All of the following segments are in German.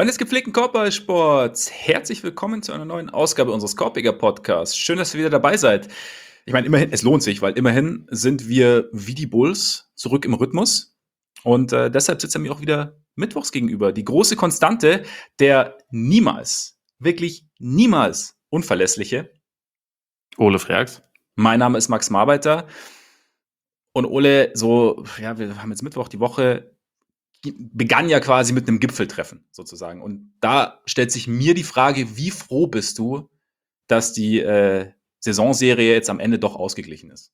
Freunde des gepflegten Korbballsports, herzlich willkommen zu einer neuen Ausgabe unseres Korbjäger Podcasts. Schön, dass ihr wieder dabei seid. Ich meine, immerhin, es lohnt sich, weil immerhin sind wir wie die Bulls zurück im Rhythmus. Und deshalb sitzt er mir auch wieder mittwochs gegenüber. Die große Konstante, der niemals, wirklich niemals unverlässliche. Ole Freaks. Mein Name ist Max Marbeiter. Und Ole, wir haben jetzt Mittwoch, die Woche begann ja quasi mit einem Gipfeltreffen sozusagen. Und da stellt sich mir die Frage, wie froh bist du, dass die Saisonserie jetzt am Ende doch ausgeglichen ist?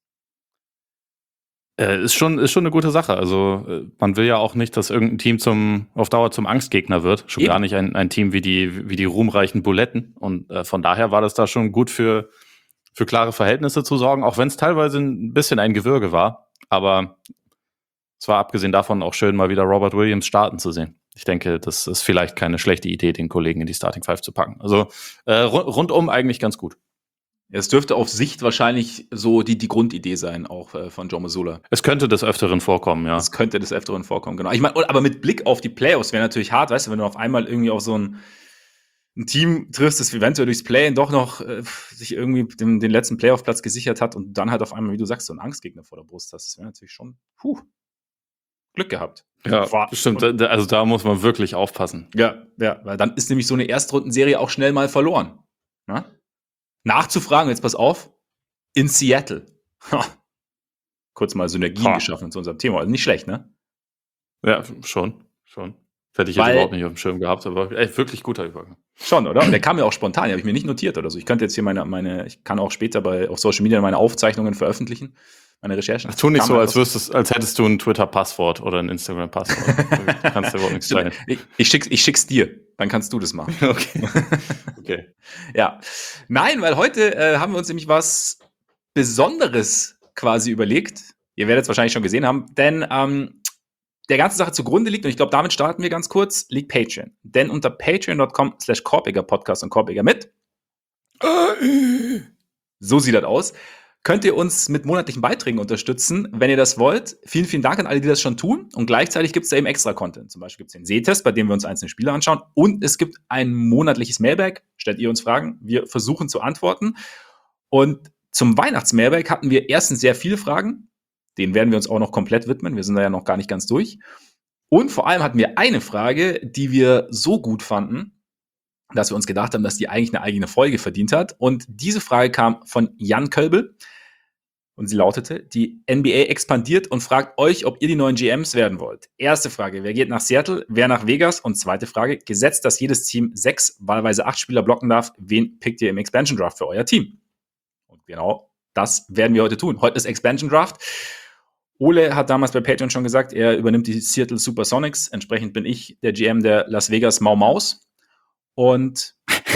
Ist schon eine gute Sache. Also man will ja auch nicht, dass irgendein Team auf Dauer zum Angstgegner wird. Schon Eben. gar nicht ein Team wie die ruhmreichen Buletten. Und von daher war das da schon gut für klare Verhältnisse zu sorgen, auch wenn es teilweise ein bisschen ein Gewürge war. Aber es war abgesehen davon auch schön, mal wieder Robert Williams starten zu sehen. Ich denke, das ist vielleicht keine schlechte Idee, den Kollegen in die Starting Five zu packen. Also rundum eigentlich ganz gut. Es dürfte auf Sicht wahrscheinlich so die Grundidee sein, auch von Joe Mazzulla. Es könnte des Öfteren vorkommen, ja. Es könnte des Öfteren vorkommen, genau. Ich meine, aber mit Blick auf die Playoffs wäre natürlich hart, weißt du, wenn du auf einmal irgendwie auf so ein Team triffst, das eventuell durchs Play doch noch sich irgendwie den letzten Playoff-Platz gesichert hat und dann halt auf einmal, wie du sagst, so einen Angstgegner vor der Brust hast. Das wäre natürlich schon Glück gehabt. Ja, stimmt. Also da muss man wirklich aufpassen. Ja, weil dann ist nämlich so eine Erstrundenserie auch schnell mal verloren. Na? Nachzufragen, jetzt pass auf, in Seattle. Kurz mal Synergien geschaffen zu unserem Thema. Also nicht schlecht, ne? Ja, schon. Das hätte ich jetzt überhaupt nicht auf dem Schirm gehabt, aber wirklich guter Übergang. Schon, oder? Und der kam ja auch spontan, den habe ich mir nicht notiert oder so. Ich könnte jetzt hier ich kann auch später auf Social Media meine Aufzeichnungen veröffentlichen, meine Recherchen. Tu nicht so, als hättest du ein Twitter-Passwort oder ein Instagram-Passwort. Kannst du überhaupt nichts sein. Ich schick's dir, dann kannst du das machen. Okay. Ja. Nein, weil heute haben wir uns nämlich was Besonderes quasi überlegt. Ihr werdet es wahrscheinlich schon gesehen haben, denn der ganzen Sache zugrunde liegt, und ich glaube, damit starten wir ganz kurz, liegt Patreon. Denn unter patreon.com/Korbjäger-Podcast und Korbjäger mit so sieht das aus. Könnt ihr uns mit monatlichen Beiträgen unterstützen, wenn ihr das wollt. Vielen, vielen Dank an alle, die das schon tun. Und gleichzeitig gibt es da eben extra Content. Zum Beispiel gibt es den Sehtest, bei dem wir uns einzelne Spiele anschauen. Und es gibt ein monatliches Mailbag. Stellt ihr uns Fragen. Wir versuchen zu antworten. Und zum Weihnachtsmailbag hatten wir erstens sehr viele Fragen. Denen werden wir uns auch noch komplett widmen. Wir sind da ja noch gar nicht ganz durch. Und vor allem hatten wir eine Frage, die wir so gut fanden, dass wir uns gedacht haben, dass die eigentlich eine eigene Folge verdient hat. Und diese Frage kam von Jan Kölbel. Und sie lautete: Die NBA expandiert und fragt euch, ob ihr die neuen GMs werden wollt. Erste Frage: Wer geht nach Seattle, wer nach Vegas? Und zweite Frage: Gesetzt, dass jedes Team 6, wahlweise 8 Spieler blocken darf, wen pickt ihr im Expansion Draft für euer Team? Und genau das werden wir heute tun. Heute ist Expansion Draft. Ole hat damals bei Patreon schon gesagt, er übernimmt die Seattle Supersonics. Entsprechend bin ich der GM der Las Vegas Mau Maus. Und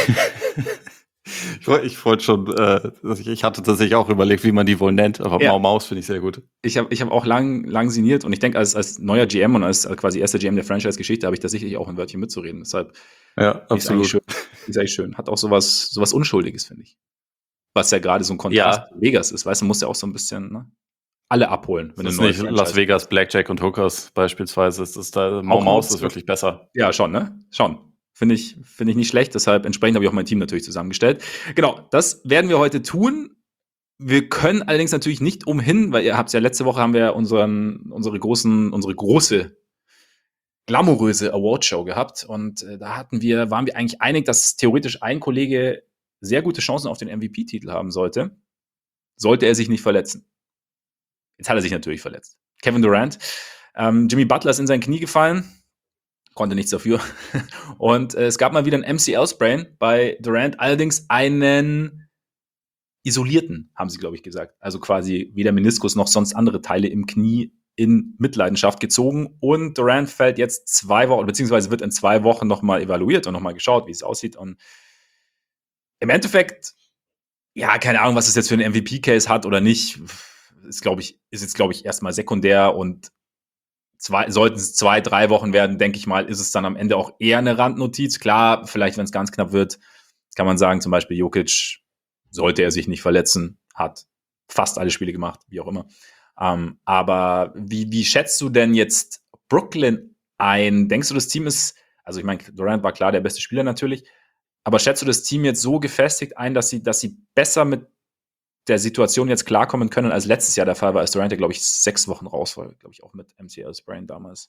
ich wollte schon, ich hatte tatsächlich auch überlegt, wie man die wohl nennt, aber ja. Mau Maus finde ich sehr gut. Ich hab auch lang sinniert, und ich denke, als neuer GM und als quasi erster GM der Franchise-Geschichte habe ich da sicherlich auch ein Wörtchen mitzureden. Deshalb ja, absolut. Ist eigentlich schön. Hat auch sowas Unschuldiges, finde ich. Was ja gerade so ein Kontrast zu Vegas ist. Weißt du, muss ja auch so ein bisschen alle abholen. Wenn das ist nicht Franchise Las Vegas, Blackjack und Hookers beispielsweise. Mau Maus ist wirklich besser. Ja, schon, ne? Schon. Finde ich nicht schlecht, deshalb entsprechend habe ich auch mein Team natürlich zusammengestellt. Genau, das werden wir heute tun. Wir können allerdings natürlich nicht umhin, weil ihr habt ja letzte Woche haben wir unsere große glamouröse Awardshow gehabt, und da waren wir eigentlich einig, dass theoretisch ein Kollege sehr gute Chancen auf den MVP-Titel haben sollte er sich nicht verletzen. Jetzt hat er sich natürlich verletzt. Kevin Durant. Jimmy Butler ist in sein Knie gefallen. Konnte nichts dafür. Und es gab mal wieder einen MCL-Sprain bei Durant, allerdings einen isolierten, haben sie, glaube ich, gesagt. Also quasi weder Meniskus noch sonst andere Teile im Knie in Mitleidenschaft gezogen. Und Durant fällt jetzt 2 Wochen, beziehungsweise wird in 2 Wochen nochmal evaluiert und nochmal geschaut, wie es aussieht. Und im Endeffekt, ja, keine Ahnung, was es jetzt für einen MVP-Case hat oder nicht, ist jetzt, glaube ich, erstmal sekundär, und sollten es 2-3 Wochen werden, denke ich mal, ist es dann am Ende auch eher eine Randnotiz. Klar, vielleicht, wenn es ganz knapp wird, kann man sagen, zum Beispiel Jokic, sollte er sich nicht verletzen, hat fast alle Spiele gemacht, wie auch immer. Aber wie schätzt du denn jetzt Brooklyn ein? Denkst du, das Team ist Also ich meine, Durant war klar der beste Spieler natürlich, aber schätzt du das Team jetzt so gefestigt ein, dass sie besser mit der Situation jetzt klarkommen können, als letztes Jahr der Fall war, als Durant, glaube ich, 6 Wochen raus war, glaube ich, auch mit MCL-Sprain damals.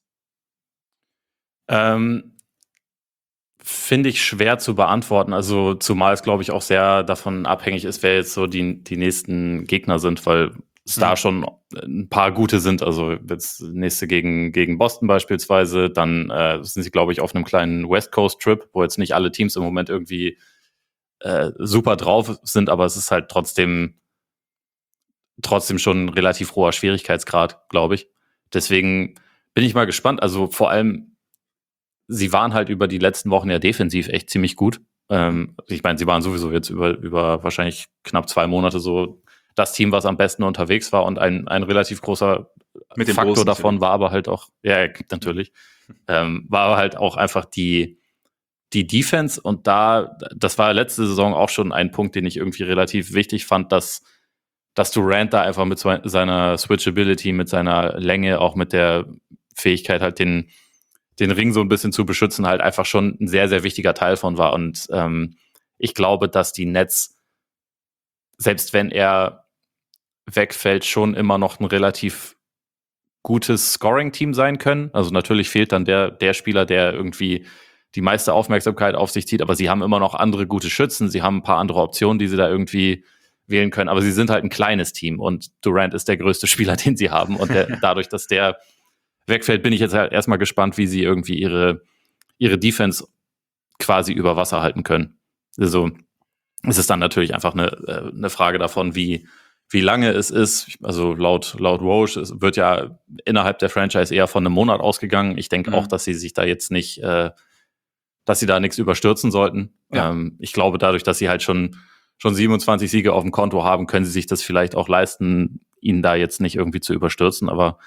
Finde ich schwer zu beantworten. Also zumal es, glaube ich, auch sehr davon abhängig ist, wer jetzt so die nächsten Gegner sind, weil es da schon ein paar gute sind. Also jetzt nächste gegen Boston beispielsweise. Dann sind sie, glaube ich, auf einem kleinen West Coast-Trip, wo jetzt nicht alle Teams im Moment irgendwie super drauf sind, aber es ist halt trotzdem schon ein relativ hoher Schwierigkeitsgrad, glaube ich. Deswegen bin ich mal gespannt. Also vor allem sie waren halt über die letzten Wochen ja defensiv echt ziemlich gut. Ich meine, sie waren sowieso jetzt über wahrscheinlich knapp 2 Monate so das Team, was am besten unterwegs war, und ein relativ großer Faktor davon war aber halt auch, ja, natürlich, war aber halt auch einfach die Defense, und das war letzte Saison auch schon ein Punkt, den ich irgendwie relativ wichtig fand, dass Durant da einfach mit seiner Switchability, mit seiner Länge, auch mit der Fähigkeit halt den Ring so ein bisschen zu beschützen, halt einfach schon ein sehr, sehr wichtiger Teil von war. Und ich glaube, dass die Nets, selbst wenn er wegfällt, schon immer noch ein relativ gutes Scoring-Team sein können. Also natürlich fehlt dann der Spieler, der irgendwie die meiste Aufmerksamkeit auf sich zieht, aber sie haben immer noch andere gute Schützen, sie haben ein paar andere Optionen, die sie da irgendwie wählen können, aber sie sind halt ein kleines Team und Durant ist der größte Spieler, den sie haben, und dadurch, dass der wegfällt, bin ich jetzt halt erstmal gespannt, wie sie irgendwie ihre Defense quasi über Wasser halten können. Also es ist dann natürlich einfach eine Frage davon, wie lange es ist. Also laut Woj, es wird ja innerhalb der Franchise eher von einem Monat ausgegangen. Ich denke auch, dass sie sich da jetzt nicht, dass sie da nichts überstürzen sollten. Ja. Ich glaube, dadurch, dass sie halt schon 27 Siege auf dem Konto haben, können sie sich das vielleicht auch leisten, ihn da jetzt nicht irgendwie zu überstürzen. Aber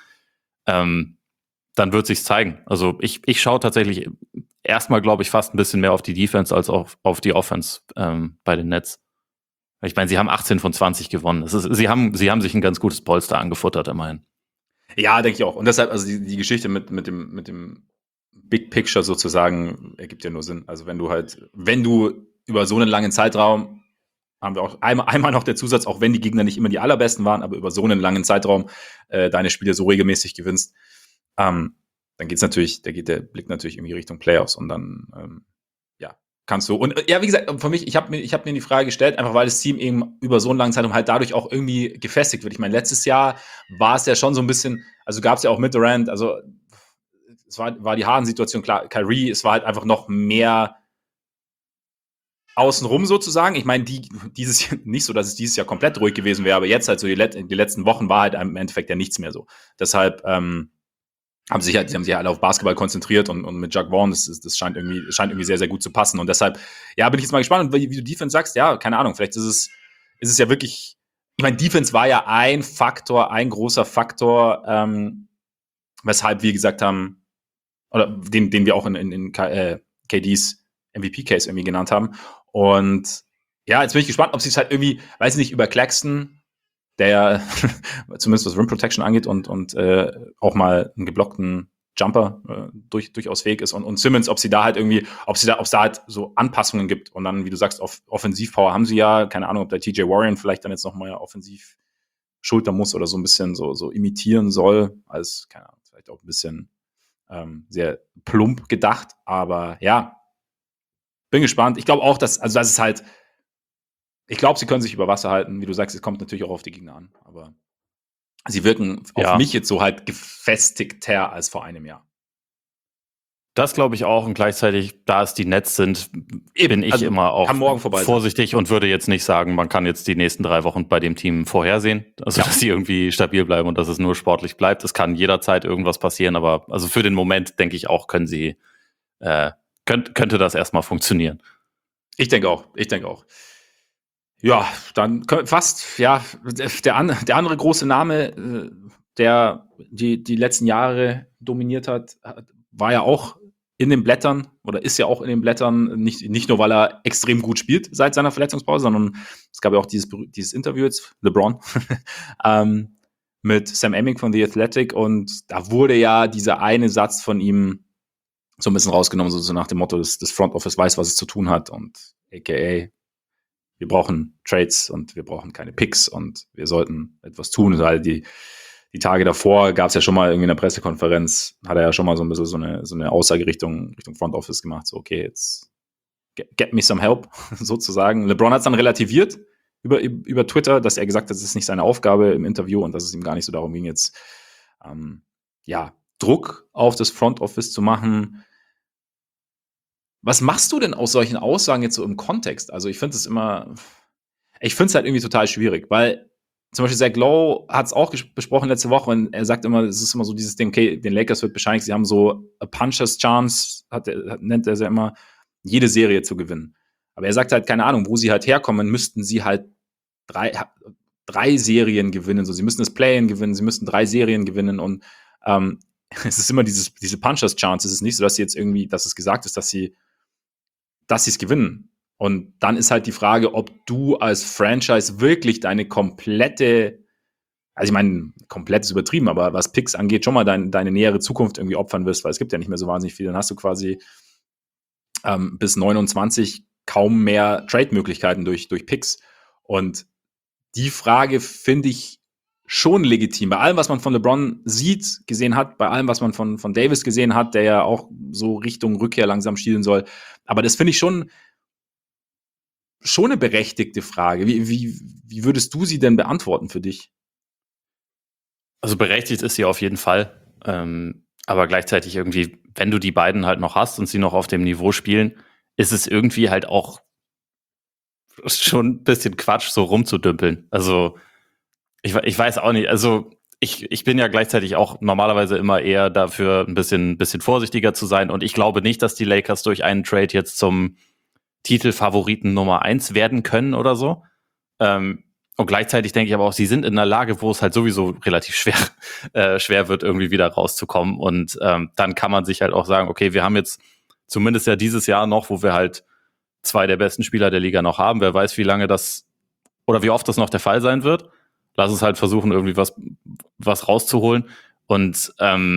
dann wird sich's zeigen. Also ich schaue tatsächlich erstmal, glaube ich, fast ein bisschen mehr auf die Defense als auf die Offense bei den Nets. Ich meine, sie haben 18 von 20 gewonnen. Sie haben sich ein ganz gutes Polster angefuttert, immerhin. Ja, denke ich auch. Und deshalb, also die Geschichte mit dem Big Picture sozusagen ergibt ja nur Sinn. Also wenn du über so einen langen Zeitraum, haben wir auch einmal noch der Zusatz, auch wenn die Gegner nicht immer die allerbesten waren, aber über so einen langen Zeitraum deine Spiele so regelmäßig gewinnst, dann geht der Blick natürlich irgendwie Richtung Playoffs, und dann kannst du, und ja, wie gesagt, für mich, ich hab mir die Frage gestellt, einfach weil das Team eben über so einen langen Zeitraum halt dadurch auch irgendwie gefestigt wird. Ich meine, letztes Jahr war es ja schon so ein bisschen, also gab es ja auch mit Durant, also es war die Harden-Situation, klar, Kyrie, es war halt einfach noch mehr außenrum sozusagen. Ich meine, dieses Jahr nicht so, dass es dieses Jahr komplett ruhig gewesen wäre, aber jetzt halt so die letzten Wochen war halt im Endeffekt ja nichts mehr so. Deshalb haben sich halt alle auf Basketball konzentriert, und mit Jacque Vaughn, das scheint irgendwie sehr, sehr gut zu passen. Und deshalb, ja, bin ich jetzt mal gespannt. Und wie du Defense sagst, ja, keine Ahnung, vielleicht ist es ja wirklich, ich meine, Defense war ja ein großer Faktor, weshalb wir gesagt haben, oder den wir auch in KDs MVP-Case irgendwie genannt haben. Und ja, jetzt bin ich gespannt, ob sie es halt irgendwie, weiß ich nicht, über Claxton, der zumindest was Rim Protection angeht und auch mal einen geblockten Jumper durchaus fähig ist, und Simmons, ob es da halt so Anpassungen gibt, und dann, wie du sagst, auf Offensivpower haben sie ja, keine Ahnung, ob der TJ Warren vielleicht dann jetzt noch mal offensiv schultern muss oder so ein bisschen so imitieren soll, als, keine Ahnung, vielleicht auch ein bisschen sehr plump gedacht, aber ja, bin gespannt. Ich glaube auch, dass es halt, ich glaube, sie können sich über Wasser halten. Wie du sagst, es kommt natürlich auch auf die Gegner an. Aber sie wirken auf mich jetzt so halt gefestigter als vor einem Jahr. Das glaube ich auch. Und gleichzeitig, da es die Nets sind, bin ich immer auch vorsichtig und würde jetzt nicht sagen, man kann jetzt die nächsten 3 Wochen bei dem Team vorhersehen. Also, dass sie irgendwie stabil bleiben und dass es nur sportlich bleibt. Es kann jederzeit irgendwas passieren. Aber also für den Moment, denke ich auch, könnte das erstmal funktionieren. Ich denke auch. Ja, dann fast, ja, der andere große Name, der die letzten Jahre dominiert hat, war ja auch in den Blättern oder ist ja auch in den Blättern, nicht nur, weil er extrem gut spielt seit seiner Verletzungspause, sondern es gab ja auch dieses Interview jetzt, LeBron, mit Sam Amick von The Athletic, und da wurde ja dieser eine Satz von ihm so ein bisschen rausgenommen, so nach dem Motto, das Front Office weiß, was es zu tun hat und aka, wir brauchen Trades und wir brauchen keine Picks und wir sollten etwas tun. Weil die Tage davor gab es ja schon mal irgendwie in der Pressekonferenz, hat er ja schon mal so ein bisschen so eine Aussage Richtung Front Office gemacht, so okay, jetzt get me some help, sozusagen. LeBron hat es dann relativiert über Twitter, dass er gesagt hat, das ist nicht seine Aufgabe im Interview und dass es ihm gar nicht so darum ging, jetzt Druck auf das Front Office zu machen. Was machst du denn aus solchen Aussagen jetzt so im Kontext? Also ich finde es halt irgendwie total schwierig, weil zum Beispiel Zach Lowe hat es auch besprochen letzte Woche und er sagt immer, es ist immer so dieses Ding, okay, den Lakers wird bescheinigt, sie haben so a puncher's chance, nennt er es ja immer, jede Serie zu gewinnen. Aber er sagt halt, keine Ahnung, wo sie halt herkommen, müssten sie halt drei Serien gewinnen. So, sie müssen das Play-In gewinnen, sie müssten 3 Serien gewinnen und es ist immer diese Puncher's Chance. Es ist nicht so, dass es gesagt ist, dass sie es gewinnen. Und dann ist halt die Frage, ob du als Franchise wirklich deine komplette, also ich meine, komplett ist übertrieben, aber was Picks angeht, schon mal deine nähere Zukunft irgendwie opfern wirst, weil es gibt ja nicht mehr so wahnsinnig viel. Dann hast du quasi bis 29 kaum mehr Trade-Möglichkeiten durch Picks. Und die Frage finde ich schon legitim. Bei allem, was man von LeBron gesehen hat, bei allem, was man von Davis gesehen hat, der ja auch so Richtung Rückkehr langsam schielen soll. Aber das finde ich schon eine berechtigte Frage. Wie würdest du sie denn beantworten für dich? Also berechtigt ist sie auf jeden Fall. Aber gleichzeitig irgendwie, wenn du die beiden halt noch hast und sie noch auf dem Niveau spielen, ist es irgendwie halt auch schon ein bisschen Quatsch, so rumzudümpeln. Also ich weiß auch nicht. Also ich bin ja gleichzeitig auch normalerweise immer eher dafür, ein bisschen vorsichtiger zu sein. Und ich glaube nicht, dass die Lakers durch einen Trade jetzt zum Titelfavoriten Nummer 1 werden können oder so. Und gleichzeitig denke ich aber auch, sie sind in einer Lage, wo es halt sowieso relativ schwer wird, irgendwie wieder rauszukommen. Und dann kann man sich halt auch sagen, okay, wir haben jetzt zumindest ja dieses Jahr noch, wo wir halt 2 der besten Spieler der Liga noch haben. Wer weiß, wie lange das oder wie oft das noch der Fall sein wird. Lass uns halt versuchen, irgendwie was rauszuholen. Und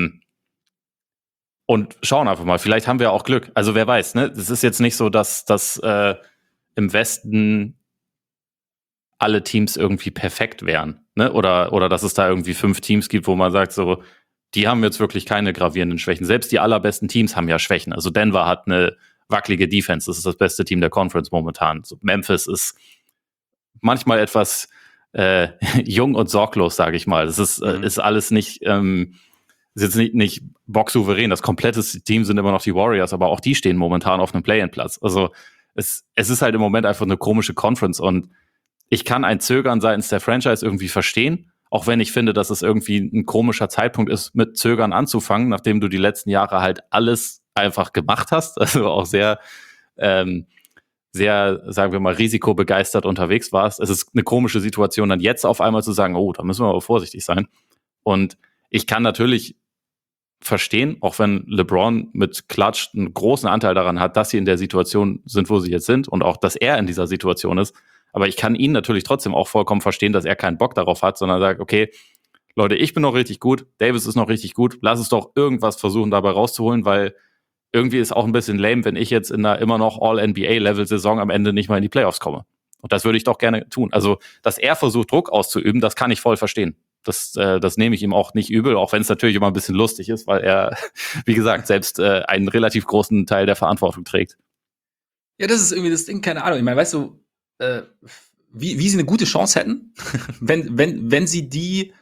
schauen einfach mal. Vielleicht haben wir auch Glück. Also wer weiß, ne? Es ist jetzt nicht so, dass im Westen alle Teams irgendwie perfekt wären, ne? Oder dass es da irgendwie 5 Teams gibt, wo man sagt, so, die haben jetzt wirklich keine gravierenden Schwächen. Selbst die allerbesten Teams haben ja Schwächen. Also Denver hat eine wackelige Defense. Das ist das beste Team der Conference momentan. So, Memphis ist manchmal etwas jung und sorglos, sage ich mal. Das ist alles nicht ist jetzt nicht bocksouverän. Das komplette Team sind immer noch die Warriors, aber auch die stehen momentan auf einem Play-in-Platz. Also es ist halt im Moment einfach eine komische Conference und ich kann ein Zögern seitens der Franchise irgendwie verstehen, auch wenn ich finde, dass es irgendwie ein komischer Zeitpunkt ist, mit Zögern anzufangen, nachdem du die letzten Jahre halt alles einfach gemacht hast, also auch sehr, sagen wir mal, risikobegeistert unterwegs warst. Es ist eine komische Situation, dann jetzt auf einmal zu sagen, oh, da müssen wir aber vorsichtig sein. Und ich kann natürlich verstehen, auch wenn LeBron mit Clutch einen großen Anteil daran hat, dass sie in der Situation sind, wo sie jetzt sind und auch, dass er in dieser Situation ist. Aber ich kann ihn natürlich trotzdem auch vollkommen verstehen, dass er keinen Bock darauf hat, sondern sagt, okay, Leute, ich bin noch richtig gut, Davis ist noch richtig gut, lass uns doch irgendwas versuchen dabei rauszuholen, weil irgendwie ist auch ein bisschen lame, wenn ich jetzt in einer immer noch All-NBA-Level-Saison am Ende nicht mal in die Playoffs komme. Und das würde ich doch gerne tun. Also, dass er versucht, Druck auszuüben, das kann ich voll verstehen. Das nehme ich ihm auch nicht übel, auch wenn es natürlich immer ein bisschen lustig ist, weil er, wie gesagt, selbst einen relativ großen Teil der Verantwortung trägt. Ja, das ist irgendwie das Ding, keine Ahnung. Ich meine, weißt du, wie sie eine gute Chance hätten, wenn sie die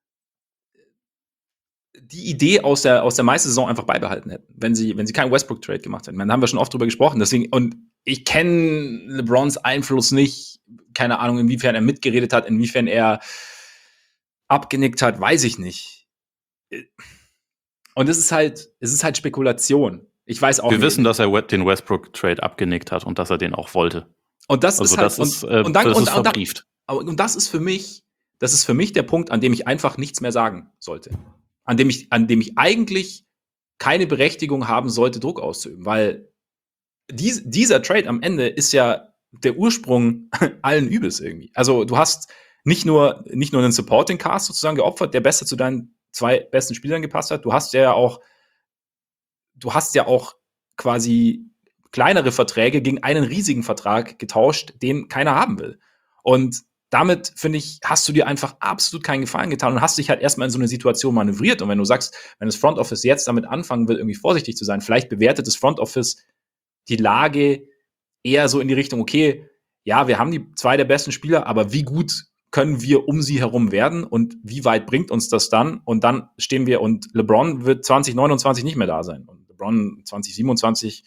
Idee aus der Meistersaison einfach beibehalten hätten, wenn sie keinen Westbrook-Trade gemacht hätten. Da haben wir schon oft drüber gesprochen. Deswegen, und ich kenne LeBrons Einfluss nicht, keine Ahnung, inwiefern er mitgeredet hat, inwiefern er abgenickt hat, weiß ich nicht. Und es ist halt Spekulation. Ich weiß auch Wir nicht. wissen, dass er den Westbrook-Trade abgenickt hat und dass er den auch wollte. Und das also ist halt, das ist verbrieft. Und das ist für mich der Punkt, an dem ich einfach nichts mehr sagen sollte. An dem ich eigentlich keine Berechtigung haben sollte, Druck auszuüben. Weil dieser Trade am Ende ist ja der Ursprung allen Übels irgendwie. Also du hast nicht nur einen Supporting Cast sozusagen geopfert, der besser zu deinen 2 besten Spielern gepasst hat. Du hast ja auch quasi kleinere Verträge gegen einen riesigen Vertrag getauscht, den keiner haben will. Und damit, finde ich, hast du dir einfach absolut keinen Gefallen getan und hast dich halt erstmal in so eine Situation manövriert. Und wenn du sagst, wenn das Front Office jetzt damit anfangen will, irgendwie vorsichtig zu sein, vielleicht bewertet das Front Office die Lage eher so in die Richtung, okay, ja, wir haben die 2 der besten Spieler, aber wie gut können wir um sie herum werden und wie weit bringt uns das dann? Und dann stehen wir und LeBron wird 2029 nicht mehr da sein. Und LeBron 2027,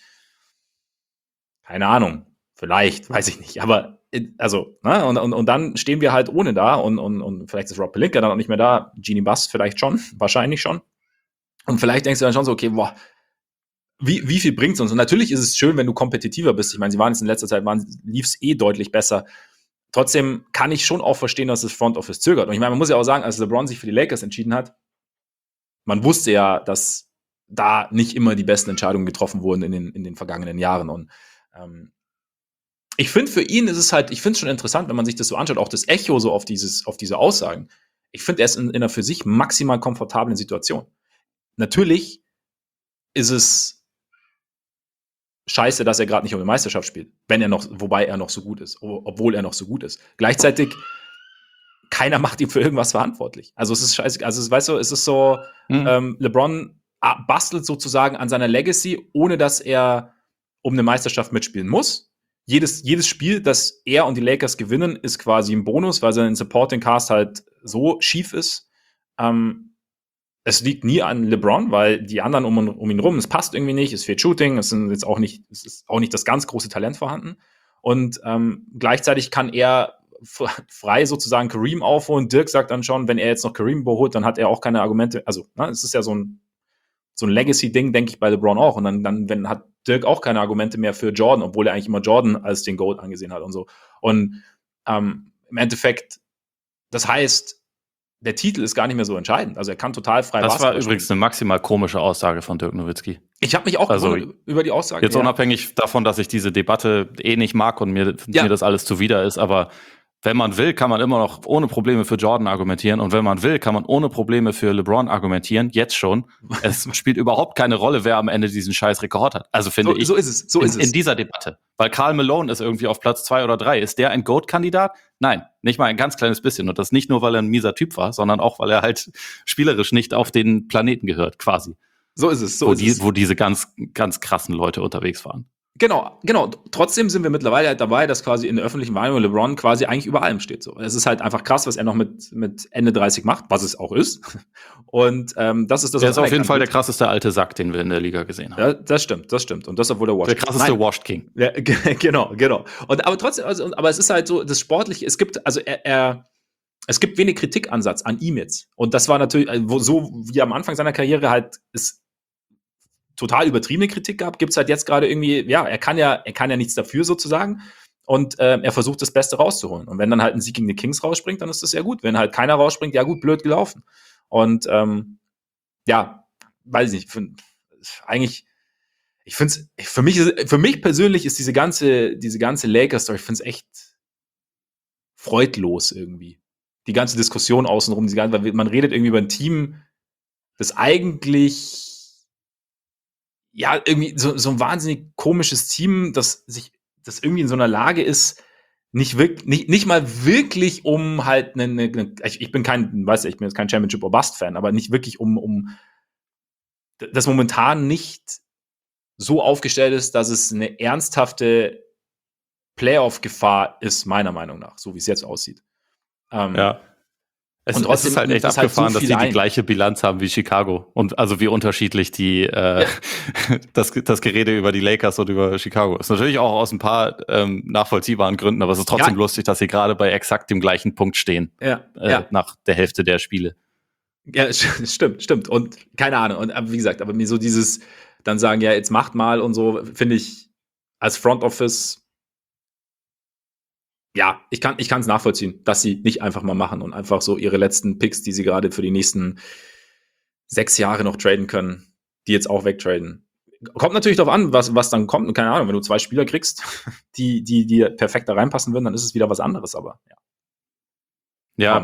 keine Ahnung, vielleicht, weiß ich nicht. Aber also, ne? Und dann stehen wir halt ohne da und vielleicht ist Rob Pelinka dann auch nicht mehr da, Jeanie Buss vielleicht schon, wahrscheinlich schon. Und vielleicht denkst du dann schon so, okay, boah, wie viel bringt's uns? Und natürlich ist es schön, wenn du kompetitiver bist. Ich meine, sie waren jetzt in letzter Zeit, lief's deutlich besser. Trotzdem kann ich schon auch verstehen, dass das Front Office zögert. Und ich meine, man muss ja auch sagen, als LeBron sich für die Lakers entschieden hat, man wusste ja, dass da nicht immer die besten Entscheidungen getroffen wurden in den vergangenen Jahren. Und ich finde, für ihn ist es halt, ich finde es schon interessant, wenn man sich das so anschaut, auch das Echo so auf diese Aussagen. Ich finde, er ist in einer für sich maximal komfortablen Situation. Natürlich ist es scheiße, dass er gerade nicht um die Meisterschaft spielt, wobei er noch so gut ist, obwohl er noch so gut ist. Gleichzeitig, keiner macht ihn für irgendwas verantwortlich. Also es ist scheiße, also weißt du, es ist so, LeBron bastelt sozusagen an seiner Legacy, ohne dass er um eine Meisterschaft mitspielen muss. Jedes Spiel, das er und die Lakers gewinnen, ist quasi ein Bonus, weil sein Supporting Cast halt so schief ist. Es liegt nie an LeBron, weil die anderen um ihn rum, es passt irgendwie nicht, es fehlt Shooting, es ist auch nicht das ganz große Talent vorhanden. Und gleichzeitig kann er frei sozusagen Kareem aufholen. Dirk sagt dann schon, wenn er jetzt noch Kareem überholt, dann hat er auch keine Argumente. Also, es ist ja so ein Legacy-Ding, denke ich, bei LeBron auch. Und dann hat Dirk auch keine Argumente mehr für Jordan, obwohl er eigentlich immer Jordan als den GOAT angesehen hat und so. Und im Endeffekt, das heißt, der Titel ist gar nicht mehr so entscheidend. Also er kann total frei Basketball spielen. Das war übrigens eine maximal komische Aussage von Dirk Nowitzki. Ich habe mich auch gewundert über die Aussage. Jetzt unabhängig davon, dass ich diese Debatte nicht mag und mir das alles zuwider ist, aber wenn man will, kann man immer noch ohne Probleme für Jordan argumentieren und wenn man will, kann man ohne Probleme für LeBron argumentieren, jetzt schon. Es spielt überhaupt keine Rolle, wer am Ende diesen scheiß Rekord hat. Also finde ich, so ist es. In dieser Debatte. Weil Karl Malone ist irgendwie auf Platz 2 oder 3. Ist der ein GOAT-Kandidat? Nein, nicht mal ein ganz kleines bisschen. Und das nicht nur, weil er ein mieser Typ war, sondern auch, weil er halt spielerisch nicht auf den Planeten gehört, quasi. So ist es. Wo diese ganz, ganz krassen Leute unterwegs waren. Genau. Trotzdem sind wir mittlerweile halt dabei, dass quasi in der öffentlichen Wahrnehmung LeBron quasi eigentlich über allem steht. So, es ist halt einfach krass, was er noch mit Ende 30 macht, was es auch ist. Und das ist das. Er ist auf jeden Fall der krasseste alte Sack, den wir in der Liga gesehen haben. Ja, das stimmt. Und das, obwohl der Washed King. Der krasseste Washed King. Ja, genau. Aber trotzdem, aber es ist halt so, das Sportliche. Es gibt es gibt wenig Kritikansatz an ihm jetzt. Und das war natürlich, so wie am Anfang seiner Karriere halt es total übertriebene Kritik gab, gibt es halt jetzt gerade irgendwie, ja, er kann ja nichts dafür sozusagen und er versucht das Beste rauszuholen. Und wenn dann halt ein Sieg gegen die Kings rausspringt, dann ist das ja gut. Wenn halt keiner rausspringt, ja gut, blöd gelaufen. Und ja, weiß ich nicht, für mich persönlich ist diese ganze Lakers-Story, ich finde es echt freudlos irgendwie. Die ganze Diskussion außenrum, weil man redet irgendwie über ein Team, das eigentlich ja, irgendwie so ein wahnsinnig komisches Team, das irgendwie in so einer Lage ist, nicht mal wirklich um halt ich bin jetzt kein Championship or Bust Fan, aber nicht wirklich um das momentan nicht so aufgestellt ist, dass es eine ernsthafte Playoff-Gefahr ist, meiner Meinung nach, so wie es jetzt aussieht. Ja. Es ist halt echt abgefahren, dass die gleiche Bilanz haben wie Chicago. Und also wie unterschiedlich das Gerede über die Lakers und über Chicago ist. Natürlich auch aus ein paar nachvollziehbaren Gründen, aber es ist trotzdem lustig, dass sie gerade bei exakt dem gleichen Punkt stehen. Nach der Hälfte der Spiele. Ja, stimmt. Und keine Ahnung. Und wie gesagt, aber mir so dieses dann sagen, ja, jetzt macht mal und so, finde ich als Front Office, ja, ich kann es nachvollziehen, dass sie nicht einfach mal machen und einfach so ihre letzten Picks, die sie gerade für die nächsten 6 Jahre noch traden können, die jetzt auch wegtraden. Kommt natürlich darauf an, was dann kommt. Und keine Ahnung, wenn du 2 Spieler kriegst, die perfekt da reinpassen würden, dann ist es wieder was anderes, aber ja.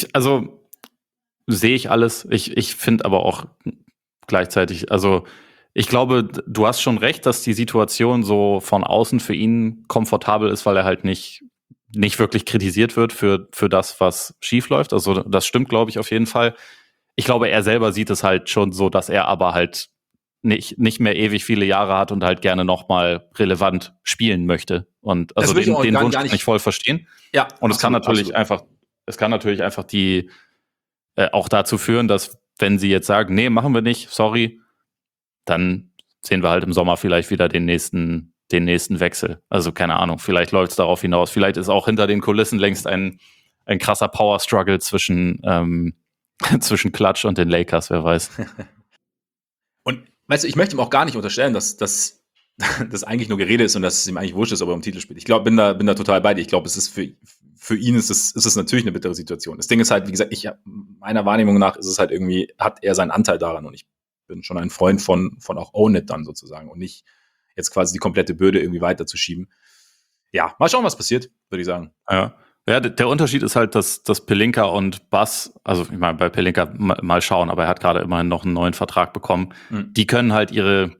Sehe ich alles. Ich finde aber auch gleichzeitig, also Ich glaube, du hast schon recht, dass die Situation so von außen für ihn komfortabel ist, weil er halt nicht wirklich kritisiert wird für das, was schief läuft. Also das stimmt, glaube ich, auf jeden Fall. Ich glaube, er selber sieht es halt schon so, dass er aber halt nicht mehr ewig viele Jahre hat und halt gerne nochmal relevant spielen möchte. Und also den Wunsch kann ich voll verstehen. Ja. Und es kann natürlich einfach die auch dazu führen, dass wenn sie jetzt sagen, nee, machen wir nicht, sorry, dann sehen wir halt im Sommer vielleicht wieder den nächsten Wechsel. Also keine Ahnung, vielleicht läuft es darauf hinaus. Vielleicht ist auch hinter den Kulissen längst ein krasser Power-Struggle zwischen Clutch und den Lakers, wer weiß. Und weißt du, ich möchte ihm auch gar nicht unterstellen, dass das eigentlich nur Gerede ist und dass es ihm eigentlich wurscht ist, ob er im Titel spielt. Ich glaube, bin da total bei dir. Ich glaube, es ist für ihn ist es natürlich eine bittere Situation. Das Ding ist halt, wie gesagt, meiner Wahrnehmung nach ist es halt irgendwie, hat er seinen Anteil daran und ich bin schon ein Freund von auch Own It dann sozusagen und nicht jetzt quasi die komplette Bürde irgendwie weiterzuschieben. Ja, mal schauen, was passiert, würde ich sagen. Ja, der Unterschied ist halt, dass Pelinka und Bass, also ich meine, bei Pelinka mal schauen, aber er hat gerade immerhin noch einen neuen Vertrag bekommen. Die können halt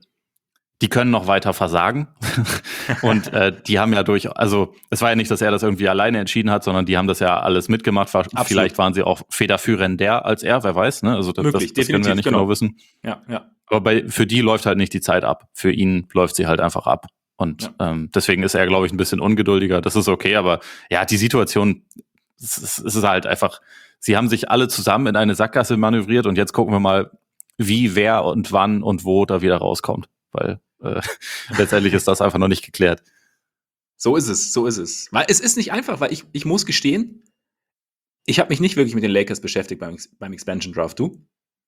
die können noch weiter versagen. Und die haben ja also es war ja nicht, dass er das irgendwie alleine entschieden hat, sondern die haben das ja alles mitgemacht. Vielleicht waren sie auch federführender als er, wer weiß. Ne? Also das können wir ja nicht genau wissen. Ja. Aber für die läuft halt nicht die Zeit ab. Für ihn läuft sie halt einfach ab. Und deswegen ist er, glaube ich, ein bisschen ungeduldiger. Das ist okay, aber ja, die Situation, es ist halt einfach, sie haben sich alle zusammen in eine Sackgasse manövriert und jetzt gucken wir mal, wie, wer und wann und wo da wieder rauskommt. Weil letztendlich ist das einfach noch nicht geklärt. So ist es. Weil es ist nicht einfach, weil ich muss gestehen, ich habe mich nicht wirklich mit den Lakers beschäftigt beim Expansion Draft, du?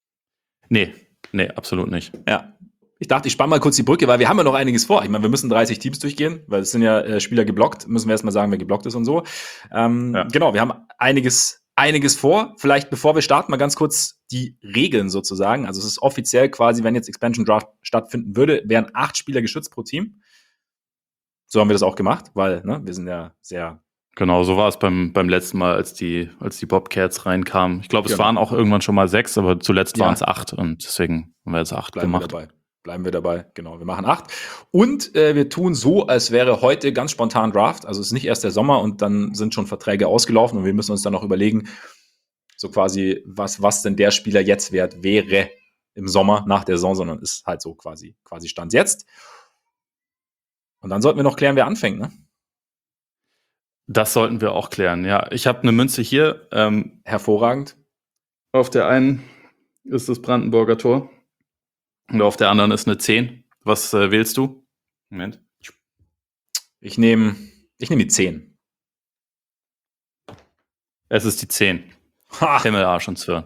Nee, absolut nicht. Ja. Ich dachte, ich spanne mal kurz die Brücke, weil wir haben ja noch einiges vor. Ich meine, wir müssen 30 Teams durchgehen, weil es sind ja Spieler geblockt. Müssen wir erstmal sagen, wer geblockt ist und so. Genau, wir haben einiges vor. Vielleicht, bevor wir starten, mal ganz kurz die Regeln sozusagen. Also es ist offiziell quasi, wenn jetzt Expansion Draft stattfinden würde, wären 8 Spieler geschützt pro Team. So haben wir das auch gemacht, weil wir sind ja sehr... Genau, so war es beim letzten Mal, als die Bobcats reinkamen. Ich glaube, es waren auch irgendwann schon mal 6, aber zuletzt waren es 8 und deswegen haben wir jetzt 8 gemacht. Bleiben wir dabei, genau. Wir machen 8. Und wir tun so, als wäre heute ganz spontan Draft. Also es ist nicht erst der Sommer und dann sind schon Verträge ausgelaufen und wir müssen uns dann noch überlegen, so quasi, was denn der Spieler jetzt wert wäre im Sommer nach der Saison, sondern ist halt so quasi Stand jetzt. Und dann sollten wir noch klären, wer anfängt, ne? Das sollten wir auch klären, ja. Ich habe eine Münze hier. Hervorragend. Auf der einen ist das Brandenburger Tor. Und auf der anderen ist eine 10. Was wählst du? Moment. Ich nehme die 10. Es ist die 10. Himmel, Arsch und Zwirn.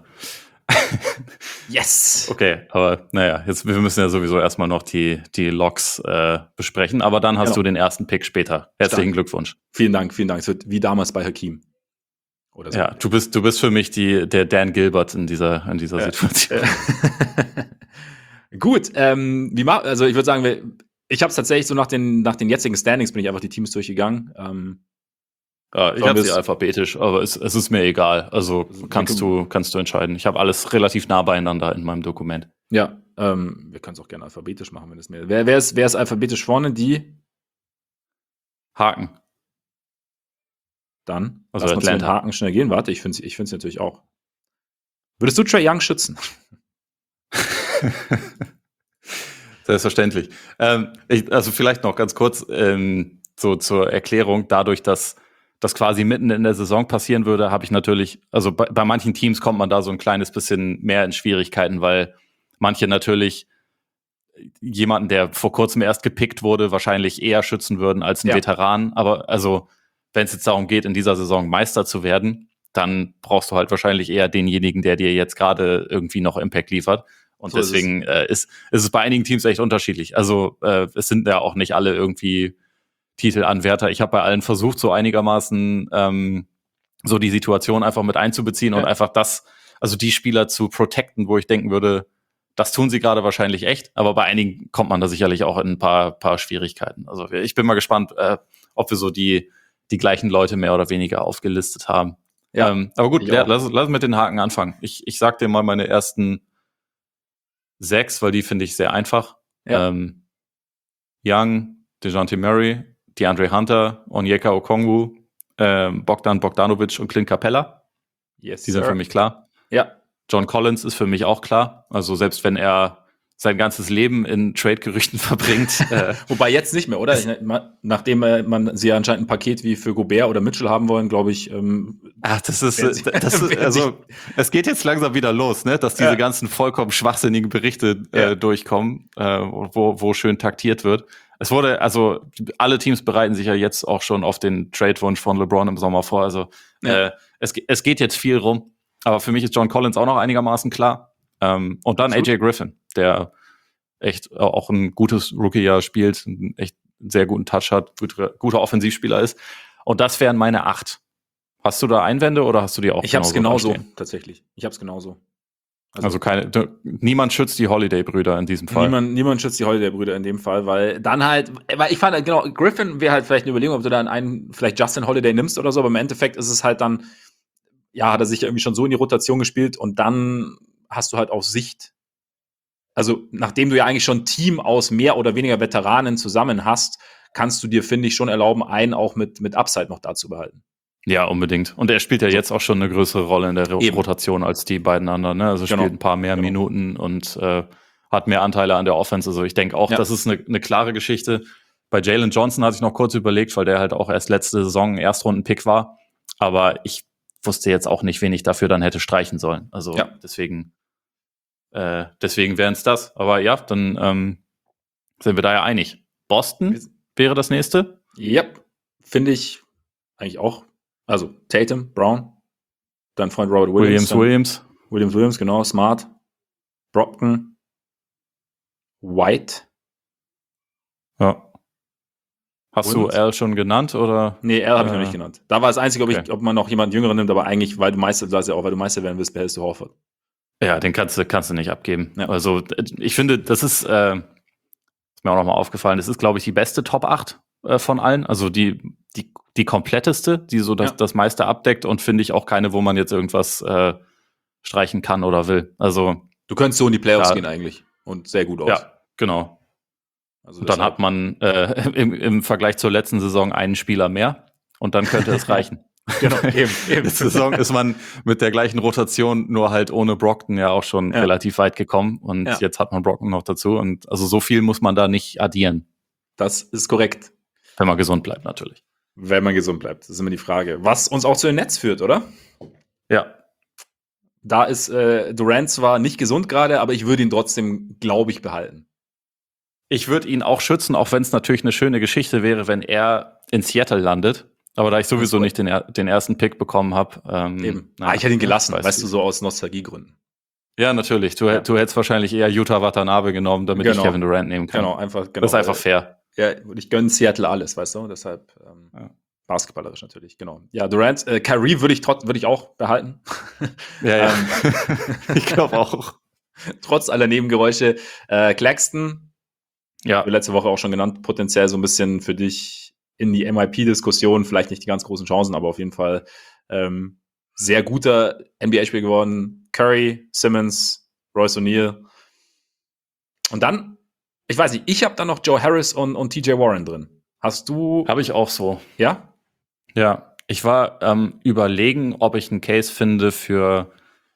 Yes! Okay, aber naja, wir müssen ja sowieso erstmal noch die Logs besprechen, aber dann hast du den ersten Pick später. Herzlichen Glückwunsch. Vielen Dank. Es wird wie damals bei Hakim. Oder so. Ja, du bist für mich der Dan Gilbert in dieser Situation. Gut, also ich würde sagen, ich habe es tatsächlich so nach den jetzigen Standings bin ich einfach die Teams durchgegangen. Ich habe sie alphabetisch, aber es ist mir egal. Also kannst du entscheiden. Ich habe alles relativ nah beieinander in meinem Dokument. Ja, wir können es auch gerne alphabetisch machen, wenn es mehr. Wer ist alphabetisch vorne? Die Haken. Dann also lass uns mit Haken schnell gehen. Warte, ich finde es natürlich auch. Würdest du Trae Young schützen? Selbstverständlich. Also vielleicht noch ganz kurz so zur Erklärung. Dadurch, dass das quasi mitten in der Saison passieren würde, habe ich natürlich, also bei manchen Teams kommt man da so ein kleines bisschen mehr in Schwierigkeiten, weil manche natürlich jemanden, der vor kurzem erst gepickt wurde, wahrscheinlich eher schützen würden als einen Veteran. Aber also, wenn es jetzt darum geht, in dieser Saison Meister zu werden, dann brauchst du halt wahrscheinlich eher denjenigen, der dir jetzt gerade irgendwie noch Impact liefert. Und so deswegen ist es bei einigen Teams echt unterschiedlich. Also es sind ja auch nicht alle irgendwie Titelanwärter. Ich habe bei allen versucht, so einigermaßen so die Situation einfach mit einzubeziehen und einfach also die Spieler zu protecten, wo ich denken würde, das tun sie gerade wahrscheinlich echt. Aber bei einigen kommt man da sicherlich auch in ein paar Schwierigkeiten. Also ich bin mal gespannt, ob wir so die gleichen Leute mehr oder weniger aufgelistet haben. Ja, aber gut, lass mit den Haken anfangen. Ich sag dir mal meine ersten 6, weil die finde ich sehr einfach. Ja. Young, DeJounte Murray, DeAndre Hunter, Onyeka Okongwu, Bogdan Bogdanovic und Clint Capella. Yes, Die sind für mich klar. Ja. John Collins ist für mich auch klar. Also selbst wenn er sein ganzes Leben in Trade-Gerüchten verbringt. Wobei jetzt nicht mehr, oder? Nachdem man sie anscheinend ein Paket wie für Gobert oder Mitchell haben wollen, glaube ich. Also es geht jetzt langsam wieder los, ne? Dass diese ganzen vollkommen schwachsinnigen Berichte durchkommen, wo schön taktiert wird. Also alle Teams bereiten sich ja jetzt auch schon auf den Trade-Wunsch von LeBron im Sommer vor. Also es geht jetzt viel rum. Aber für mich ist John Collins auch noch einigermaßen klar. Und dann AJ Griffin, der echt auch ein gutes Rookie-Jahr spielt, einen echt sehr guten Touch hat, guter Offensivspieler ist. Und das wären meine 8. Hast du da Einwände oder hast du die auch? Ich habe es genauso, tatsächlich. Ich habe es genauso. Also niemand schützt die Holiday-Brüder in diesem Fall. Niemand schützt die Holiday-Brüder in dem Fall, weil ich fand halt, genau, Griffin wäre halt vielleicht eine Überlegung, ob du dann vielleicht Justin Holiday nimmst oder so, aber im Endeffekt ist es halt dann, hat er sich irgendwie schon so in die Rotation gespielt und dann hast du halt auf Sicht, also nachdem du ja eigentlich schon ein Team aus mehr oder weniger Veteranen zusammen hast, kannst du dir, finde ich, schon erlauben, einen auch mit Upside noch da zu behalten. Ja, unbedingt. Und er spielt ja jetzt auch schon eine größere Rolle in der Rotation als die beiden anderen. Ne? Also spielt ein paar mehr Minuten und hat mehr Anteile an der Offense. Also ich denke auch, das ist eine klare Geschichte. Bei Jalen Johnson hatte ich noch kurz überlegt, weil der halt auch erst letzte Saison ein Erstrunden-Pick war. Aber ich wusste jetzt auch nicht, wen ich dafür dann hätte streichen sollen. Also deswegen wären es das. Aber ja, dann sind wir da ja einig. Boston wäre das nächste? Yep. Finde ich eigentlich auch. Also Tatum, Brown, dein Freund Robert Williams, genau, Smart, Brockton, White. Ja. Hast du Al schon genannt, oder? Nee, Al habe ich noch nicht genannt. Da war das Einzige, ob man noch jemanden Jüngeren nimmt, aber eigentlich, weil du Meister werden willst, behältst du Horford. Ja, den kannst du nicht abgeben. Ja. Also ich finde, das ist mir auch nochmal aufgefallen, das ist, glaube ich, die beste Top 8 von allen. Also die kompletteste, die so das meiste abdeckt und finde ich auch keine, wo man jetzt irgendwas streichen kann oder will. Also du könntest so in die Playoffs gehen eigentlich und sehr gut aus. Ja, genau. Also und dann hat man im Vergleich zur letzten Saison einen Spieler mehr und dann könnte es reichen. Genau, eben. Letzte Saison ist man mit der gleichen Rotation, nur halt ohne Brockton ja auch schon relativ weit gekommen und jetzt hat man Brockton noch dazu und also so viel muss man da nicht addieren. Das ist korrekt. Wenn man gesund bleibt, natürlich. Wenn man gesund bleibt, das ist immer die Frage. Was uns auch zu den Nets führt, oder? Ja. Da ist Durant zwar nicht gesund gerade, aber ich würde ihn trotzdem, glaube ich, behalten. Ich würde ihn auch schützen, auch wenn es natürlich eine schöne Geschichte wäre, wenn er in Seattle landet. Aber da ich sowieso nicht den ersten Pick bekommen habe. Ich hätte ihn gelassen, weißt du, so aus Nostalgiegründen. Ja, natürlich. Du hättest wahrscheinlich eher Yuta Watanabe genommen, damit ich Kevin Durant nehmen kann. Genau. Das ist einfach fair. Ja, ich gönne Seattle alles, weißt du, deshalb basketballerisch natürlich, genau. Ja, Durant, Kyrie würde ich auch behalten. Ja. Ich glaube auch. Trotz aller Nebengeräusche. Claxton, letzte Woche auch schon genannt, potenziell so ein bisschen für dich in die MIP-Diskussion, vielleicht nicht die ganz großen Chancen, aber auf jeden Fall sehr guter NBA-Spieler geworden. Curry, Simmons, Royce O'Neal. Und dann, ich weiß nicht, ich habe dann noch Joe Harris und TJ Warren drin. Hast du? Habe ich auch so. Ja? Ja, ich war überlegen, ob ich einen Case finde für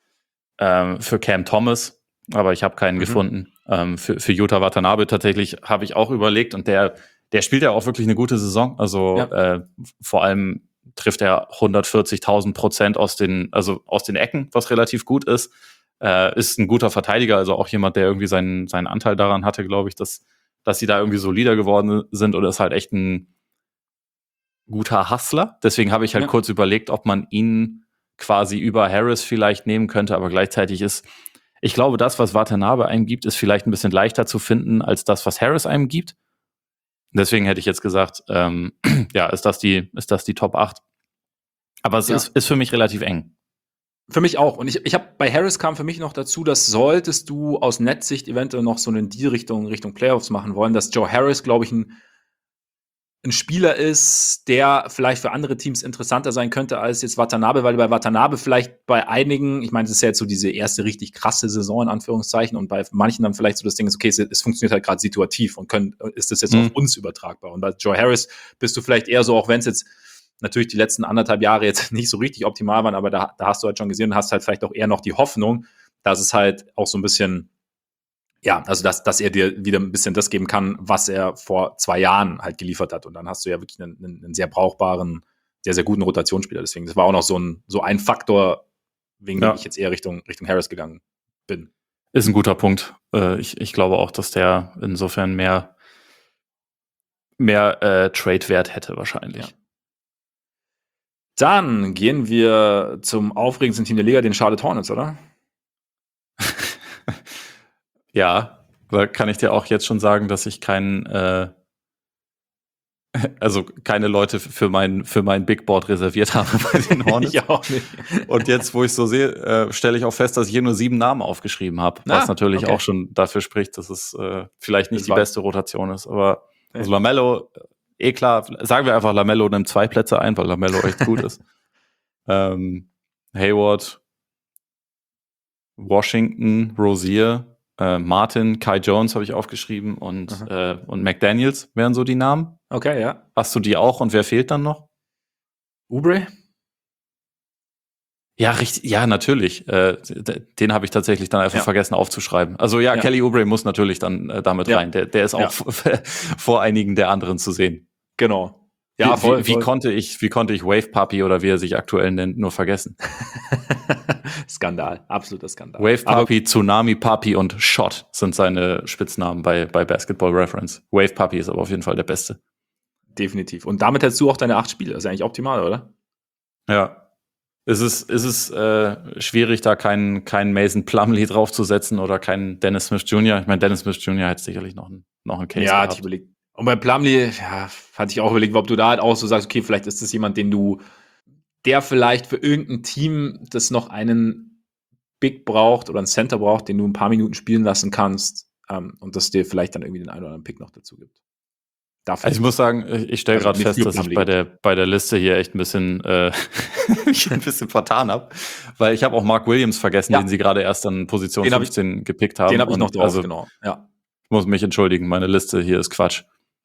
Cam Thomas, aber ich habe keinen gefunden. Für Yuta Watanabe tatsächlich habe ich auch überlegt und der spielt ja auch wirklich eine gute Saison. Also vor allem trifft er 140.000% aus den Ecken, was relativ gut ist. Ist ein guter Verteidiger, also auch jemand, der irgendwie seinen Anteil daran hatte, glaube ich, dass sie da irgendwie solider geworden sind und ist halt echt ein guter Hustler. Deswegen habe ich halt kurz überlegt, ob man ihn quasi über Harris vielleicht nehmen könnte, aber gleichzeitig ich glaube, das, was Watanabe einem gibt, ist vielleicht ein bisschen leichter zu finden als das, was Harris einem gibt. Deswegen hätte ich jetzt gesagt, ist das die Top 8. Aber es ist für mich relativ eng. Für mich auch. Und ich habe bei Harris kam für mich noch dazu, dass solltest du aus Netsicht eventuell noch so in die Richtung Playoffs machen wollen, dass Joe Harris, glaube ich, ein ein Spieler ist, der vielleicht für andere Teams interessanter sein könnte als jetzt Watanabe, weil bei Watanabe vielleicht bei einigen, ich meine, das ist ja jetzt so diese erste richtig krasse Saison in Anführungszeichen und bei manchen dann vielleicht so das Ding ist, okay, es funktioniert halt gerade situativ und ist das jetzt auf uns übertragbar. Und bei Joe Harris bist du vielleicht eher so, auch wenn es jetzt natürlich die letzten 1,5 Jahre jetzt nicht so richtig optimal waren, aber da hast du halt schon gesehen und hast halt vielleicht auch eher noch die Hoffnung, dass es halt auch so ein bisschen ja, also dass er dir wieder ein bisschen das geben kann, was er vor 2 Jahren halt geliefert hat. Und dann hast du ja wirklich einen sehr brauchbaren, sehr, sehr guten Rotationsspieler. Deswegen, das war auch noch so ein Faktor, wegen dem ich jetzt eher Richtung Harris gegangen bin. Ist ein guter Punkt. Ich glaube auch, dass der insofern mehr Trade-Wert hätte wahrscheinlich. Ja. Dann gehen wir zum aufregendsten Team der Liga, den Charlotte Hornets, oder? Ja, da kann ich dir auch jetzt schon sagen, dass ich keine Leute für mein Big Board reserviert habe bei den Hornets. Ich auch nicht. Und jetzt, wo ich so sehe, stelle ich auch fest, dass ich hier nur 7 Namen aufgeschrieben habe, was natürlich auch schon dafür spricht, dass es vielleicht nicht die beste Rotation ist. Aber also LaMelo, klar, sagen wir einfach, LaMelo nimmt 2 Plätze ein, weil LaMelo echt gut ist. Hayward, Washington, Rozier, Martin, Kai Jones habe ich aufgeschrieben und McDaniels wären so die Namen. Okay, ja. Hast du die auch und wer fehlt dann noch? Oubre? Ja, richtig, ja, natürlich. Den habe ich tatsächlich dann einfach vergessen aufzuschreiben. Also ja, Kelly Oubre muss natürlich dann damit rein. Der ist auch vor einigen der anderen zu sehen. Genau. Ja, voll. Wie konnte ich Wave Puppy oder wie er sich aktuell nennt, nur vergessen? Skandal, absoluter Skandal. Wave Puppy, Tsunami Puppy und Shot sind seine Spitznamen bei Basketball Reference. Wave Puppy ist aber auf jeden Fall der Beste. Definitiv. Und damit hättest du auch deine 8 Spiele. Das ist eigentlich optimal, oder? Ja. Ist es schwierig, da keinen Mason Plumlee draufzusetzen oder keinen Dennis Smith Jr.? Ich meine, Dennis Smith Jr. hätte sicherlich noch einen Case gehabt. Hatte ich überlegt. Und bei Plumlee, hatte ich auch überlegt, ob du da halt auch so sagst, okay, vielleicht ist das jemand, der vielleicht für irgendein Team, das noch einen Big braucht oder einen Center braucht, den du ein paar Minuten spielen lassen kannst, und das dir vielleicht dann irgendwie den einen oder anderen Pick noch dazu gibt. Also ich muss sagen, ich stelle gerade fest, dass ich bei der Liste hier echt ein bisschen vertan habe, weil ich habe auch Mark Williams vergessen, den sie gerade erst an Position 15 gepickt haben. Den habe ich noch drauf, genau. Ja. Ich muss mich entschuldigen, meine Liste hier ist Quatsch.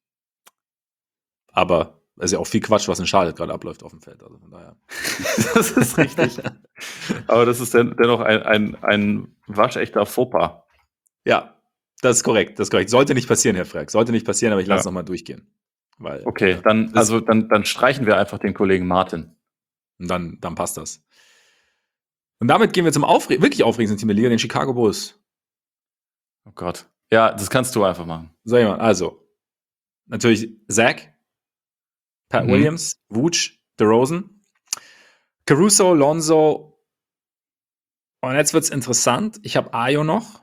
Aber es ist ja auch viel Quatsch, was in Charlotte gerade abläuft auf dem Feld. Also von daher. Das ist richtig. Aber das ist dennoch ein waschechter Fauxpas. Ja, das ist korrekt. Sollte nicht passieren, Herr Freck. Sollte nicht passieren, aber ich lasse es nochmal durchgehen. Weil, okay, dann streichen wir einfach den Kollegen Martin. Und dann passt das. Und damit gehen wir zum wirklich aufregendsten Team der Liga, den Chicago Bulls. Oh Gott. Ja, das kannst du einfach machen. Sag ich mal, also, natürlich Zach, Pat Williams, Vooch, DeRozan, Caruso, Lonzo. Und jetzt wird's interessant. Ich habe Ayo noch.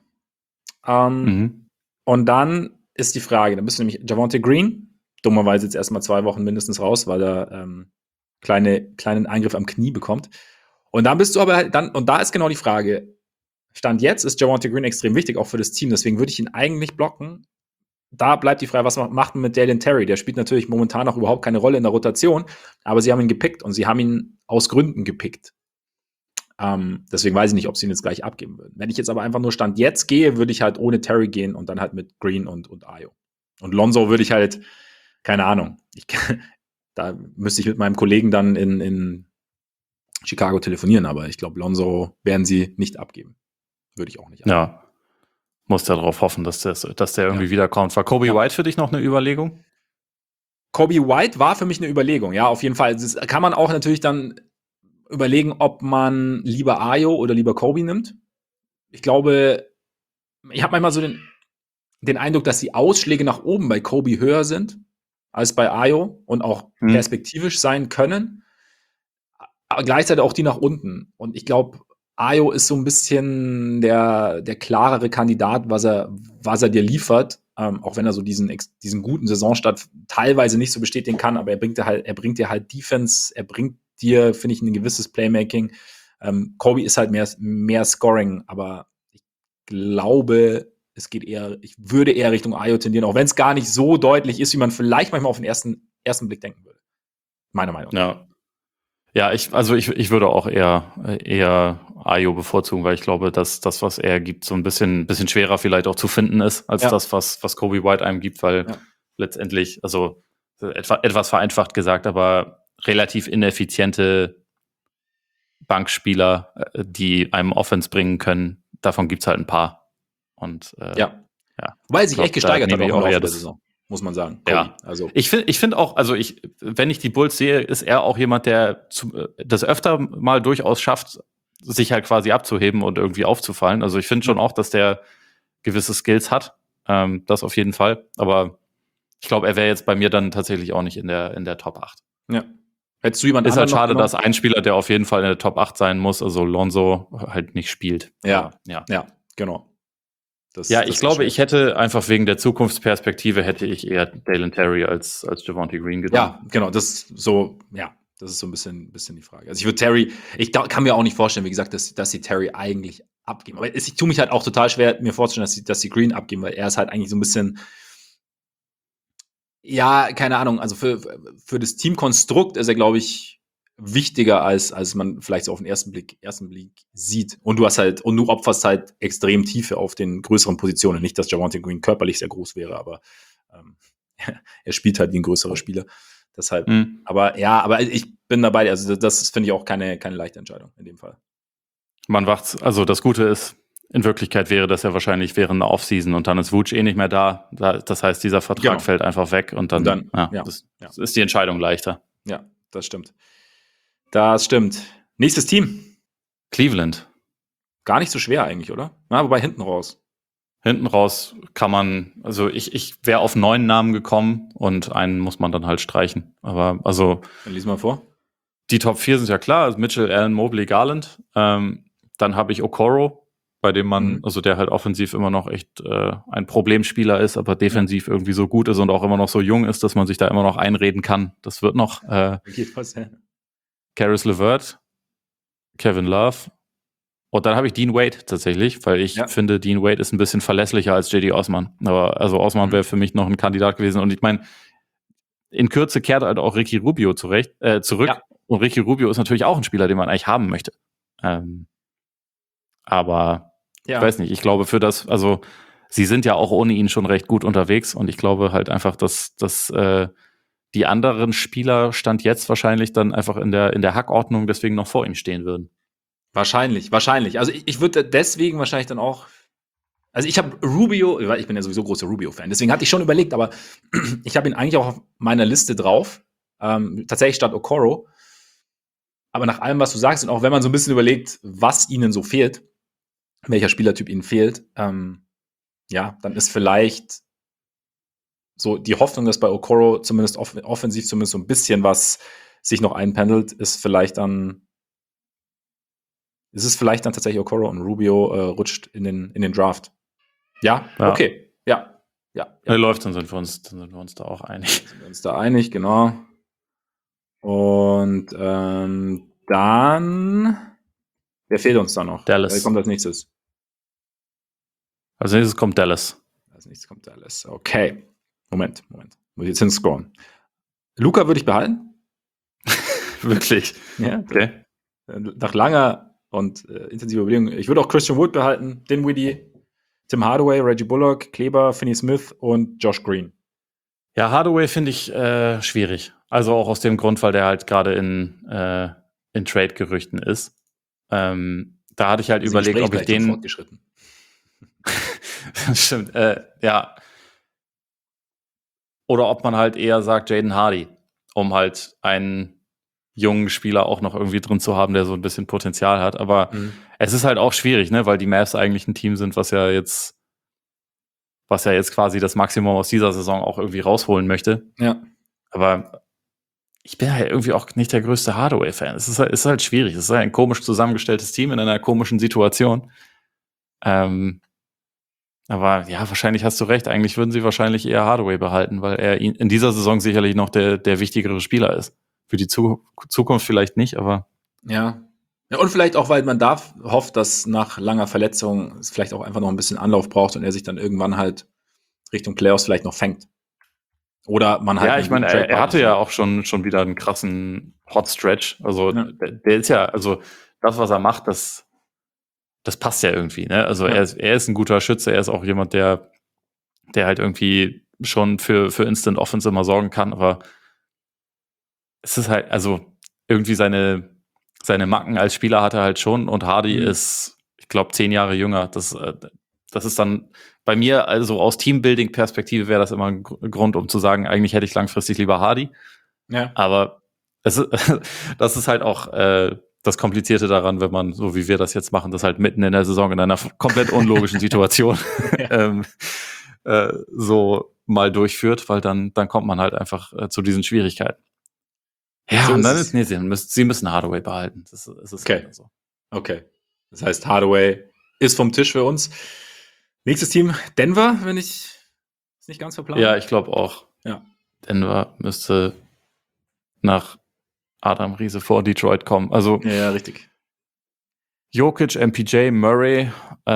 Und dann ist die Frage, dann bist du nämlich Javonte Green, dummerweise jetzt erstmal 2 Wochen mindestens raus, weil er kleinen Eingriff am Knie bekommt. Und dann bist du aber dann, und da ist genau die Frage, Stand jetzt ist Javonte Green extrem wichtig, auch für das Team, deswegen würde ich ihn eigentlich blocken. Da bleibt die Frage, was macht man mit Dalen Terry? Der spielt natürlich momentan noch überhaupt keine Rolle in der Rotation, aber sie haben ihn gepickt und sie haben ihn aus Gründen gepickt. Deswegen weiß ich nicht, ob sie ihn jetzt gleich abgeben würden. Wenn ich jetzt aber einfach nur Stand jetzt gehe, würde ich halt ohne Terry gehen und dann halt mit Green und Ayo. Und Lonzo würde ich halt, keine Ahnung, da müsste ich mit meinem Kollegen dann in Chicago telefonieren, aber ich glaube, Lonzo werden sie nicht abgeben. Würde ich auch nicht abgeben. Ja, muss darauf hoffen, dass der irgendwie wiederkommt. War Kobe White für dich noch eine Überlegung? Kobe White war für mich eine Überlegung, ja, auf jeden Fall. Das kann man auch natürlich dann überlegen, ob man lieber Ayo oder lieber Kobe nimmt. Ich glaube, ich habe manchmal so den Eindruck, dass die Ausschläge nach oben bei Kobe höher sind als bei Ayo und auch perspektivisch sein können, aber gleichzeitig auch die nach unten. Und ich glaube, Ayo ist so ein bisschen der klarere Kandidat, was er dir liefert, auch wenn er so diesen guten Saisonstart teilweise nicht so bestätigen kann, aber er bringt dir halt Defense, er bringt dir, finde ich, ein gewisses Playmaking. Kobe ist halt mehr Scoring, aber ich glaube, ich würde eher Richtung Ayo tendieren, auch wenn es gar nicht so deutlich ist, wie man vielleicht manchmal auf den ersten ersten Blick denken würde. Meiner Meinung nach. Ja. Ja, ich würde auch eher Ayo bevorzugen, weil ich glaube, dass das, was er gibt, so ein bisschen schwerer vielleicht auch zu finden ist, als das, was Kobe White einem gibt, weil letztendlich, also etwas vereinfacht gesagt, aber relativ ineffiziente Bankspieler, die einem Offense bringen können, davon gibt's halt ein paar. Und weil sich echt gesteigert hat auch im Laufe der Saison, muss man sagen. Kobe. Ja, also ich finde auch, also wenn ich die Bulls sehe, ist er auch jemand, der das öfter mal durchaus schafft, sich halt quasi abzuheben und irgendwie aufzufallen. Also ich finde schon auch, dass der gewisse Skills hat, das auf jeden Fall. Aber ich glaube, er wäre jetzt bei mir dann tatsächlich auch nicht in der Top 8. Ja. Hättest du jemanden ist halt schade, dass ein Spieler, der auf jeden Fall in der Top 8 sein muss, also Lonzo, halt nicht spielt. Ja, genau. Ich glaube, ich hätte einfach wegen der Zukunftsperspektive hätte ich eher Dalen Terry als Javonte Green getan. Ja, genau, das ist so ein bisschen die Frage. Also ich würde Terry, kann mir auch nicht vorstellen, wie gesagt, dass sie Terry eigentlich abgeben. Aber ich tue mich halt auch total schwer, mir vorzustellen, dass sie Green abgeben, weil er ist halt eigentlich so ein bisschen, ja, keine Ahnung, also für das Teamkonstrukt ist er, glaube ich, wichtiger, als man vielleicht so auf den ersten Blick sieht. Und du opferst halt extrem Tiefe auf den größeren Positionen. Nicht, dass Javonte Green körperlich sehr groß wäre, aber er spielt halt wie ein größerer Spieler. Deshalb, aber ich bin dabei, also das finde ich auch keine leichte Entscheidung in dem Fall. Also das Gute ist, in Wirklichkeit wäre das ja wahrscheinlich während einer Offseason und dann ist Vooch nicht mehr da. Das heißt, dieser Vertrag fällt einfach weg und dann das ist die Entscheidung leichter. Ja, das stimmt. Das stimmt. Nächstes Team. Cleveland. Gar nicht so schwer eigentlich, oder? Na, wobei hinten raus. Hinten raus kann man, also ich wäre auf 9 Namen gekommen und einen muss man dann halt streichen. Aber also. Dann lies mal vor. Die Top 4 sind ja klar, also Mitchell, Allen, Mobley, Garland. Dann habe ich Okoro, bei dem man, also der halt offensiv immer noch echt ein Problemspieler ist, aber defensiv irgendwie so gut ist und auch immer noch so jung ist, dass man sich da immer noch einreden kann. Das wird noch. Caris LeVert, Kevin Love. Und dann habe ich Dean Wade tatsächlich, weil ich finde, Dean Wade ist ein bisschen verlässlicher als J.D. Osman. Aber also Osman wäre für mich noch ein Kandidat gewesen. Und ich meine, in Kürze kehrt halt auch Ricky Rubio zurück. Ja. Und Ricky Rubio ist natürlich auch ein Spieler, den man eigentlich haben möchte. Aber ich weiß nicht, ich glaube für das, also sie sind ja auch ohne ihn schon recht gut unterwegs. Und ich glaube halt einfach, dass die anderen Spieler Stand jetzt wahrscheinlich dann einfach in der Hackordnung deswegen noch vor ihm stehen würden. Wahrscheinlich. Also ich würde deswegen wahrscheinlich dann auch, also ich habe Rubio, weil ich bin ja sowieso großer Rubio-Fan, deswegen hatte ich schon überlegt, aber ich habe ihn eigentlich auch auf meiner Liste drauf, tatsächlich statt Okoro. Aber nach allem, was du sagst, und auch wenn man so ein bisschen überlegt, was ihnen so fehlt, welcher Spielertyp ihnen fehlt, dann ist vielleicht so die Hoffnung, dass bei Okoro zumindest offensiv zumindest so ein bisschen was sich noch einpendelt, ist es vielleicht dann tatsächlich Okoro und Rubio rutscht in den Draft. Ja, okay. Ja. Läuft, dann sind wir uns da auch einig. Sind wir uns da einig, genau. Und dann, wer fehlt uns da noch? Dallas. Wer kommt als nächstes? Als nächstes kommt Dallas. Okay. Moment. Muss ich jetzt hinscrollen. Luka würde ich behalten. Wirklich? Ja. Okay. Nach langer und intensiver Überlegung. Ich würde auch Christian Wood behalten, Dinwiddie, Tim Hardaway, Reggie Bullock, Kleber, Finney Smith und Josh Green. Ja, Hardaway finde ich schwierig. Also auch aus dem Grund, weil der halt gerade in Trade-Gerüchten ist. Da hatte ich halt überlegt, ob ich den... Fortgeschritten. Stimmt, ja. Oder ob man halt eher sagt Jaden Hardy, um halt einen jungen Spieler auch noch irgendwie drin zu haben, der so ein bisschen Potenzial hat. Aber es ist halt auch schwierig, ne, weil die Mavs eigentlich ein Team sind, was ja jetzt quasi das Maximum aus dieser Saison auch irgendwie rausholen möchte. Ja. Aber ich bin halt irgendwie auch nicht der größte Hardaway-Fan. Es ist halt schwierig. Es ist halt ein komisch zusammengestelltes Team in einer komischen Situation. Aber ja, wahrscheinlich hast du recht. Eigentlich würden sie wahrscheinlich eher Hardaway behalten, weil er in dieser Saison sicherlich noch der wichtigere Spieler ist. Für die Zukunft vielleicht nicht, aber... Ja, und vielleicht auch, weil man hofft, dass nach langer Verletzung es vielleicht auch einfach noch ein bisschen Anlauf braucht und er sich dann irgendwann halt Richtung Playoffs vielleicht noch fängt. Oder man halt. Ja, ich meine, er hatte ja auch schon wieder einen krassen Hot Stretch. Also der ist ja, also das, was er macht, das passt ja irgendwie. Ne? Also er ist ein guter Schütze. Er ist auch jemand, der halt irgendwie schon für Instant Offense immer sorgen kann. Aber es ist halt, also irgendwie seine Macken als Spieler hat er halt schon. Und Hardy ist, ich glaube, 10 Jahre jünger. Das ist dann bei mir, also aus Teambuilding-Perspektive wäre das immer ein Grund, um zu sagen, eigentlich hätte ich langfristig lieber Hardy. Ja. Aber das ist halt auch das Komplizierte daran, wenn man, so wie wir das jetzt machen, das halt mitten in der Saison in einer komplett unlogischen Situation so mal durchführt, weil dann kommt man halt einfach zu diesen Schwierigkeiten. Ja, so und dann sie müssen Hardaway behalten. Das ist okay. So. Okay. Das heißt, Hardaway ist vom Tisch für uns. Nächstes Team, Denver, wenn ich es nicht ganz verplant. Ja, ich glaube auch. Ja. Denver müsste nach Adam Riese vor Detroit kommen. Also ja, richtig. Jokic, MPJ, Murray,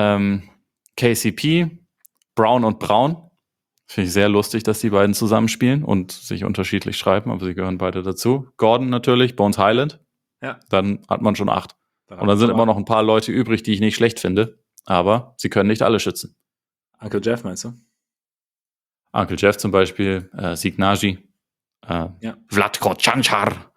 KCP, Brown und Brown. Finde ich sehr lustig, dass die beiden zusammenspielen und sich unterschiedlich schreiben, aber sie gehören beide dazu. Gordon natürlich, Bones Highland. Ja. Dann hat man schon 8. Und dann sind immer noch ein paar Leute übrig, die ich nicht schlecht finde, aber sie können nicht alle schützen. Uncle Jeff meinst du? Uncle Jeff zum Beispiel, Signaji, Vlatko Cancar.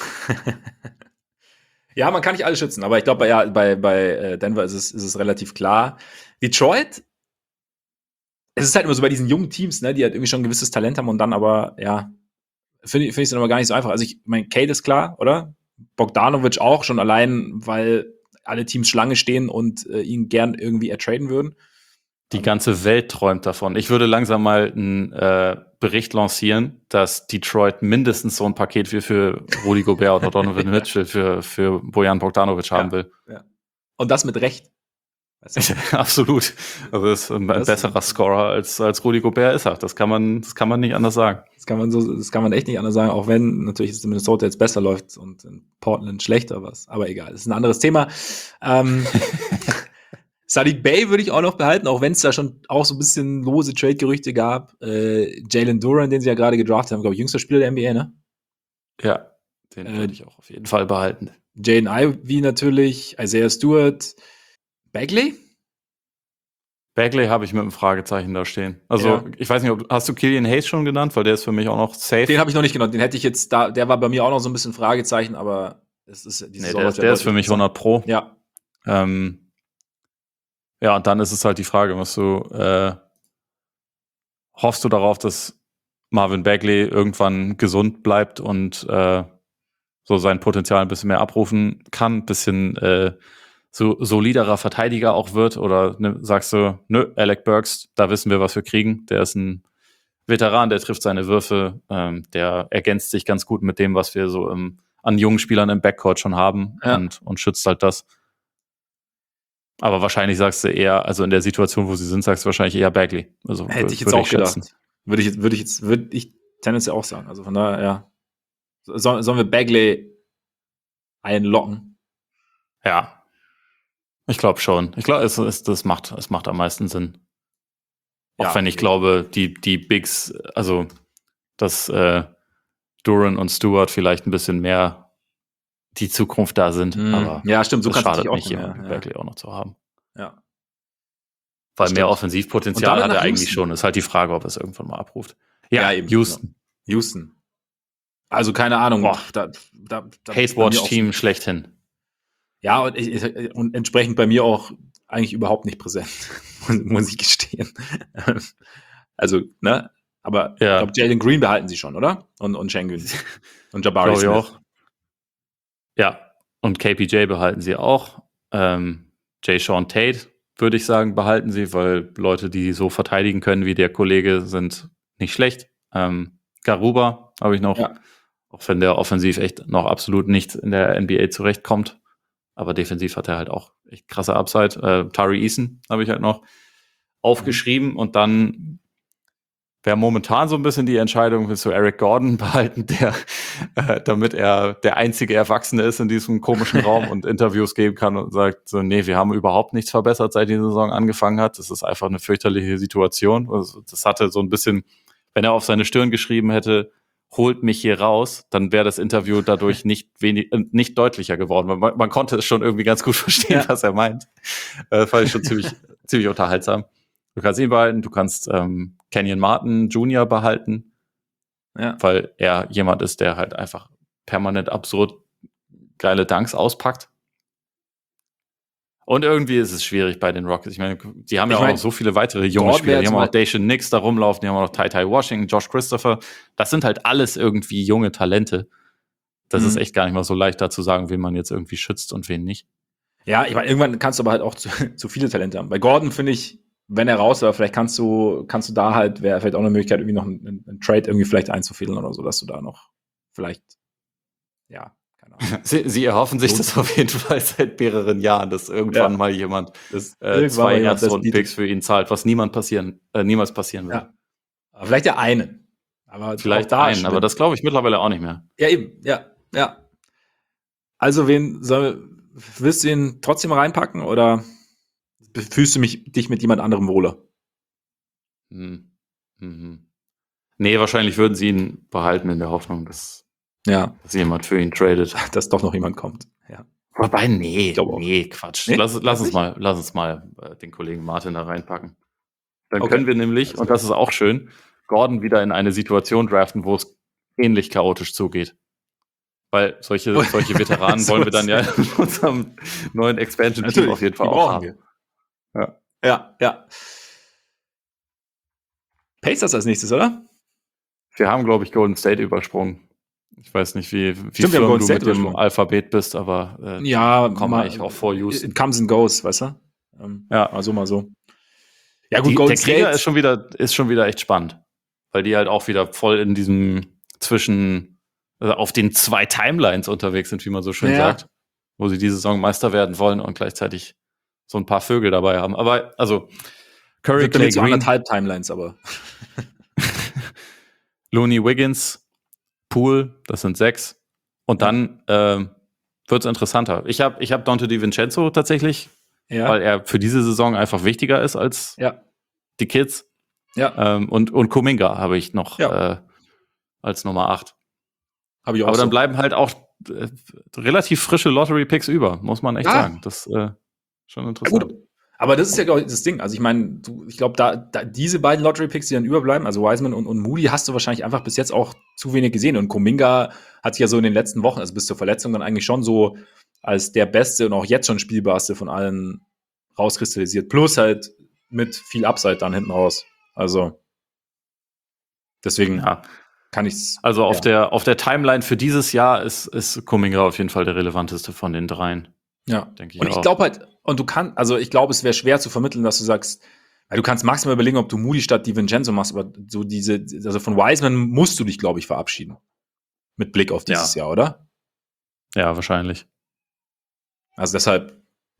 Ja, man kann nicht alle schützen, aber ich glaube, bei Denver ist es relativ klar. Detroit, es ist halt immer so bei diesen jungen Teams, ne, die halt irgendwie schon ein gewisses Talent haben und dann aber, ja, finde ich es dann aber gar nicht so einfach. Also ich meine, Cade ist klar, oder? Bogdanovic auch, schon allein, weil alle Teams Schlange stehen und ihn gern irgendwie ertraden würden. Die ganze Welt träumt davon. Ich würde langsam mal einen Bericht lancieren, dass Detroit mindestens so ein Paket wie für Rudy Gobert oder Donovan Mitchell für Bojan Bogdanovic haben will. Ja. Und das mit Recht. Absolut. Also ist ein besserer Scorer als Rudy Gobert ist er. Das kann man nicht anders sagen. Das kann man echt nicht anders sagen, auch wenn natürlich es in Minnesota jetzt besser läuft und in Portland schlechter was. Aber egal, das ist ein anderes Thema. Sadiq Bey würde ich auch noch behalten, auch wenn es da schon auch so ein bisschen lose Trade-Gerüchte gab. Jalen Duran, den sie ja gerade gedraftet haben, glaube ich, jüngster Spieler der NBA, ne? Ja, den würde ich auch auf jeden Fall behalten. Jaden Ivey natürlich, Isaiah Stewart, Bagley habe ich mit einem Fragezeichen da stehen. Also, ich weiß nicht, hast du Killian Hayes schon genannt? Weil der ist für mich auch noch safe. Den habe ich noch nicht genannt. Den hätte ich jetzt da, der war bei mir auch noch so ein bisschen Fragezeichen, aber es ist der ist für mich 100 Pro. Ja. Ja, und dann ist es halt die Frage, was du hoffst du darauf, dass Marvin Bagley irgendwann gesund bleibt und so sein Potenzial ein bisschen mehr abrufen kann, ein bisschen so soliderer Verteidiger auch wird, oder sagst du, nö, Alec Burks, da wissen wir, was wir kriegen. Der ist ein Veteran, der trifft seine Würfe, der ergänzt sich ganz gut mit dem, was wir so an jungen Spielern im Backcourt schon haben, und schützt halt das. Aber wahrscheinlich sagst du eher, also in der Situation, wo sie sind, sagst du wahrscheinlich eher Bagley. Also hätte ich jetzt auch gedacht. Würde ich tendenziell auch sagen. Also von daher, ja. Sollen wir Bagley einlocken? Ja. Ich glaube schon. Ich glaube, es macht am meisten Sinn. Auch wenn ich glaube, die Bigs, also dass Duran und Stewart vielleicht ein bisschen mehr die Zukunft da sind. Aber ja, stimmt. So das kann schadet auch nicht, jemanden Bagley auch noch zu haben. Ja. Weil mehr Offensivpotenzial hat er eigentlich schon. Ist halt die Frage, ob er es irgendwann mal abruft. Ja, eben. Houston. Also keine Ahnung. Hate-Watch-Team schlechthin. Ja, und entsprechend bei mir auch eigentlich überhaupt nicht präsent, muss ich gestehen. Also, ne? Aber ich glaube, Jalen Green behalten sie schon, oder? Und Şengün. Und Jabari Smith. Auch. Ja, und KPJ behalten sie auch. Jae'Sean Tate, würde ich sagen, behalten sie, weil Leute, die so verteidigen können wie der Kollege, sind nicht schlecht. Garuba habe ich noch, auch wenn der offensiv echt noch absolut nicht in der NBA zurechtkommt. Aber defensiv hat er halt auch echt krasse Upside. Tari Eason habe ich halt noch aufgeschrieben. Und dann wäre momentan so ein bisschen die Entscheidung, willst du Eric Gordon behalten, der damit er der einzige Erwachsene ist in diesem komischen Raum und Interviews geben kann und sagt so, nee, wir haben überhaupt nichts verbessert, seit die Saison angefangen hat. Das ist einfach eine fürchterliche Situation. Also das hatte so ein bisschen wenn er auf seine Stirn geschrieben hätte, holt mich hier raus, dann wäre das Interview dadurch nicht deutlicher geworden. Man konnte es schon irgendwie ganz gut verstehen, was er meint. Fand ich schon ziemlich unterhaltsam. Du kannst ihn behalten, du kannst Kenyon Martin Jr. behalten, weil er jemand ist, der halt einfach permanent absurd geile Dunks auspackt. Und irgendwie ist es schwierig bei den Rockets. Ich meine, die haben ja auch noch so viele weitere junge Spieler. Die haben auch Dacian Nix da rumlaufen, die haben auch noch Ty Washington, Josh Christopher. Das sind halt alles irgendwie junge Talente. Das ist echt gar nicht mal so leicht, da zu sagen, wen man jetzt irgendwie schützt und wen nicht. Ja, ich meine, irgendwann kannst du aber halt auch zu viele Talente haben. Bei Gordon finde ich, wenn er raus war, vielleicht kannst du da halt, wäre vielleicht auch eine Möglichkeit, irgendwie noch einen Trade irgendwie vielleicht einzufädeln oder so, dass du da noch vielleicht, ja, keine Ahnung. Sie erhoffen sich das auf jeden Fall seit mehreren Jahren, dass irgendwann mal jemand 2 Erstrunden-Picks für ihn zahlt, was niemals passieren wird. Ja. Aber vielleicht ja einen. Aber vielleicht einen, aber das glaube ich mittlerweile auch nicht mehr. Ja, eben, ja. Also willst du ihn trotzdem reinpacken oder fühlst du dich mit jemand anderem wohler? Nee, wahrscheinlich würden sie ihn behalten in der Hoffnung, dass jemand für ihn tradet. Dass doch noch jemand kommt. Ja. Wobei, Quatsch. Nee? Lass uns mal den Kollegen Martin da reinpacken. Dann können wir nämlich, und das ist auch schön, Gordon wieder in eine Situation draften, wo es ähnlich chaotisch zugeht. Weil solche Veteranen wollen wir dann ja in unserem neuen Expansion-Team auf jeden Fall auch haben. Ja. Pacers als nächstes, oder? Wir haben, glaube ich, Golden State übersprungen. Ich weiß nicht, wie firm du mit dem Alphabet bist, aber komm eigentlich auch vor Use. It comes and goes, weißt du? Mal so. Ja gut, Golden State. Der Krieger ist schon wieder echt spannend. Weil die halt auch wieder voll in diesem auf den 2 Timelines unterwegs sind, wie man so schön sagt. Wo sie diese Saison Meister werden wollen und gleichzeitig so ein paar Vögel dabei haben. Aber, also, Curry, Clay, Green. 1,5 Timelines, aber. Looney, Wiggins, Poole, das sind 6. Und dann wird's interessanter. Ich hab Dante DiVincenzo tatsächlich, weil er für diese Saison einfach wichtiger ist als die Kids. Ja. Und Kuminga habe ich noch als Nummer 8. Hab ich auch. Aber dann bleiben halt auch relativ frische Lottery-Picks über, muss man echt sagen. Das ist schon interessant. Ja, gut. Aber das ist ja, glaube ich, das Ding. Also ich meine, ich glaube, da diese beiden Lottery-Picks, die dann überbleiben, also Wiseman und Moody, hast du wahrscheinlich einfach bis jetzt auch zu wenig gesehen. Und Kuminga hat sich ja so in den letzten Wochen, also bis zur Verletzung, dann eigentlich schon so als der Beste und auch jetzt schon Spielbarste von allen rauskristallisiert. Plus halt mit viel Upside dann hinten raus. Also deswegen kann ich's. Also auf der Timeline für dieses Jahr ist Kuminga auf jeden Fall der relevanteste von den 3. Ja, denke ich auch. Und ich glaube halt, ich glaube, es wäre schwer zu vermitteln, dass du sagst, weil du kannst maximal überlegen, ob du Moody statt DiVincenzo machst, aber so also von Wiseman musst du dich, glaube ich, verabschieden. Mit Blick auf dieses Jahr, oder? Ja, wahrscheinlich. Also deshalb,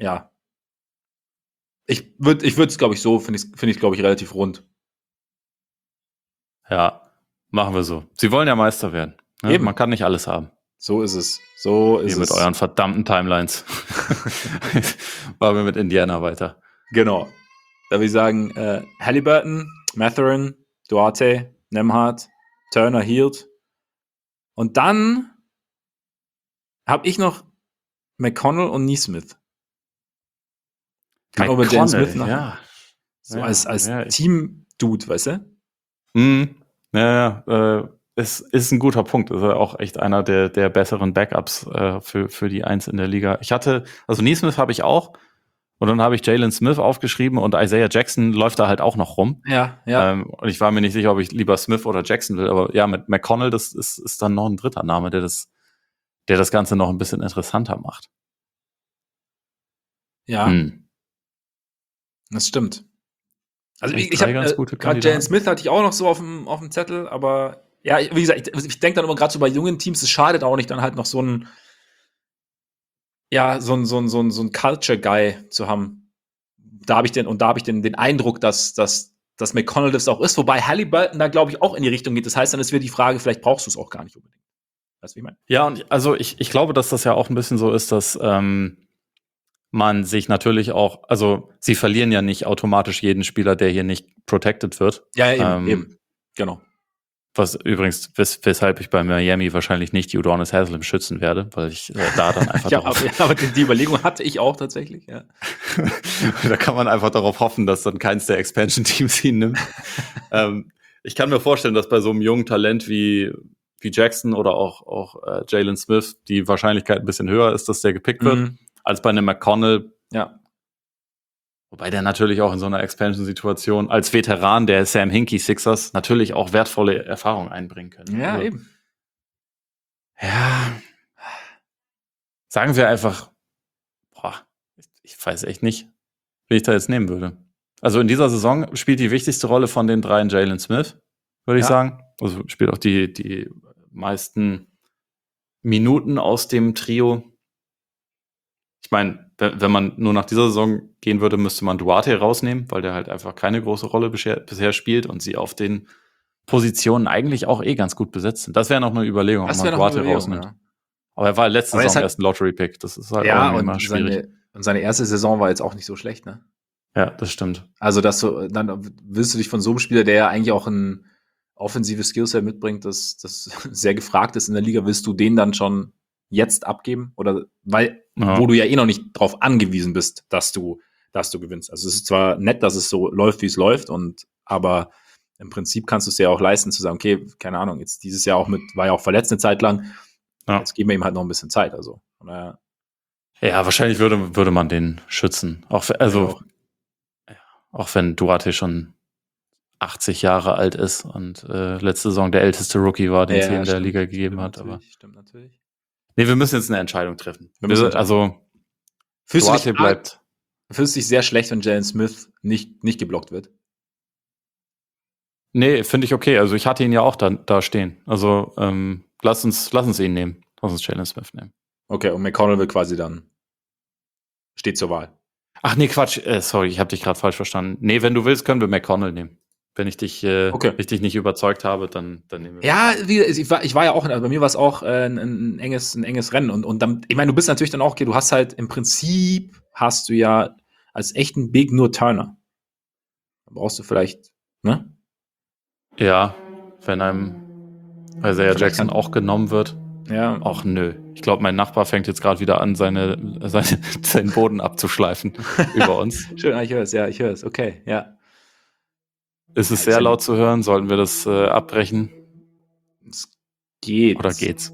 ich würde es, glaube ich, so, finde ich, glaube ich, relativ rund. Ja, machen wir so. Sie wollen ja Meister werden. Ne? Eben. Man kann nicht alles haben. So ist es. Ihr mit euren verdammten Timelines. Machen wir mit Indiana weiter. Genau. Da würde ich sagen, Halliburton, Mathurin, Duarte, Nembhard, Turner, Hield. Und dann habe ich noch McConnell und Neesmith. Kann über James Smith nach. So als Team-Dude, weißt du? Es ist ein guter Punkt. Das ist auch echt einer der besseren Backups für die 1 in der Liga. Neesmith habe ich auch. Und dann habe ich Jalen Smith aufgeschrieben und Isaiah Jackson läuft da halt auch noch rum. Ja. Und ich war mir nicht sicher, ob ich lieber Smith oder Jackson will. Aber ja, mit McConnell, das ist dann noch ein dritter Name, der das Ganze noch ein bisschen interessanter macht. Ja. Das stimmt. Also ich habe gerade Jalen Smith hatte ich auch noch so auf dem Zettel, aber ja, wie gesagt, ich denke dann immer gerade so bei jungen Teams, es schadet auch nicht, dann halt noch so ein Culture-Guy zu haben. Da habe ich den Eindruck, dass McConnell das auch ist, wobei Halliburton da, glaube ich, auch in die Richtung geht. Das heißt, dann ist wieder die Frage, vielleicht brauchst du es auch gar nicht unbedingt. Weißt du, wie ich meine? Ja, und also ich glaube, dass das ja auch ein bisschen so ist, dass man sich natürlich auch, also sie verlieren ja nicht automatisch jeden Spieler, der hier nicht protected wird. Ja, eben. Genau. Was übrigens, weshalb ich bei Miami wahrscheinlich nicht Udonis Haslem schützen werde, weil ich da dann einfach Ja, aber die Überlegung hatte ich auch tatsächlich, ja. Da kann man einfach darauf hoffen, dass dann keins der Expansion-Teams ihn nimmt. Ich kann mir vorstellen, dass bei so einem jungen Talent wie Jackson oder auch Jalen Smith die Wahrscheinlichkeit ein bisschen höher ist, dass der gepickt wird, als bei einem McConnell. Ja. Wobei der natürlich auch in so einer Expansion-Situation als Veteran der Sam Hinkie Sixers natürlich auch wertvolle Erfahrungen einbringen können. Ja, eben. Ja. Sagen wir einfach, ich weiß echt nicht, wen ich da jetzt nehmen würde. Also in dieser Saison spielt die wichtigste Rolle von den dreien Jalen Smith, würde ich sagen. Also spielt auch die meisten Minuten aus dem Trio. Ich meine, wenn man nur nach dieser Saison gehen würde, müsste man Duarte rausnehmen, weil der halt einfach keine große Rolle bisher spielt und sie auf den Positionen eigentlich auch ganz gut besetzt sind. Das wäre noch eine Überlegung, ob man Duarte rausnimmt. Ja. Aber er war letzte Saison erst ein Lottery-Pick. Das ist halt auch immer schwierig. Und seine erste Saison war jetzt auch nicht so schlecht, ne? Ja, das stimmt. Also, dann willst du dich von so einem Spieler, der ja eigentlich auch ein offensives Skillset mitbringt, das sehr gefragt ist in der Liga, willst du den dann schon jetzt abgeben? Oder wo du ja noch nicht drauf angewiesen bist, dass du gewinnst. Also es ist zwar nett, dass es so läuft, wie es läuft, aber im Prinzip kannst du es ja auch leisten, zu sagen, okay, keine Ahnung, jetzt dieses Jahr war ja auch verletzt eine Zeit lang, jetzt geben wir ihm halt noch ein bisschen Zeit. Also, ja, wahrscheinlich würde man den schützen. Auch wenn Duarte schon 80 Jahre alt ist und letzte Saison der älteste Rookie war, den es in der Liga gegeben hat. Aber stimmt natürlich. Nee, wir müssen jetzt eine Entscheidung treffen. Fühlst du dich sehr schlecht, wenn Jalen Smith nicht geblockt wird? Nee, finde ich okay. Also ich hatte ihn ja auch da stehen. Also lass uns ihn nehmen. Lass uns Jalen Smith nehmen. Okay, und McConnell wird quasi dann steht zur Wahl. Ach nee, Quatsch. Sorry, ich habe dich gerade falsch verstanden. Nee, wenn du willst, können wir McConnell nehmen. Wenn ich dich nicht überzeugt habe, dann nehmen wir. Ja, ich war ja auch, bei mir war es auch ein enges Rennen. Und dann, ich meine, du bist natürlich dann auch, okay, du hast halt im Prinzip hast du ja als echten Big nur Turner. Da brauchst du vielleicht, ne? Ja, wenn einem Isaiah Jackson auch genommen wird. Ja. Ach nö. Ich glaube, mein Nachbar fängt jetzt gerade wieder an, seinen Boden abzuschleifen über uns. Schön, ich höre es. Okay, ja. Ist es sehr laut zu hören? Sollten wir das abbrechen? Es geht. Oder geht's?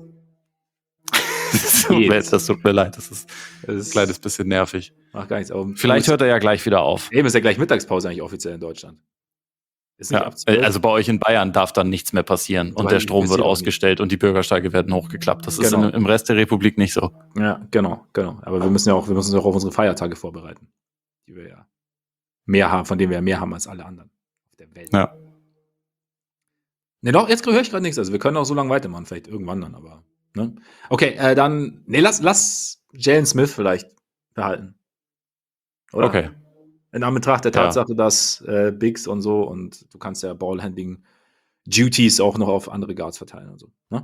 Das tut mir leid, das ist ein kleines bisschen nervig. Macht gar nichts. Vielleicht hört er ja gleich wieder auf. Eben ist ja gleich Mittagspause eigentlich offiziell in Deutschland. Also bei euch in Bayern darf dann nichts mehr passieren und der Strom wird ausgestellt und die Bürgersteige werden hochgeklappt. Das ist im Rest der Republik nicht so. Ja, genau. Aber wir müssen uns auch auf unsere Feiertage vorbereiten, die wir ja mehr haben, von denen wir ja mehr haben als alle anderen auf der Welt. Ja. Ne, doch, jetzt höre ich gerade nichts. Also wir können auch so lange weitermachen, vielleicht irgendwann dann, aber. Ne? Okay, dann. Ne, lass Jalen Smith vielleicht behalten. Oder? Okay. In Anbetracht der Tatsache, dass Bigs und so und du kannst ja Ballhandling Duties auch noch auf andere Guards verteilen und so. Ne?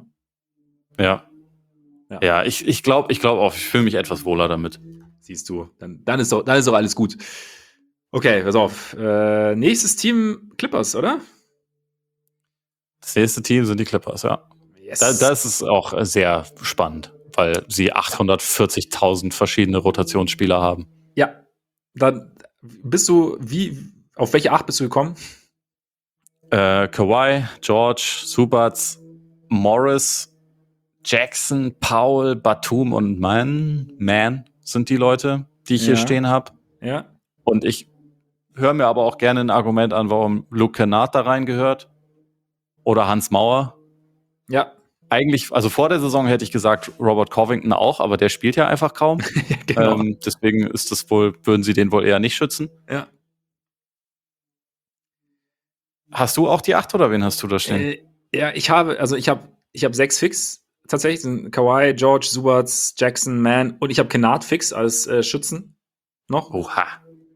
Ja, ich glaube auch, ich fühle mich etwas wohler damit. Siehst du, dann ist doch alles gut. Okay, pass auf. Nächstes Team Clippers, oder? Das nächste Team sind die Clippers, ja. Yes. Das ist auch sehr spannend, weil sie 840.000 verschiedene Rotationsspieler haben. Ja, dann bist du, auf welche 8 bist du gekommen? Kawhi, George, Subats, Morris, Jackson, Powell, Batum und Man sind die Leute, die ich hier stehen habe. Ja. Und ich höre mir aber auch gerne ein Argument an, warum Luke Kennard da reingehört. Oder Hans Mauer. Ja. Eigentlich, also vor der Saison hätte ich gesagt Robert Covington auch, aber der spielt ja einfach kaum. Genau. Deswegen würden sie den wohl eher nicht schützen. Ja. Hast du auch die 8 oder wen hast du da stehen? Ja, ich habe 6 fix. Tatsächlich sind Kawhi, George, Subats, Jackson, Man und ich habe Kennard fix als Schützen noch. Oha.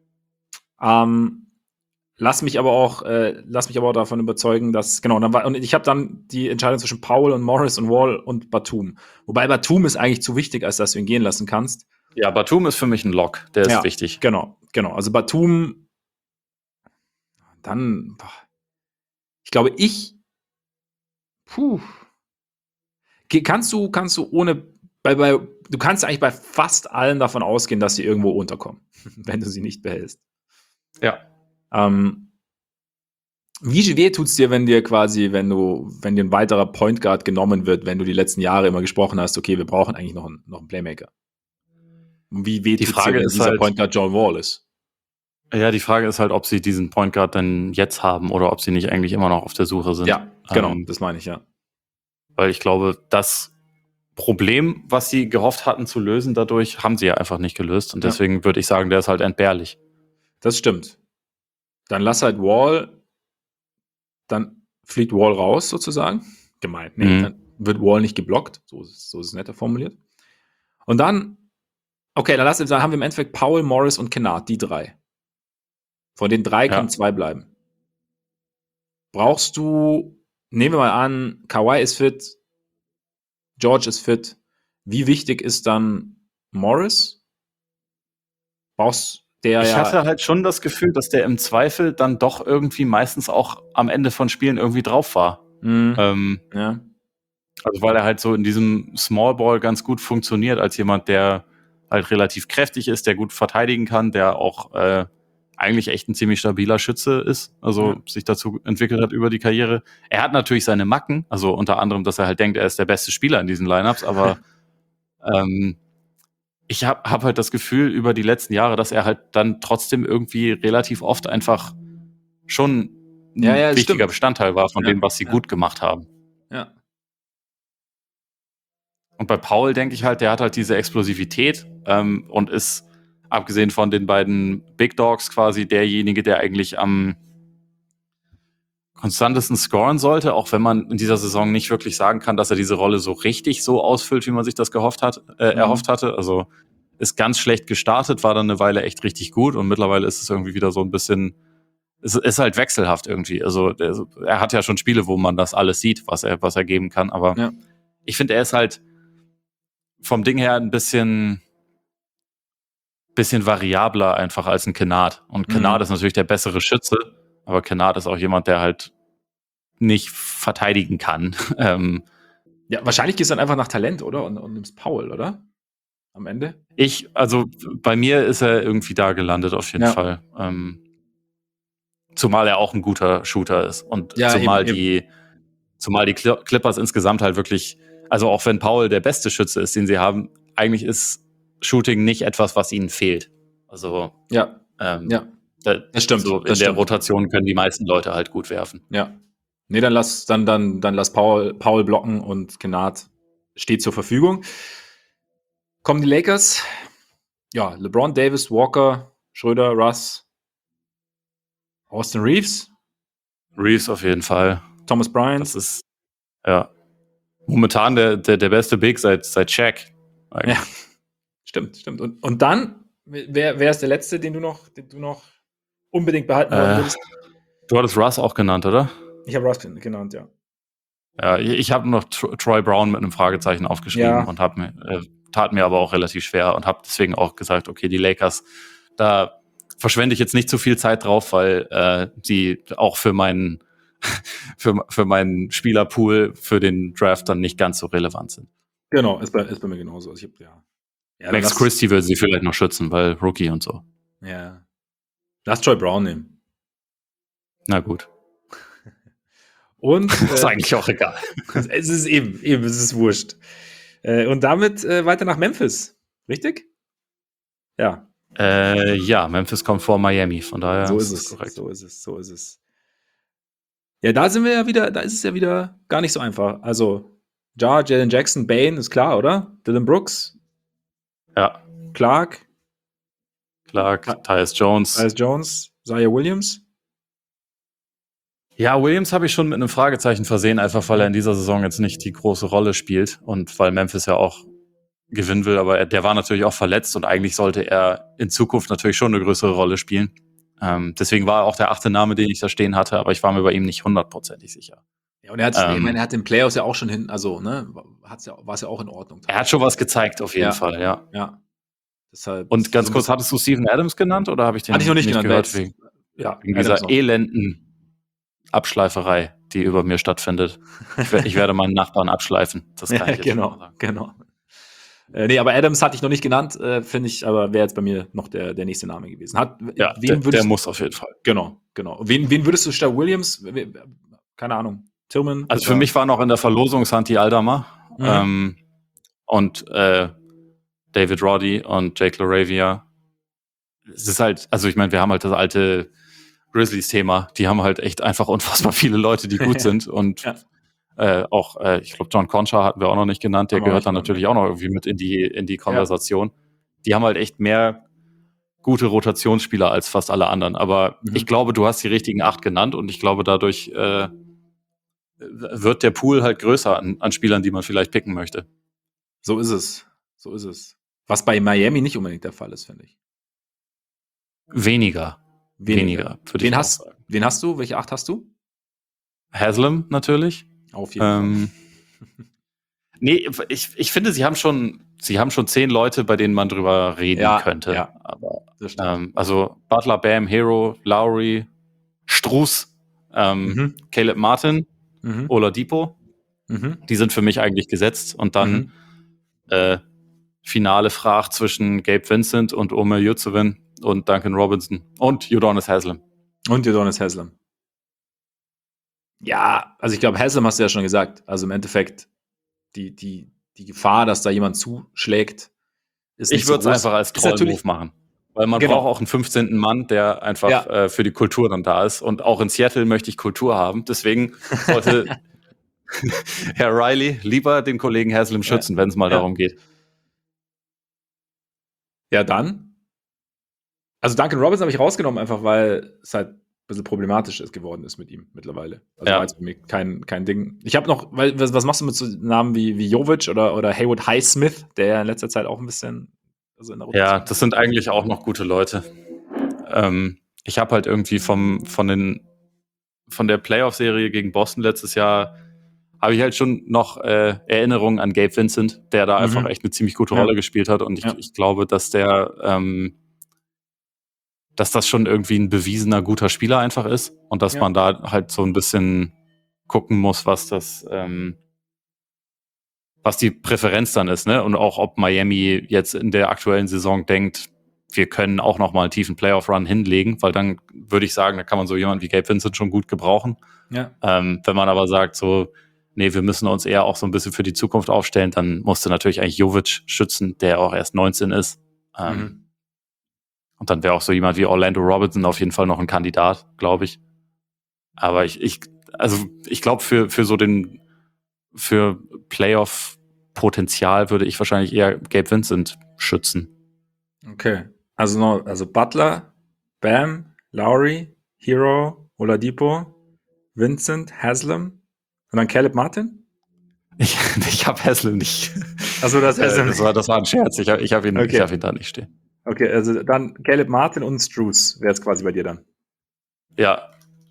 Lass mich aber auch davon überzeugen, dass und ich habe dann die Entscheidung zwischen Powell und Morris und Wall und Batum. Wobei Batum ist eigentlich zu wichtig, als dass du ihn gehen lassen kannst. Ja, Batum ist für mich ein Lock, der ist wichtig. Genau. Also Batum, dann, ich glaube, Puh. Kannst du ohne, du kannst eigentlich bei fast allen davon ausgehen, dass sie irgendwo unterkommen, wenn du sie nicht behältst. Ja. Wie weh tut's dir, wenn dir ein weiterer Point Guard genommen wird, wenn du die letzten Jahre immer gesprochen hast, okay, wir brauchen eigentlich noch einen Playmaker? Und wie weh Die tut's dir, Frage wenn ist dieser halt- Point Guard John Wall ist? Ja, die Frage ist halt, ob sie diesen Point Guard dann jetzt haben oder ob sie nicht eigentlich immer noch auf der Suche sind. Ja, genau, das meine ich, ja. Weil ich glaube, das Problem, was sie gehofft hatten zu lösen dadurch, haben sie ja einfach nicht gelöst. Und Ja. deswegen würde ich sagen, der ist halt entbehrlich. Das stimmt. Dann lass halt Wall, dann fliegt Wall raus sozusagen. Gemeint. Nee, dann wird Wall nicht geblockt. So ist es netter formuliert. Und dann, okay, dann haben wir im Endeffekt Powell, Morris und Kennard, die 3. Von den 3 können 2 bleiben. Brauchst du, nehmen wir mal an, Kawhi ist fit, George ist fit. Wie wichtig ist dann Morris? Ich hatte halt schon das Gefühl, dass der im Zweifel dann doch irgendwie meistens auch am Ende von Spielen irgendwie drauf war. Ja. Also weil er halt so in diesem Small Ball ganz gut funktioniert als jemand, der halt relativ kräftig ist, der gut verteidigen kann, der auch eigentlich echt ein ziemlich stabiler Schütze ist, also sich dazu entwickelt hat über die Karriere. Er hat natürlich seine Macken, also unter anderem, dass er halt denkt, er ist der beste Spieler in diesen Lineups, aber ich hab halt das Gefühl über die letzten Jahre, dass er halt dann trotzdem irgendwie relativ oft einfach schon ein wichtiger Bestandteil war von dem, was sie gut gemacht haben. Ja. Und bei Paul denke ich halt, der hat halt diese Explosivität und ist, abgesehen von den beiden Big Dogs, quasi derjenige, der eigentlich am konstantesten scoren sollte, auch wenn man in dieser Saison nicht wirklich sagen kann, dass er diese Rolle so richtig so ausfüllt, wie man sich das erhofft hatte. Also ist ganz schlecht gestartet, war dann eine Weile echt richtig gut und mittlerweile ist es irgendwie wieder so ein bisschen, es ist halt wechselhaft irgendwie. Also er hat ja schon Spiele, wo man das alles sieht, was er geben kann, aber ich finde, er ist halt vom Ding her ein bisschen variabler einfach als ein Kennard. Und Kennard ist natürlich der bessere Schütze, aber Kennard ist auch jemand, der halt nicht verteidigen kann. Ja, wahrscheinlich gehst du dann einfach nach Talent, oder? Und nimmst Paul, oder? Am Ende? Also bei mir ist er irgendwie da gelandet auf jeden Fall. Zumal er auch ein guter Shooter ist. Und zumal die Clippers insgesamt halt wirklich, also auch wenn Paul der beste Schütze ist, den sie haben, eigentlich ist Shooting nicht etwas, was ihnen fehlt. Also das stimmt. So in der Rotation können die meisten Leute halt gut werfen. Ja. Nee, dann lass Paul blocken und Kennard steht zur Verfügung. Kommen die Lakers. Ja, LeBron, Davis, Walker, Schröder, Russ, Austin Reeves. Reeves auf jeden Fall. Thomas Bryant. Das ist momentan der beste Big seit Shaq. Ja, stimmt. Und dann, wer ist der Letzte, den du noch unbedingt behalten wollen willst? Du hattest Russ auch genannt, oder? Ich habe Russ genannt, ja. Ja, ich habe noch Troy Brown mit einem Fragezeichen aufgeschrieben und tat mir aber auch relativ schwer und habe deswegen auch gesagt, okay, die Lakers, da verschwende ich jetzt nicht zu viel Zeit drauf, weil die auch für meinen Spielerpool für den Draft dann nicht ganz so relevant sind. Genau, ist bei mir genauso. Also Max Christie würde sie vielleicht noch schützen, weil Rookie und so. Ja. Lass Troy Brown nehmen. Na gut. Und ist eigentlich auch egal. Es ist eben, es ist wurscht. Und damit weiter nach Memphis, richtig? Ja. Ja, Memphis kommt vor Miami, von daher so ist es korrekt. So ist es. Ja, da ist es ja wieder gar nicht so einfach. Also, Jalen Jackson, Bane, ist klar, oder? Dylan Brooks. Ja. Clark, Tyus Jones, Zion Williams. Ja, Williams habe ich schon mit einem Fragezeichen versehen, einfach weil er in dieser Saison jetzt nicht die große Rolle spielt und weil Memphis ja auch gewinnen will, aber der war natürlich auch verletzt und eigentlich sollte er in Zukunft natürlich schon eine größere Rolle spielen. Deswegen war er auch der 8. Name, den ich da stehen hatte, aber ich war mir bei ihm nicht 100% sicher. Ja, und er hat den Playoffs ja auch schon hin, also, ne, war es ja auch in Ordnung. Er hat schon was gezeigt, auf jeden Fall, ja. Ja. Deshalb und ganz kurz, hattest du Steven Adams genannt oder habe ich den noch nicht genannt? Wegen dieser elenden Abschleiferei. die über mir stattfindet. Ich werde meinen Nachbarn abschleifen. Das kann ich jetzt schon mal sagen. Genau. Nee, aber Adams hatte ich noch nicht genannt, finde ich, aber wäre jetzt bei mir noch der nächste Name gewesen. Ja, der muss auf jeden Fall. Genau. Wen würdest du statt Williams? Keine Ahnung. Tillman? Also für mich war noch in der Verlosung Santi Aldama und David Roddy und Jake LaRavia. Es ist halt, also ich meine, wir haben halt das alte Grizzlies-Thema. Die haben halt echt einfach unfassbar viele Leute, die gut sind und ich glaube, John Concha hatten wir auch noch nicht genannt, der gehört dann natürlich auch noch irgendwie mit in die Konversation. Ja. Die haben halt echt mehr gute Rotationsspieler als fast alle anderen. Aber ich glaube, du hast die richtigen 8 genannt und ich glaube, dadurch wird der Pool halt größer an Spielern, die man vielleicht picken möchte. So ist es. Was bei Miami nicht unbedingt der Fall ist, finde ich. Weniger. Wen hast du? Welche 8 hast du? Haslam natürlich. Auf jeden Fall. Nee, ich finde, sie haben schon 10 Leute, bei denen man drüber reden könnte. Ja, aber also Butler, Bam, Hero, Lowry, Strus, Caleb Martin, Oladipo, die sind für mich eigentlich gesetzt. Und dann finale Frage zwischen Gabe Vincent und Omer Yurtseven und Duncan Robinson und Udonis Haslem. Ja, also ich glaube, Haslem hast du ja schon gesagt. Also im Endeffekt die Gefahr, dass da jemand zuschlägt, ist nicht so groß. Ich würde es einfach als Troll-Move machen. Weil man braucht auch einen 15. Mann, der einfach für die Kultur dann da ist. Und auch in Seattle möchte ich Kultur haben. Deswegen sollte Herr Riley lieber den Kollegen Haslem schützen, wenn es mal darum geht. Ja, dann. Also Duncan Robinson habe ich rausgenommen, einfach weil es halt ein bisschen problematisch geworden ist mit ihm mittlerweile. Also war jetzt für mich kein Ding. Ich habe noch, weil was machst du mit so Namen wie Jovic oder Haywood Highsmith, der ja in letzter Zeit auch ein bisschen in der Rotation. Ja, das sind eigentlich auch noch gute Leute. Ich habe halt irgendwie von der Playoff-Serie gegen Boston letztes Jahr habe ich halt schon noch Erinnerungen an Gabe Vincent, der da einfach echt eine ziemlich gute Rolle gespielt hat. Und ich glaube, dass dass das schon irgendwie ein bewiesener guter Spieler einfach ist und dass man da halt so ein bisschen gucken muss, was die Präferenz dann ist, ne? Und auch ob Miami jetzt in der aktuellen Saison denkt, wir können auch noch mal einen tiefen Playoff-Run hinlegen, weil dann würde ich sagen, da kann man so jemanden wie Gabe Vincent schon gut gebrauchen. Ja. Wenn man aber sagt so, nee, wir müssen uns eher auch so ein bisschen für die Zukunft aufstellen, dann musste natürlich eigentlich Jovic schützen, der auch erst 19 ist. Und dann wäre auch so jemand wie Orlando Robinson auf jeden Fall noch ein Kandidat, glaube ich. Aber ich glaube, für Playoff-Potenzial würde ich wahrscheinlich eher Gabe Vincent schützen. Okay. Also Butler, Bam, Lowry, Hero, Oladipo, Vincent, Haslem und dann Caleb Martin? Ich habe Haslem nicht. Also das war ein Scherz. Ich hab ihn da nicht stehen. Okay, also dann Caleb Martin und Strus wäre jetzt quasi bei dir dann. Ja.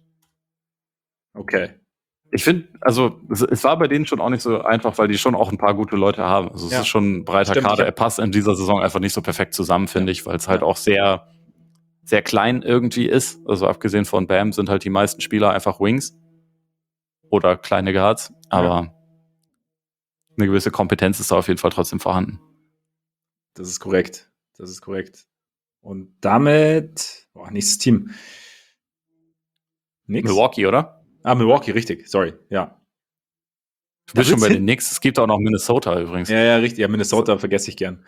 Okay. Ich finde, also es war bei denen schon auch nicht so einfach, weil die schon auch ein paar gute Leute haben. Also es ist schon ein breiter Kader. Er passt in dieser Saison einfach nicht so perfekt zusammen, finde ich, weil es halt auch sehr, sehr klein irgendwie ist. Also abgesehen von Bam sind halt die meisten Spieler einfach Wings oder kleine Guards. Aber eine gewisse Kompetenz ist da auf jeden Fall trotzdem vorhanden. Das ist korrekt. Und damit, nächstes Team. Milwaukee, oder? Milwaukee, richtig. Sorry, ja. Du bist schon bei den Knicks. Es gibt auch noch Minnesota übrigens. Ja, richtig. Ja, Minnesota vergesse ich gern.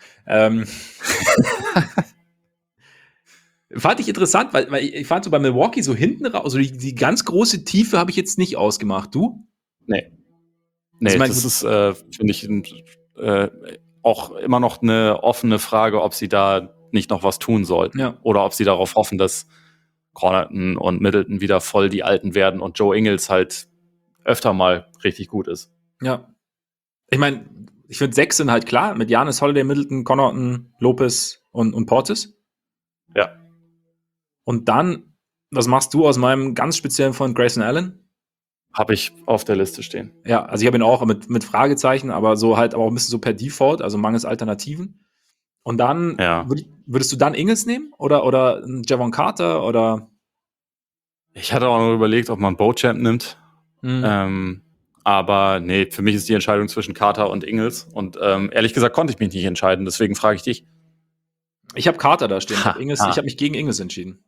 Fand ich interessant, weil ich fand so bei Milwaukee so hinten raus, also die ganz große Tiefe habe ich jetzt nicht ausgemacht. Du? Nee, das ist, finde ich, auch immer noch eine offene Frage, ob sie da nicht noch was tun sollten. Ja. Oder ob sie darauf hoffen, dass Connaughton und Middleton wieder voll die Alten werden und Joe Ingles halt öfter mal richtig gut ist. Ja. Ich meine, ich finde 6 sind halt klar, mit Giannis, Holiday, Middleton, Connaughton, Lopez und Portis. Ja. Und dann, was machst du aus meinem ganz speziellen Freund Grayson Allen? Habe ich auf der Liste stehen. Ja, also ich habe ihn auch mit Fragezeichen, aber so halt aber auch ein bisschen so per Default, also mangels Alternativen. Und dann würdest du dann Ingles nehmen oder Javon Carter oder? Ich hatte auch noch überlegt, ob man Beauchamp nimmt. Aber nee, für mich ist die Entscheidung zwischen Carter und Ingles. Und ehrlich gesagt konnte ich mich nicht entscheiden, deswegen frage ich dich. Ich habe Carter da stehen. Ich Ha, habe ha. mich gegen Ingles entschieden.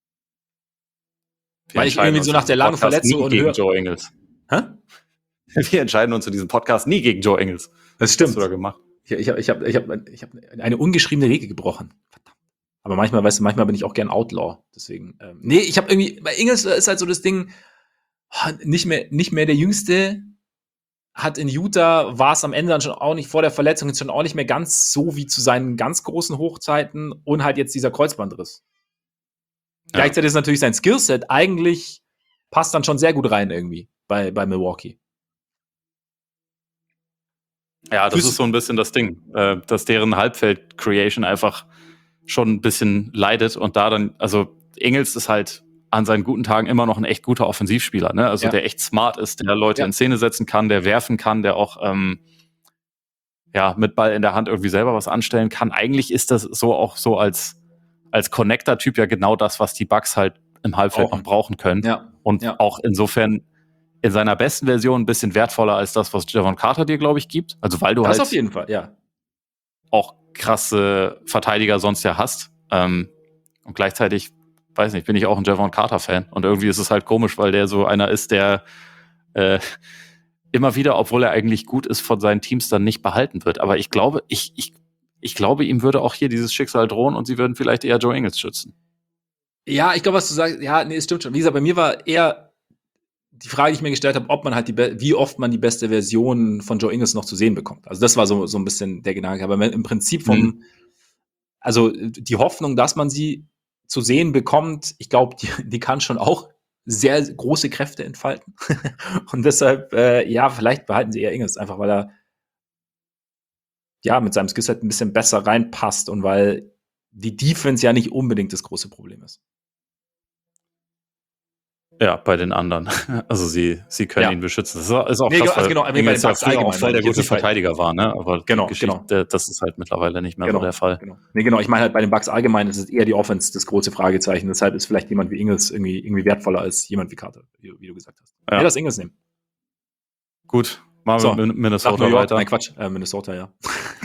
Wir Weil ich entscheiden irgendwie uns so in nach der diesem langen Podcast Verletzung nie und gegen Joe Ingles. Hä? Wir entscheiden uns in diesem Podcast nie gegen Joe Ingles. Das Was stimmt. hast du da gemacht? Ich hab eine ungeschriebene Regel gebrochen. Verdammt. Aber manchmal, weißt du, manchmal bin ich auch gern Outlaw. Deswegen, nee, ich habe irgendwie, bei Ingles ist halt so das Ding, nicht mehr der Jüngste, hat in Utah, war es am Ende dann schon auch nicht vor der Verletzung, jetzt schon auch nicht mehr ganz so wie zu seinen ganz großen Hochzeiten und halt jetzt dieser Kreuzbandriss. Ja. Gleichzeitig ist natürlich sein Skillset eigentlich passt dann schon sehr gut rein irgendwie bei Milwaukee. Ja, das ist so ein bisschen das Ding, dass deren Halbfeld-Creation einfach schon ein bisschen leidet und da dann, also Ingles ist halt an seinen guten Tagen immer noch ein echt guter Offensivspieler, ne? Also der echt smart ist, der Leute in Szene setzen kann, der werfen kann, der auch mit Ball in der Hand irgendwie selber was anstellen kann. Eigentlich ist das so auch so als Connector-Typ ja genau das, was die Bucks halt im Halbfeld noch brauchen können. Und auch insofern in seiner besten Version ein bisschen wertvoller als das, was Jevon Carter dir, glaube ich, gibt. Also weil du das halt auf jeden Fall, ja. auch krasse Verteidiger sonst ja hast. Und gleichzeitig, weiß nicht, bin ich auch ein Jevon Carter-Fan. Und irgendwie ist es halt komisch, weil der so einer ist, der immer wieder, obwohl er eigentlich gut ist, von seinen Teams dann nicht behalten wird. Aber ich glaube, ich glaube, ihm würde auch hier dieses Schicksal drohen und sie würden vielleicht eher Joe Ingles schützen. Ja, ich glaube, was du sagst, ja, nee, es stimmt schon. Wie gesagt, bei mir war eher die Frage, die ich mir gestellt habe, ob man halt wie oft man die beste Version von Joe Ingles noch zu sehen bekommt. Also das war so ein bisschen der Gedanke. Aber im Prinzip also die Hoffnung, dass man sie zu sehen bekommt, ich glaube, die kann schon auch sehr große Kräfte entfalten. Und deshalb, vielleicht behalten sie eher Ingles, einfach weil er mit seinem Skillset ein bisschen besser reinpasst und weil die Defense ja nicht unbedingt das große Problem ist. Ja, bei den anderen. Also sie können ihn beschützen. Das ist auch krass, weil bei den Bucks auch voll der gute Verteidiger war, ne? Aber genau, die Geschichte, das ist halt mittlerweile nicht mehr so der Fall. Genau. Nee, genau. Ich meine halt bei den Bucks allgemein, das ist eher die Offense das große Fragezeichen. Deshalb ist vielleicht jemand wie Ingles irgendwie wertvoller als jemand wie Carter, wie du gesagt hast. Ja, lass Ingles nehmen. Gut, machen wir mit Minnesota weiter. Nein, Quatsch, Minnesota, ja.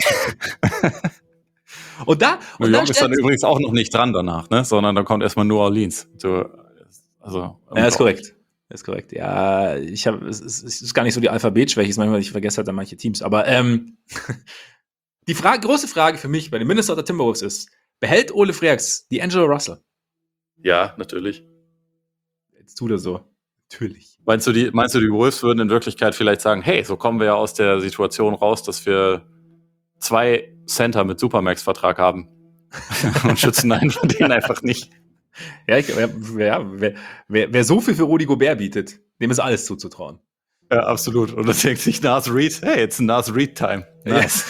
und New York ist dann übrigens auch noch nicht dran danach, ne? Sondern dann kommt erstmal New Orleans. Ist korrekt. Ist korrekt. Ja, es ist gar nicht so die Alphabetschwäche, ist manchmal, ich vergesse halt dann manche Teams. Aber die große Frage für mich bei den Minnesota Timberwolves ist, behält Ole Freaks D'Angelo Russell? Ja, natürlich. Jetzt tut er so. Natürlich. Meinst du, die Wolves würden in Wirklichkeit vielleicht sagen, hey, so kommen wir ja aus der Situation raus, dass wir 2 Center mit Supermax-Vertrag haben und schützen einen von denen einfach nicht. Ja, wer so viel für Rudi Gobert bietet, dem ist alles zuzutrauen. Ja, absolut. Und das denkt sich Nas Reed, hey, it's Nas Reed-Time. Nice.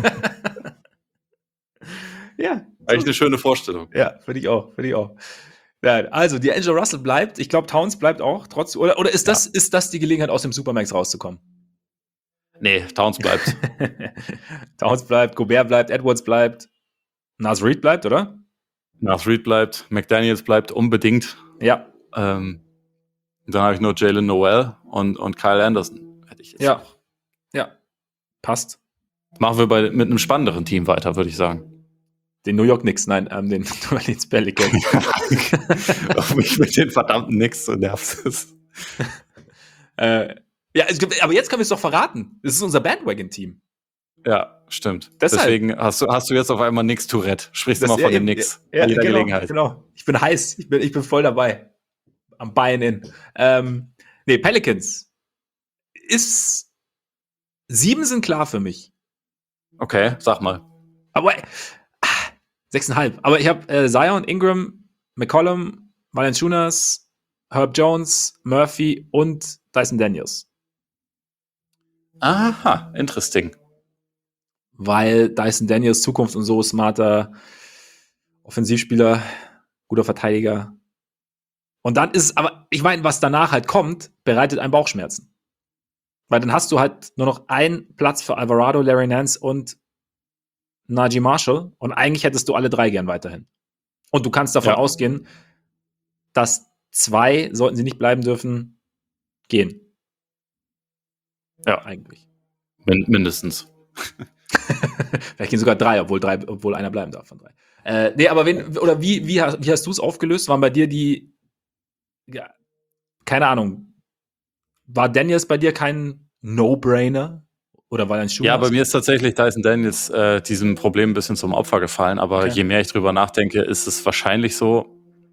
Ja. Eigentlich eine schöne Vorstellung. Ja, finde ich auch. Ja, also, D'Angelo Russell bleibt. Ich glaube, Towns bleibt auch. Oder ist das die Gelegenheit, aus dem Supermax rauszukommen? Nee, Towns bleibt. Towns bleibt, Gobert bleibt, Edwards bleibt. Nas Reed bleibt, oder? Nas Reed bleibt, McDaniels bleibt unbedingt. Ja. Dann habe ich nur Jalen Noel und Kyle Anderson. Hätte ich jetzt auch. Ja. Passt. Machen wir mit einem spannenderen Team weiter, würde ich sagen. Den New York Knicks, nein, den New Orleans Pelicans. Auf mich mit den verdammten Knicks so nervt es. Aber jetzt können wir es doch verraten. Das ist unser Bandwagon-Team. Ja, stimmt. Deshalb. Deswegen hast du jetzt auf einmal Knicks Tourette. Sprichst du mal von den Knicks bei jeder Gelegenheit. Genau. Ich bin heiß. Ich bin voll dabei. Am Bein in. Pelicans. 7 sind klar für mich. Okay, sag mal. Aber 6,5. Aber ich habe Zion, Ingram, McCollum, Valanciunas, Herb Jones, Murphy und Dyson Daniels. Aha, interesting. Weil Dyson Daniels Zukunft und so smarter Offensivspieler, guter Verteidiger. Und dann ist es, aber ich meine, was danach halt kommt, bereitet einem Bauchschmerzen. Weil dann hast du halt nur noch einen Platz für Alvarado, Larry Nance und Najee Marshall und eigentlich hättest du alle 3 gern weiterhin. Und du kannst davon ausgehen, dass 2, sollten sie nicht bleiben dürfen, gehen. Ja, Eigentlich. mindestens. Vielleicht gehen sogar obwohl einer bleiben darf von 3. Nee, aber wie hast du es aufgelöst? Waren bei dir ja, keine Ahnung, war Daniels bei dir kein No-Brainer? Oder war dein Schuh Ja, bei nass? mir ist tatsächlich Dyson Daniels diesem Problem ein bisschen zum Opfer gefallen, aber Okay. je mehr ich drüber nachdenke, ist es wahrscheinlich so,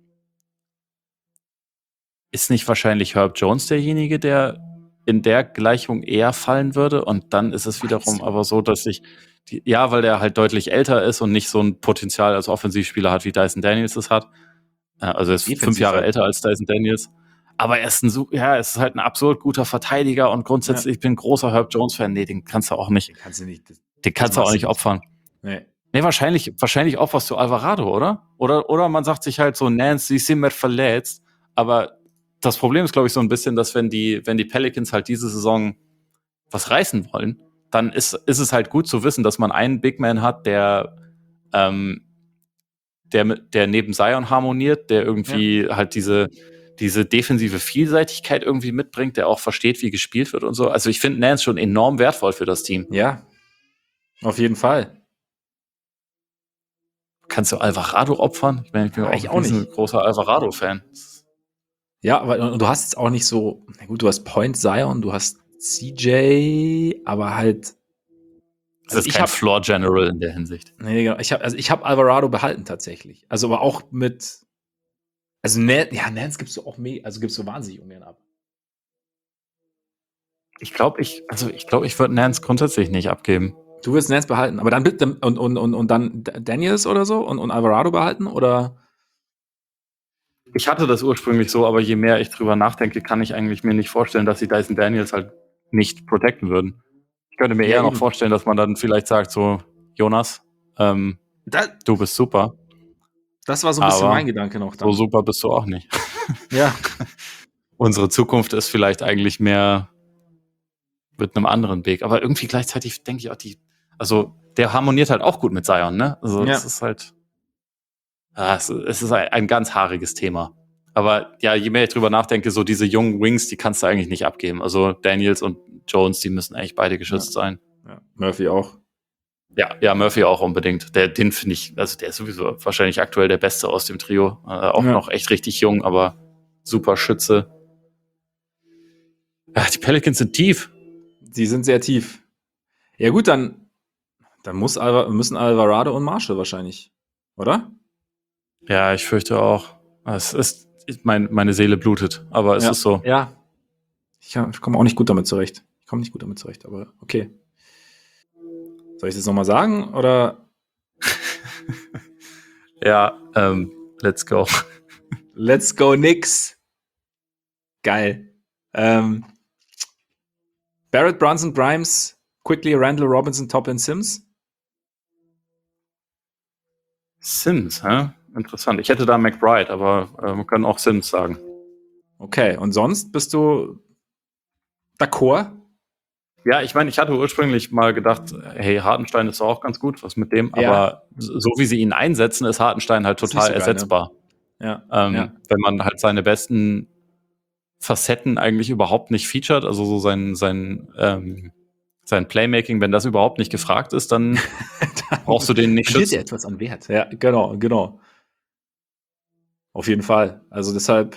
ist nicht wahrscheinlich Herb Jones derjenige, der in der Gleichung eher fallen würde? Und dann ist es wiederum du? aber so, dass ja, weil der halt deutlich älter ist und nicht so ein Potenzial als Offensivspieler hat, wie Dyson Daniels es hat. Also er ist 5 Defensiv Jahre halt. älter als Dyson Daniels. Aber er ist es ist halt ein absurd guter Verteidiger und grundsätzlich, ich bin ein großer Herb Jones-Fan. Nee, den kannst du auch nicht, Den kannst du nicht. den Das kannst du auch machst du nicht nicht. opfern. Nee. Nee, wahrscheinlich auch was zu Alvarado, oder? Oder man sagt sich halt so, Nance, sie sind mehr verletzt. Aber das Problem ist, glaube ich, so ein bisschen, dass wenn die Pelicans halt diese Saison was reißen wollen, dann ist es halt gut zu wissen, dass man einen Big Man hat, der neben Zion harmoniert, der irgendwie halt diese defensive Vielseitigkeit irgendwie mitbringt, der auch versteht, wie gespielt wird und so. Also ich finde Nance schon enorm wertvoll für das Team. Ja, auf jeden Fall. Kannst du Alvarado opfern? Ich meine, ich bin Ja, auch ich ein auch nicht. riesengroßer Alvarado-Fan. Ja, aber und du hast jetzt auch nicht so, na gut, du hast Point Zion, du hast CJ, aber halt, Das also ist kein Floor General in der Hinsicht. nee, genau, ich habe Alvarado behalten tatsächlich. Also aber auch also Nance gibst du auch also gibst du wahnsinnig ungern ab. Ich glaube, ich würde Nance grundsätzlich nicht abgeben. Du willst Nance behalten, aber dann bitte und dann Daniels oder so und Alvarado behalten oder? Ich hatte das ursprünglich so, aber je mehr ich drüber nachdenke, kann ich eigentlich mir nicht vorstellen, dass sie Dyson Daniels halt nicht protecten würden. Ich könnte mir Ja, eher noch eben. vorstellen, dass man dann vielleicht sagt, so, Jonas, Da, du bist super, das war so ein bisschen mein aber Gedanke noch so dann. super bist du auch nicht. Ja, Unsere Zukunft ist vielleicht eigentlich mehr mit einem anderen Weg. Aber irgendwie gleichzeitig denke ich auch, also der harmoniert halt auch gut mit Zion, ne? Also es ja. ist halt, es ist ein ganz haariges Thema. Aber ja, je mehr ich drüber nachdenke, so diese jungen Wings, die kannst du eigentlich nicht abgeben. Also Daniels und Jones, die müssen eigentlich beide geschützt sein. Ja. Murphy auch. Ja, Murphy auch unbedingt. Den finde ich, also der ist sowieso wahrscheinlich aktuell der Beste aus dem Trio. Auch Ja. noch echt richtig jung, aber super Schütze. Ja, die Pelicans sind tief. Die sind sehr tief. Ja gut, dann müssen Alvarado und Marshall wahrscheinlich, oder? Ja, ich fürchte auch. Meine Seele blutet, aber es Ja. ist so. Ja. Ich komme auch nicht gut damit zurecht. Ich komme nicht gut damit zurecht, aber okay. Soll ich das nochmal sagen oder? Ja, let's go. Let's go Knicks. Geil. Barrett, Brunson, Grimes, Quickly, Randall, Robinson, Toppin, Sims. Sims, hä? Interessant. Ich hätte da McBride, aber wir können auch Sims sagen. Okay, und sonst bist du d'accord? Ja, ich meine, ich hatte ursprünglich mal gedacht, hey, Hartenstein ist doch auch ganz gut, was mit dem, Ja. aber so wie sie ihn einsetzen, ist Hartenstein halt Ist nicht total so geil, ne? ersetzbar. Ja. Ja. Wenn man halt seine besten Facetten eigentlich überhaupt nicht featured, also so sein Playmaking, wenn das überhaupt nicht gefragt ist, dann brauchst du den nicht verliert schützen. er etwas an Wert. Ja, genau. Auf jeden Fall. Also deshalb.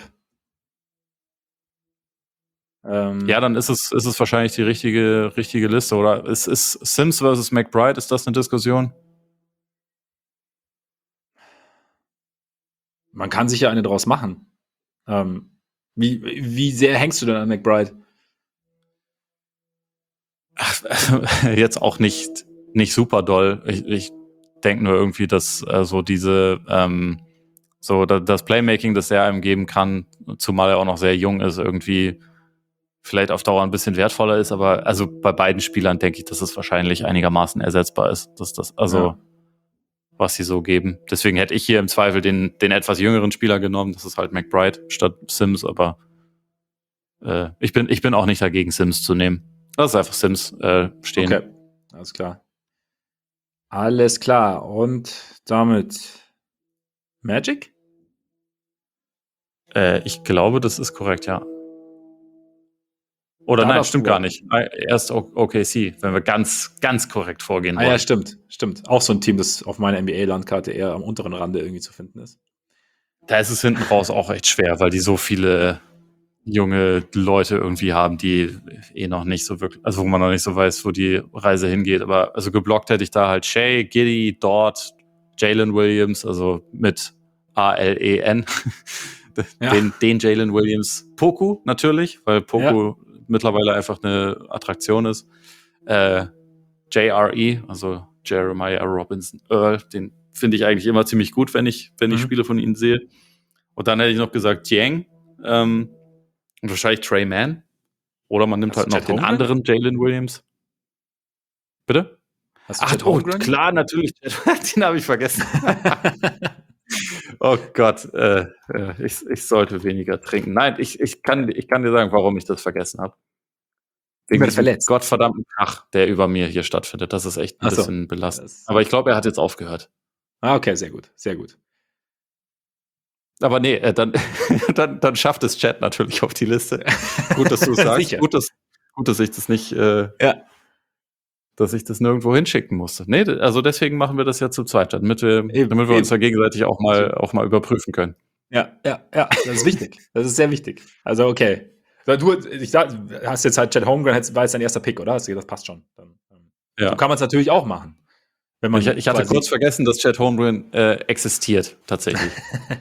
Ja, dann ist es wahrscheinlich die richtige Liste, oder? Ist Sims versus McBride, ist das eine Diskussion? Man kann sich ja eine draus machen. Wie sehr hängst du denn an McBride? Jetzt auch nicht super doll. Ich denke nur irgendwie, dass so das Playmaking, das er einem geben kann, zumal er auch noch sehr jung ist, irgendwie vielleicht auf Dauer ein bisschen wertvoller ist, aber also bei beiden Spielern denke ich, dass es wahrscheinlich einigermaßen ersetzbar ist, dass das, also was sie so geben. Deswegen hätte ich hier im Zweifel den etwas jüngeren Spieler genommen, das ist halt McBride statt Sims, aber ich bin auch nicht dagegen, Sims zu nehmen. Lass einfach Sims stehen. Okay, alles klar. Alles klar. Und damit Magic? Ich glaube, das ist korrekt, ja. Oder Da nein, darfst stimmt du gar raten. nicht. Erst OKC, wenn wir ganz, ganz korrekt vorgehen Ah ja, wollen. stimmt. Auch so ein Team, das auf meiner NBA-Landkarte eher am unteren Rande irgendwie zu finden ist. Da ist es hinten raus auch echt schwer, weil die so viele junge Leute irgendwie haben, die noch nicht so wirklich, also wo man noch nicht so weiß, wo die Reise hingeht. Aber also geblockt hätte ich da halt Shea, Giddy, Dort, Jalen Williams, also mit ALEN. Ja. Den Jalen Williams. Poku natürlich, weil Poku Ja. mittlerweile einfach eine Attraktion ist. JRE, also Jeremiah Robinson Earl, den finde ich eigentlich immer ziemlich gut, wenn ich Spiele von ihnen sehe. Und dann hätte ich noch gesagt Dieng, und wahrscheinlich Trey Mann. Oder man nimmt Hast halt du noch Chet den Holmgren? anderen Jalen Williams. Bitte? Hast du Ach, Chet oh, Holmgren? klar, natürlich. Den habe ich vergessen. Oh Gott, ich sollte weniger trinken. Nein, ich kann dir sagen, warum ich das vergessen habe. Wegen Wird diesem verletzt. gottverdammten Krach, der über mir hier stattfindet. Das ist echt ein Ach so. bisschen belastend. Das- Aber ich glaube, er hat jetzt aufgehört. Ah, okay, sehr gut, sehr gut. Aber nee, dann schafft es Chat natürlich auf die Liste. Gut, dass du es sagst. Sicher. Gut, dass ich das nicht, Ja. dass ich das nirgendwo hinschicken musste. Nee, also deswegen machen wir das ja zu zweit, damit wir uns da gegenseitig auch mal überprüfen können. Ja, das ist wichtig. Das ist sehr wichtig. Also, okay. Ich sag, hast jetzt halt Chet Holmgren, war jetzt dein erster Pick, oder? Hast du gesagt, das passt schon. Dann, Ja. so kann man es natürlich auch machen. Wenn man Ich hatte quasi- kurz vergessen, dass Chet Holmgren existiert, tatsächlich.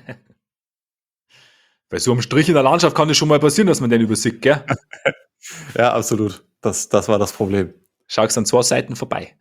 Bei so einem Strich in der Landschaft kann es schon mal passieren, dass man den übersieht, gell? Ja, absolut. Das war das Problem. Schaust an 2 Seiten vorbei.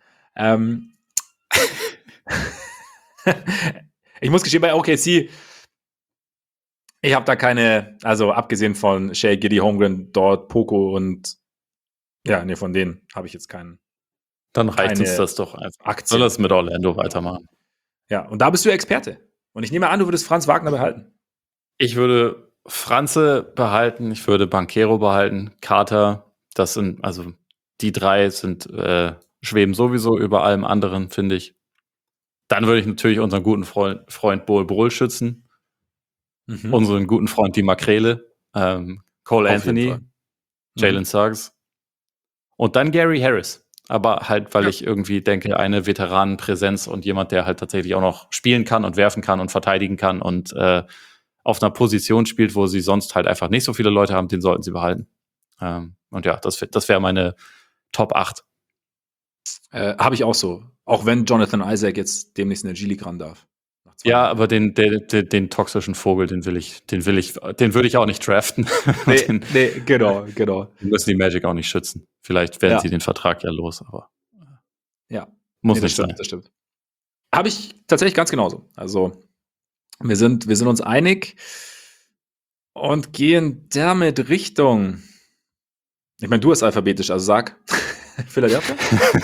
Ich muss gestehen, bei OKC, ich habe da keine, also abgesehen von Shea, Giddy, Holmgren, Dort, Poco und ja, nee, von denen habe ich jetzt keinen. Dann reicht Keine uns das doch einfach. Aktien. Soll das mit Orlando weitermachen? Ja, und da bist du Experte. Und ich nehme an, du würdest Franz Wagner behalten. Ich würde Franze behalten, ich würde Banchero behalten, Carter, das sind, also die 3 sind, schweben sowieso über allem anderen, finde ich. Dann würde ich natürlich unseren guten Freund Bol Brol schützen, unseren guten Freund die Makrele, Cole Auf jeden Anthony, Fall. Jalen Suggs und dann Gary Harris. Aber halt, weil Ja. ich irgendwie denke, eine Veteranenpräsenz und jemand, der halt tatsächlich auch noch spielen kann und werfen kann und verteidigen kann und auf einer Position spielt, wo sie sonst halt einfach nicht so viele Leute haben, den sollten sie behalten. Und ja, das wäre meine Top 8. Habe ich auch so. Auch wenn Jonathan Isaac jetzt demnächst in der G-League ran darf. Nach 2 Ja, Jahren. aber den toxischen Vogel, den würde ich auch nicht draften. Nee, genau. Den müssen die Magic auch nicht schützen. Vielleicht werden Ja. sie den Vertrag ja los, aber Ja. muss Nee, das nicht sein. stimmt, das stimmt. Habe ich tatsächlich ganz genauso. Also, wir sind uns einig und gehen damit Richtung. Ich meine, du bist alphabetisch, also sag Philadelphia?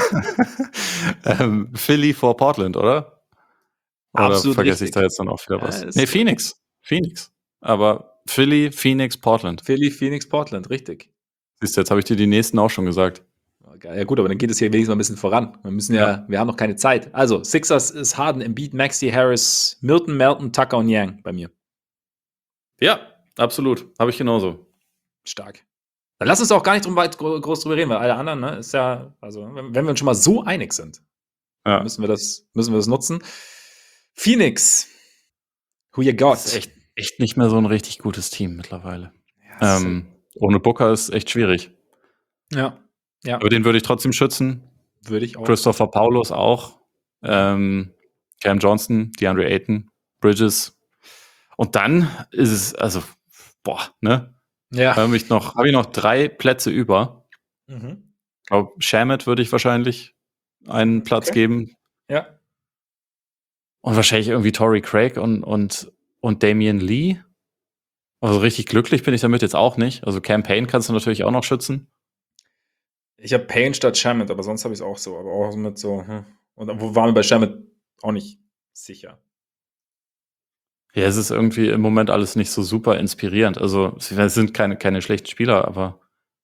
Philly vor Portland, oder? Oder Absolut vergesse ich richtig. da jetzt dann auch wieder was? Ja, ist Nee, so. Phoenix. Aber Philly, Phoenix, Portland. Philly, Phoenix, Portland, richtig. Siehst du, jetzt habe ich dir die nächsten auch schon gesagt. Ja gut, aber dann geht es hier wenigstens mal ein bisschen voran. Wir haben noch keine Zeit. Also, Sixers ist Harden, Embiid, Maxey, Harris, Milton, Melton, Tucker und Yang bei mir. Ja, absolut. Habe ich genauso. Stark. Dann lass uns auch gar nicht groß drüber reden, weil alle anderen, ne, ist ja, also, wenn wir uns schon mal so einig sind, Ja. müssen wir das nutzen. Phoenix, who you got? Das ist echt nicht mehr so ein richtig gutes Team mittlerweile. Ja, Ohne Booker ist echt schwierig. ja, Aber den würde ich trotzdem schützen. würde ich auch. Christopher Paulus auch. Cam Johnson, DeAndre Ayton, Bridges. Und dann ist es, also, ne? Ja. Habe ich noch 3 Plätze über. Mhm. Ich glaube, Shamet würde ich wahrscheinlich einen Platz geben. Ja. Und wahrscheinlich irgendwie Torrey Craig und Damian Lee. Also richtig glücklich bin ich damit jetzt auch nicht. Also Cam Payne kannst du natürlich auch noch schützen. Ich habe Payne statt Shamet, aber sonst habe ich es auch so. Aber auch mit so, Und wo waren wir bei Shamet auch nicht sicher. Ja, es ist irgendwie im Moment alles nicht so super inspirierend. Also es sind keine schlechten Spieler, aber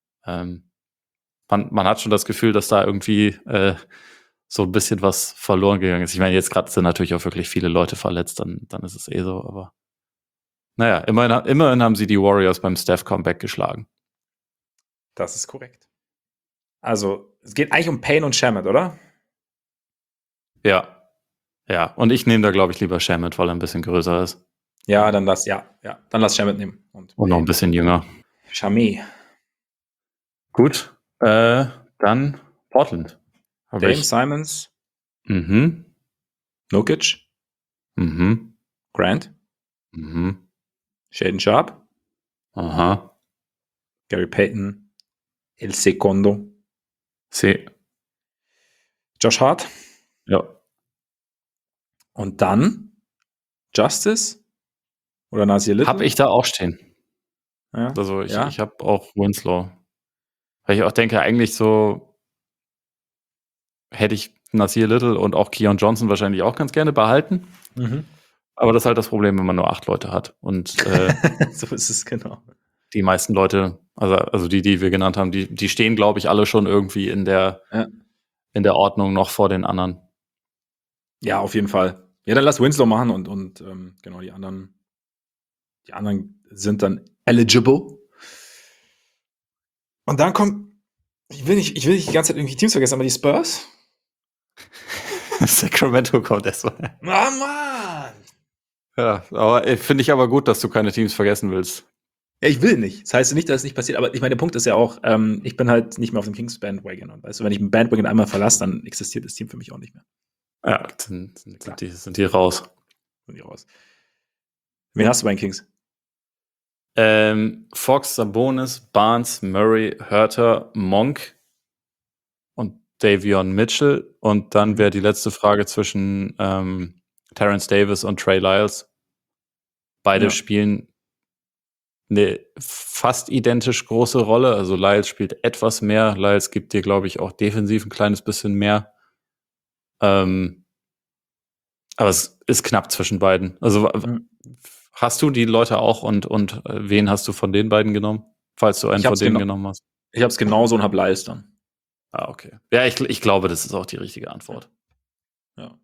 man hat schon das Gefühl, dass da irgendwie so ein bisschen was verloren gegangen ist. Ich meine, jetzt gerade sind natürlich auch wirklich viele Leute verletzt, dann ist es so, aber naja, immerhin haben sie die Warriors beim Steph Comeback geschlagen. Das ist korrekt. Also, es geht eigentlich um Payne und Shamet, oder? Ja. Ja, und ich nehme da, glaube ich, lieber Shamet, weil er ein bisschen größer ist. Ja, dann lass Shamet nehmen. Und noch ein bisschen jünger. Shamet. Gut. Dann Portland. Dame, Simons. Mhm. Nurkic. Mhm. Grant. Mhm. Shaedon Sharp. Aha. Gary Payton. El Secondo. C. Josh Hart. Ja. Und dann Justice oder Nasir Little? Hab ich da auch stehen. Ja. Also ich habe auch Winslow. Weil ich auch denke, eigentlich so hätte ich Nasir Little und auch Keon Johnson wahrscheinlich auch ganz gerne behalten. Mhm. Aber das ist halt das Problem, wenn man nur 8 Leute hat. Und so ist es, genau. die meisten Leute, also die wir genannt haben, die stehen, glaube ich, alle schon irgendwie in der Ordnung noch vor den anderen. Ja, auf jeden Fall. Ja, dann lass Winslow machen und genau, die anderen sind dann eligible. Und dann kommt, ich will nicht die ganze Zeit irgendwie Teams vergessen, aber die Spurs. Sacramento kommt erstmal. Ah, Mann! Ja, aber finde ich aber gut, dass du keine Teams vergessen willst. Ja, ich will nicht. Das heißt nicht, dass es nicht passiert, aber ich meine, der Punkt ist ja auch, ich bin halt nicht mehr auf dem Kings Bandwagon. Und weißt du, wenn ich einen Bandwagon einmal verlasse, dann existiert das Team für mich auch nicht mehr. Ja, dann sind die raus. Sind die raus. Wen hast du bei den Kings? Fox, Sabonis, Barnes, Murray, Hurter, Monk und Davion Mitchell. Und dann wäre die letzte Frage zwischen Terrence Davis und Trey Lyles. Beide spielen eine fast identisch große Rolle. Also Lyles spielt etwas mehr. Lyles gibt dir, glaube ich, auch defensiv ein kleines bisschen mehr. Aber es ist knapp zwischen beiden. Also hast du die Leute auch und wen hast du von den beiden genommen? Falls du einen von denen genommen hast. Ich habe es genauso und habe Lyles dann. Ah, okay. Ja, ich glaube, das ist auch die richtige Antwort. Ja.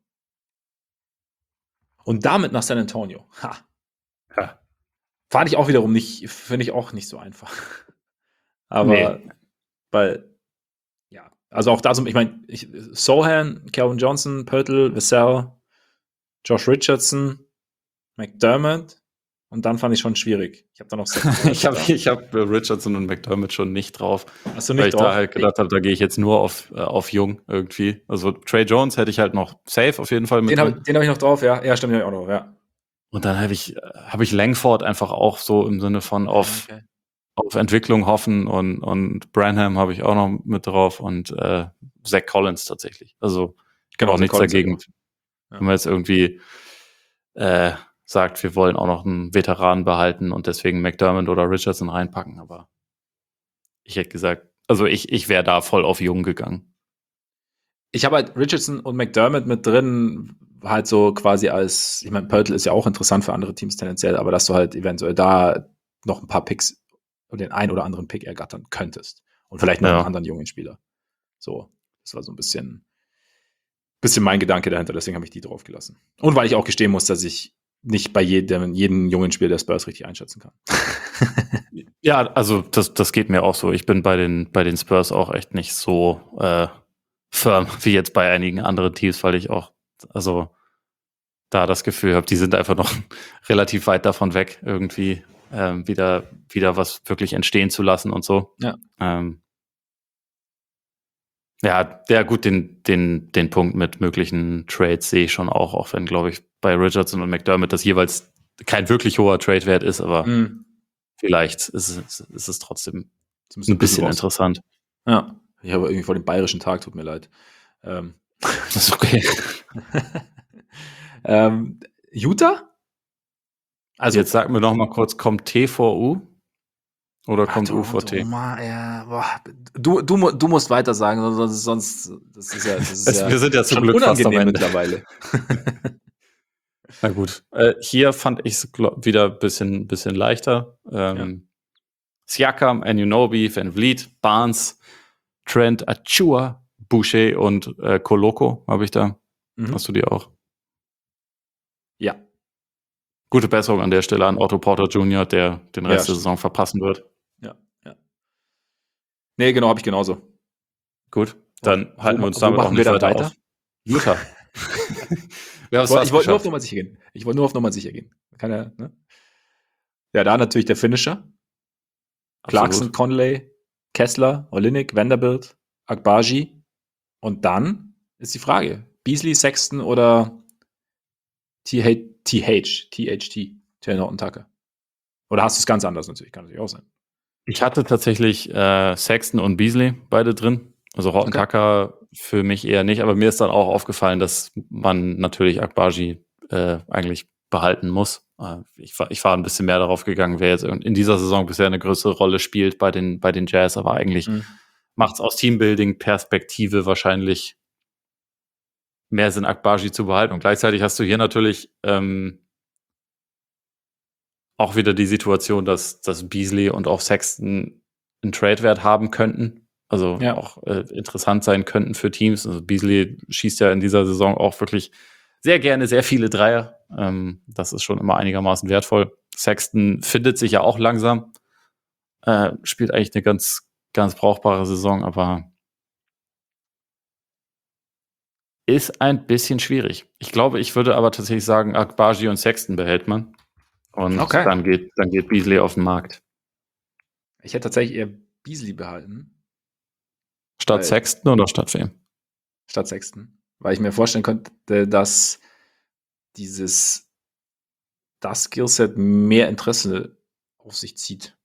Und damit nach San Antonio. Ha. Ja. Fand ich auch wiederum nicht, finde ich auch nicht so einfach. Aber, weil, ja, also auch da so, ich meine, Sohan, Calvin Johnson, Pörtl, Vassell, Josh Richardson, McDermott und dann fand ich schon schwierig. Ich habe dann noch ich hab Richardson und McDermott schon nicht drauf. Hast du nicht weil ich drauf? da halt gedacht habe, da gehe ich jetzt nur auf Jung irgendwie. Also Trey Jones hätte ich halt noch safe auf jeden Fall mit. Den hab ich noch drauf, ja. Ja, stimmt, den hab ich auch noch, ja. Und dann habe ich Langford einfach auch so im Sinne von auf Entwicklung hoffen und Branham habe ich auch noch mit drauf und Zach Collins tatsächlich. Also genau, nichts dagegen. Wenn man jetzt irgendwie sagt, wir wollen auch noch einen Veteranen behalten und deswegen McDermott oder Richardson reinpacken, aber ich hätte gesagt, also ich wäre da voll auf Jung gegangen. Ich habe halt Richardson und McDermott mit drin, halt so quasi als, ich meine, Pörtl ist ja auch interessant für andere Teams tendenziell, aber dass du halt eventuell da noch ein paar Picks und den einen oder anderen Pick ergattern könntest. Und vielleicht noch einen anderen jungen Spieler. So, das war so ein bisschen mein Gedanke dahinter, deswegen habe ich die drauf gelassen. Und weil ich auch gestehen muss, dass ich nicht bei jedem jungen Spiel der Spurs richtig einschätzen kann. Ja, also das geht mir auch so. Ich bin bei den Spurs auch echt nicht so firm wie jetzt bei einigen anderen Teams, weil ich auch, also da das Gefühl habe, die sind einfach noch relativ weit davon weg, irgendwie wieder was wirklich entstehen zu lassen und so. Ja. Ja, gut, den Punkt mit möglichen Trades sehe ich schon auch wenn, glaube ich, bei Richardson und McDermott das jeweils kein wirklich hoher Trade-Wert ist, aber vielleicht ist es trotzdem ein bisschen interessant. Ja, ich habe irgendwie vor dem bayerischen Tag, tut mir leid. Das ist okay. Utah? Also jetzt sag mir noch mal kurz, kommt T vor U? Oder kommt U vor T? Du musst weiter sagen, sonst das ist ja wir sind ja zum Glück unangenehm fast am Ende. Mittlerweile. Na gut. Hier fand ich es wieder ein bisschen leichter. Siakam, Anunoby, Van Vliet, Barnes, Trent, Achua, Boucher und Koloko habe ich da. Hast du die auch? Ja. Gute Besserung an der Stelle an Otto Porter Jr., der den Rest der Saison verpassen wird. Ja. Nee, genau, habe ich genauso. Gut, dann halten wir uns Wo damit auch machen wir nicht dann weiter weiter? auf. Utah. Wir haben es Ich fast wollte nur auf geschafft. Nummer sicher gehen. Ich wollte nur auf Nummer sicher gehen. Kann ja, ne? Ja, da natürlich der Finisher. Clarkson, Absolut. Conley, Kessler, Olynyk, Vanderbilt, Agbaji. Und dann ist die Frage, Beasley, Sexton oder THT, Taylor Tucker. Oder hast du es ganz anders natürlich, kann natürlich auch sein. Ich hatte tatsächlich Sexton und Beasley beide drin. Also Horton Okay. Tucker für mich eher nicht, aber mir ist dann auch aufgefallen, dass man natürlich Agbaji eigentlich behalten muss. Ich war ein bisschen mehr darauf gegangen, wer jetzt in dieser Saison bisher eine größere Rolle spielt bei den Jazz, aber eigentlich macht es aus Teambuilding-Perspektive wahrscheinlich mehr Sinn, Agbaji zu behalten. Und gleichzeitig hast du hier natürlich auch wieder die Situation, dass Beasley und auch Sexton einen Trade-Wert haben könnten. Also Ja. auch interessant sein könnten für Teams. Also Beasley schießt ja in dieser Saison auch wirklich sehr gerne sehr viele Dreier. Das ist schon immer einigermaßen wertvoll. Sexton findet sich ja auch langsam. Spielt eigentlich eine ganz, ganz brauchbare Saison, aber ist ein bisschen schwierig. Ich glaube, ich würde aber tatsächlich sagen, Agbaji und Sexton behält man. Und Okay. dann geht Beasley auf den Markt. Ich hätte tatsächlich eher Beasley behalten. Statt Sexton oder statt wem? Statt Sexton. Weil ich mir vorstellen könnte, dass das Skillset mehr Interesse auf sich zieht.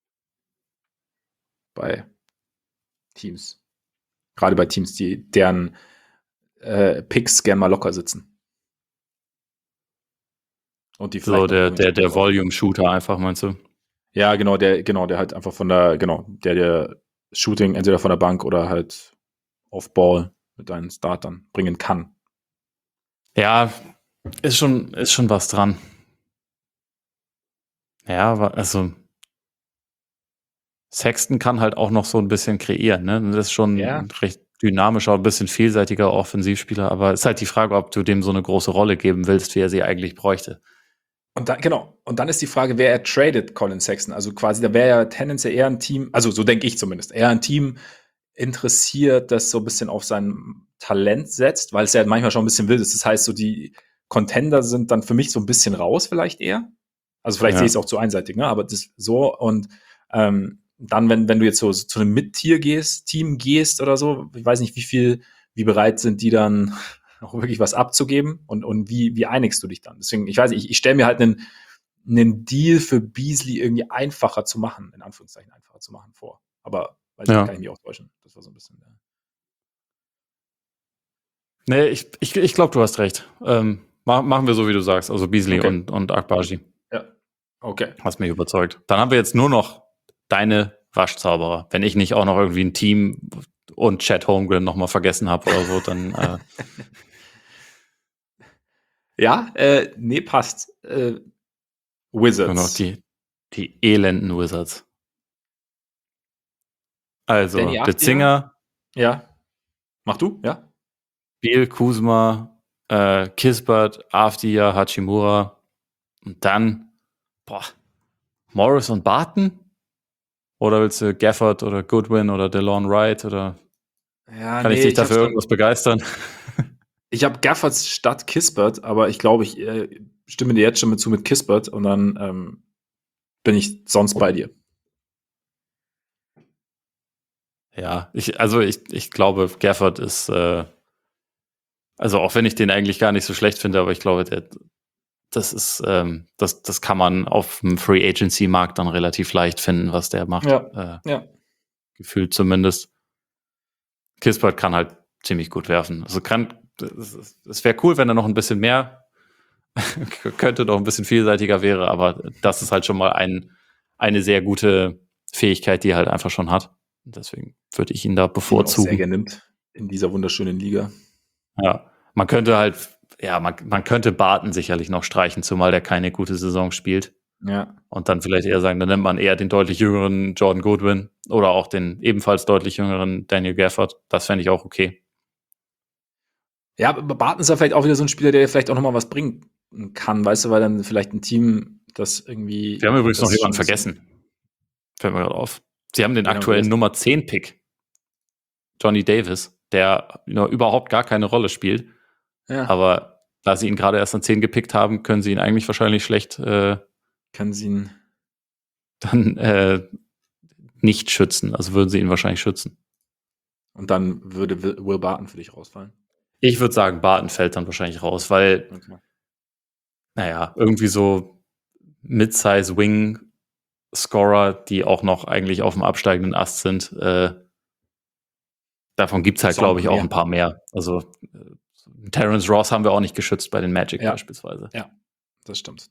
Bei Teams. Gerade bei Teams, deren Picks gern mal locker sitzen. Und die So vielleicht der Volume-Shooter einfach, meinst du? Ja, genau, der halt einfach der Shooting entweder von der Bank oder halt auf Ball mit deinen Startern bringen kann. Ja, ist schon was dran. Ja, aber also Sexton kann halt auch noch so ein bisschen kreieren, ne? Das ist schon ein recht dynamischer, ein bisschen vielseitiger Offensivspieler, aber ist halt die Frage, ob du dem so eine große Rolle geben willst, wie er sie eigentlich bräuchte. Und dann ist die Frage, wer er tradet Colin Sexton. Also quasi, da wäre ja tendenziell eher ein Team, also so denke ich zumindest, eher ein Team interessiert, das so ein bisschen auf sein Talent setzt, weil es ja manchmal schon ein bisschen wild ist. Das heißt, so die Contender sind dann für mich so ein bisschen raus, vielleicht eher. Also vielleicht sehe ich es auch zu einseitig, ne? Aber das so und dann, wenn du jetzt so zu einem Mid-Tier-Team gehst oder so, ich weiß nicht, wie bereit sind die dann auch wirklich was abzugeben und wie einigst du dich dann? Deswegen, ich weiß nicht, ich stelle mir halt einen Deal für Beasley irgendwie einfacher zu machen, in Anführungszeichen einfacher zu machen vor. Aber weiß nicht, kann ich mich auch täuschen. Das war so ein bisschen. Nee, ich glaube, du hast recht. Machen wir so, wie du sagst, also Beasley Okay. und Agbaji. Ja. Okay. Hast mich überzeugt. Dann haben wir jetzt nur noch deine Waschzauberer. Wenn ich nicht auch noch irgendwie ein Team und Chet Holmgren noch mal vergessen habe oder so, dann Ja, nee, passt. Wizards. nur noch die elenden Wizards. Also, Danny Betzinger, Ja. Mach du, ja? Biel, Kuzma, Kispert, Avdija, Hachimura und dann, Morris und Barton? Oder willst du Gafford oder Goodwin oder DeLon Wright oder Ja, kann ich dich dafür irgendwas begeistern? Ich habe Gafford statt Kispert, aber ich glaube, ich stimme dir jetzt schon mit Kispert und dann bin ich sonst bei dir. Ja, ich glaube, Gafford ist, also auch wenn ich den eigentlich gar nicht so schlecht finde, aber ich glaube, das ist, das kann man auf dem Free Agency Markt dann relativ leicht finden, was der macht. Ja. Gefühlt zumindest. Kispert kann halt ziemlich gut werfen. Also es wäre cool, wenn er noch ein bisschen mehr könnte, noch ein bisschen vielseitiger wäre, aber das ist halt schon mal eine sehr gute Fähigkeit, die er halt einfach schon hat. Deswegen würde ich ihn da bevorzugen. Sehr gerne nimmt in dieser wunderschönen Liga. Ja, man könnte halt, man könnte Barton sicherlich noch streichen, zumal der keine gute Saison spielt. Ja. Und dann vielleicht eher sagen, dann nimmt man eher den deutlich jüngeren Jordan Goodwin oder auch den ebenfalls deutlich jüngeren Daniel Gafford. Das fände ich auch okay. Ja, aber Barton ist ja vielleicht auch wieder so ein Spieler, der vielleicht auch noch mal was bringen kann, weißt du, weil dann vielleicht ein Team, das irgendwie. Wir haben übrigens noch jemanden vergessen. Fällt mir gerade auf. Sie haben den Wen haben aktuellen wir Nummer 10 Pick, Johnny Davis, der überhaupt gar keine Rolle spielt. Ja, Aber da sie ihn gerade erst an 10 gepickt haben, können sie ihn eigentlich wahrscheinlich schlecht kann sie ihn. dann nicht schützen. Also würden sie ihn wahrscheinlich schützen. Und dann würde Will Barton für dich rausfallen. Ich würde sagen, Barton fällt dann wahrscheinlich raus, weil, Okay. naja, irgendwie so Mid-Size Wing Scorer, die auch noch eigentlich auf dem absteigenden Ast sind, davon gibt es halt, So glaube ich, auch mehr. ein paar mehr. Also Terrence Ross haben wir auch nicht geschützt bei den Magic Ja. beispielsweise. Ja, das stimmt.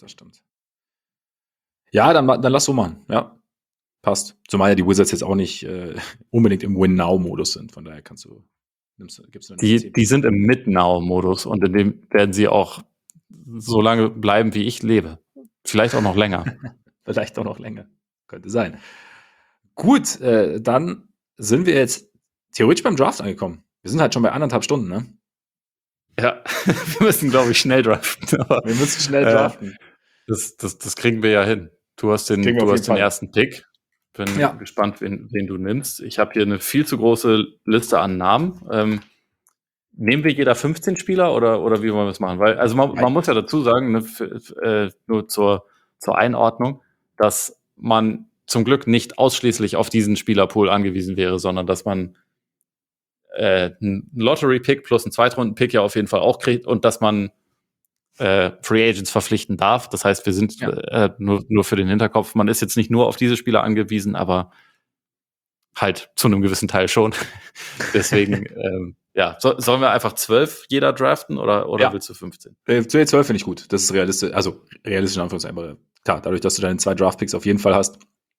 Ja, dann lass so machen. Ja, passt. Zumal ja die Wizards jetzt auch nicht unbedingt im Win-Now-Modus sind. Von daher gibst du Die sind im Mid-Now-Modus und in dem werden sie auch so lange bleiben, wie ich lebe. Vielleicht auch noch länger. Vielleicht auch noch länger. Könnte sein. Gut, dann sind wir jetzt theoretisch beim Draft angekommen. Wir sind halt schon bei 1,5 Stunden, ne? Ja, wir müssen, glaube ich, schnell draften. Aber, Wir müssen schnell draften. Das kriegen wir ja hin. Du hast den ersten Pick. Bin gespannt, wen du nimmst. Ich habe hier eine viel zu große Liste an Namen. Nehmen wir jeder 15 Spieler oder wie wollen wir es machen? Weil, also man muss ja dazu sagen, ne, nur zur Einordnung, dass man zum Glück nicht ausschließlich auf diesen Spielerpool angewiesen wäre, sondern dass man einen Lottery-Pick plus einen Zweitrunden-Pick ja auf jeden Fall auch kriegt und dass man Free Agents verpflichten darf. Das heißt, wir sind nur für den Hinterkopf, man ist jetzt nicht nur auf diese Spieler angewiesen, aber halt zu einem gewissen Teil schon. Deswegen, sollen wir einfach 12 jeder draften oder willst du 15? 12 finde ich gut. Das ist realistisch. Also realistisch in Anführungszeichen. Aber klar, dadurch, dass du deine 2 Draft-Picks auf jeden Fall hast.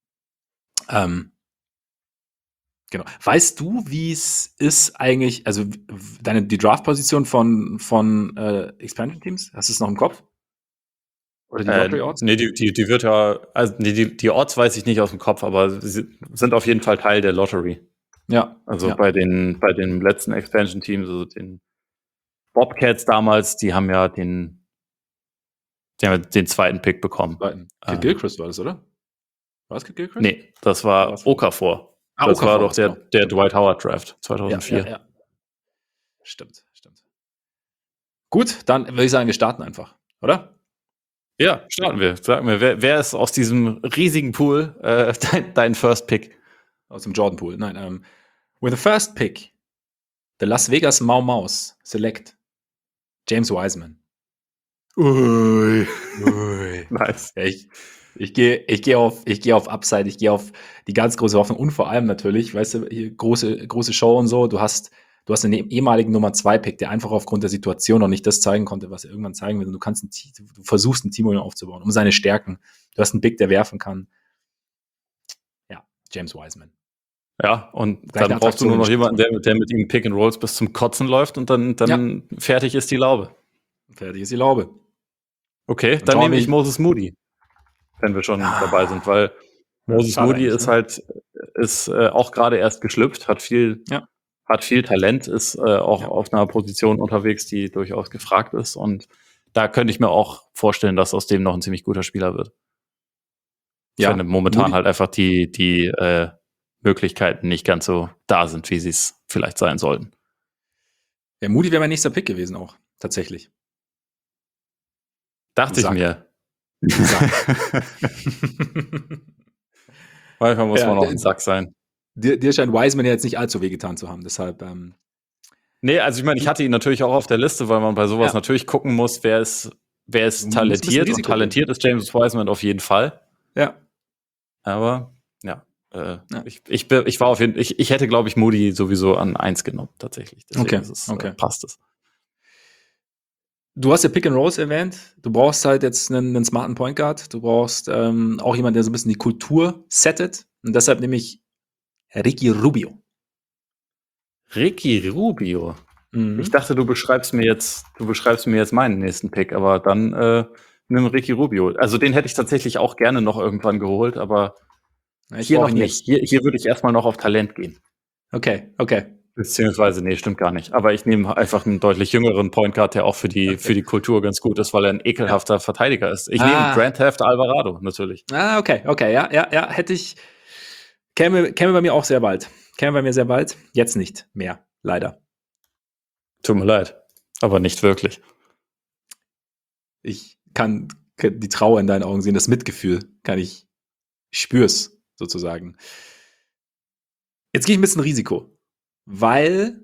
Genau. Weißt du, wie es ist eigentlich, also die Draft-Position von Expansion-Teams? Hast du es noch im Kopf? Oder die Lottery-Odds? Nee, die wird ja, also die Odds weiß ich nicht aus dem Kopf, aber sie sind auf jeden Fall Teil der Lottery. Ja. Also bei den letzten Expansion-Teams, also den Bobcats damals, die haben ja den zweiten Pick bekommen. Kid Gilchrist war das, oder? War es Kid Gilchrist? Nee, das war Okafor. Das war doch der Dwight Howard Draft 2004. Ja. Stimmt. Gut, dann würde ich sagen, wir starten einfach, oder? Ja, starten wir. Sag mir, wer ist aus diesem riesigen Pool dein First Pick? Aus dem Jordan Pool. Nein, with the first pick, the Las Vegas Mau Maus select James Wiseman. Ui. Nice. Ich gehe auf Upside, ich gehe auf die ganz große Hoffnung und vor allem natürlich, weißt du, hier große Show und so, du hast einen ehemaligen Nummer 2 Pick, der einfach aufgrund der Situation noch nicht das zeigen konnte, was er irgendwann zeigen will. Und du versuchst ein Team aufzubauen, um seine Stärken. Du hast einen Pick, der werfen kann. Ja, James Wiseman. Ja, und dann brauchst du nur noch jemanden, der mit ihm Pick and Rolls bis zum Kotzen läuft und dann fertig ist die Laube. Okay, dann nehme ich Moses Moody, wenn wir schon dabei sind, weil Moses Moody ist auch gerade erst geschlüpft, hat viel Talent, ist auch auf einer Position unterwegs, die durchaus gefragt ist, und da könnte ich mir auch vorstellen, dass aus dem noch ein ziemlich guter Spieler wird. Ich finde momentan Moody halt einfach die Möglichkeiten nicht ganz so da sind, wie sie es vielleicht sein sollten. Ja, Moody wäre mein nächster Pick gewesen auch, tatsächlich. Dachte ich mir. Manchmal muss man auch ein Sack sein. Dir scheint Wiseman ja jetzt nicht allzu wehgetan zu haben, deshalb. Nee, also ich meine, ich hatte ihn natürlich auch auf der Liste, weil man bei sowas natürlich gucken muss, wer ist talentiert. Und talentiert ist James Wiseman auf jeden Fall. Ja. Aber ich war auf jeden Fall, ich hätte, glaube ich, Moody sowieso an 1 genommen, tatsächlich. Deswegen passt es. Du hast ja Pick and Rolls erwähnt. Du brauchst halt jetzt einen smarten Point Guard. Du brauchst auch jemanden, der so ein bisschen die Kultur settet. Und deshalb nehme ich Ricky Rubio. Ricky Rubio? Mhm. Ich dachte, du beschreibst mir jetzt meinen nächsten Pick, aber dann nimm Ricky Rubio. Also den hätte ich tatsächlich auch gerne noch irgendwann geholt, aber hier noch nicht. Hier würde ich erstmal noch auf Talent gehen. Okay. Beziehungsweise, nee, stimmt gar nicht. Aber ich nehme einfach einen deutlich jüngeren Point Guard, der auch für die Kultur ganz gut ist, weil er ein ekelhafter Verteidiger ist. Ich nehme Grand Theft Alvarado, natürlich. Okay. Ja. Hätte ich Käme bei mir auch sehr bald. Käme bei mir sehr bald. Jetzt nicht mehr, leider. Tut mir leid. Aber nicht wirklich. Ich kann die Trauer in deinen Augen sehen, das Mitgefühl ich spür's sozusagen. Jetzt gehe ich ein bisschen Risiko, weil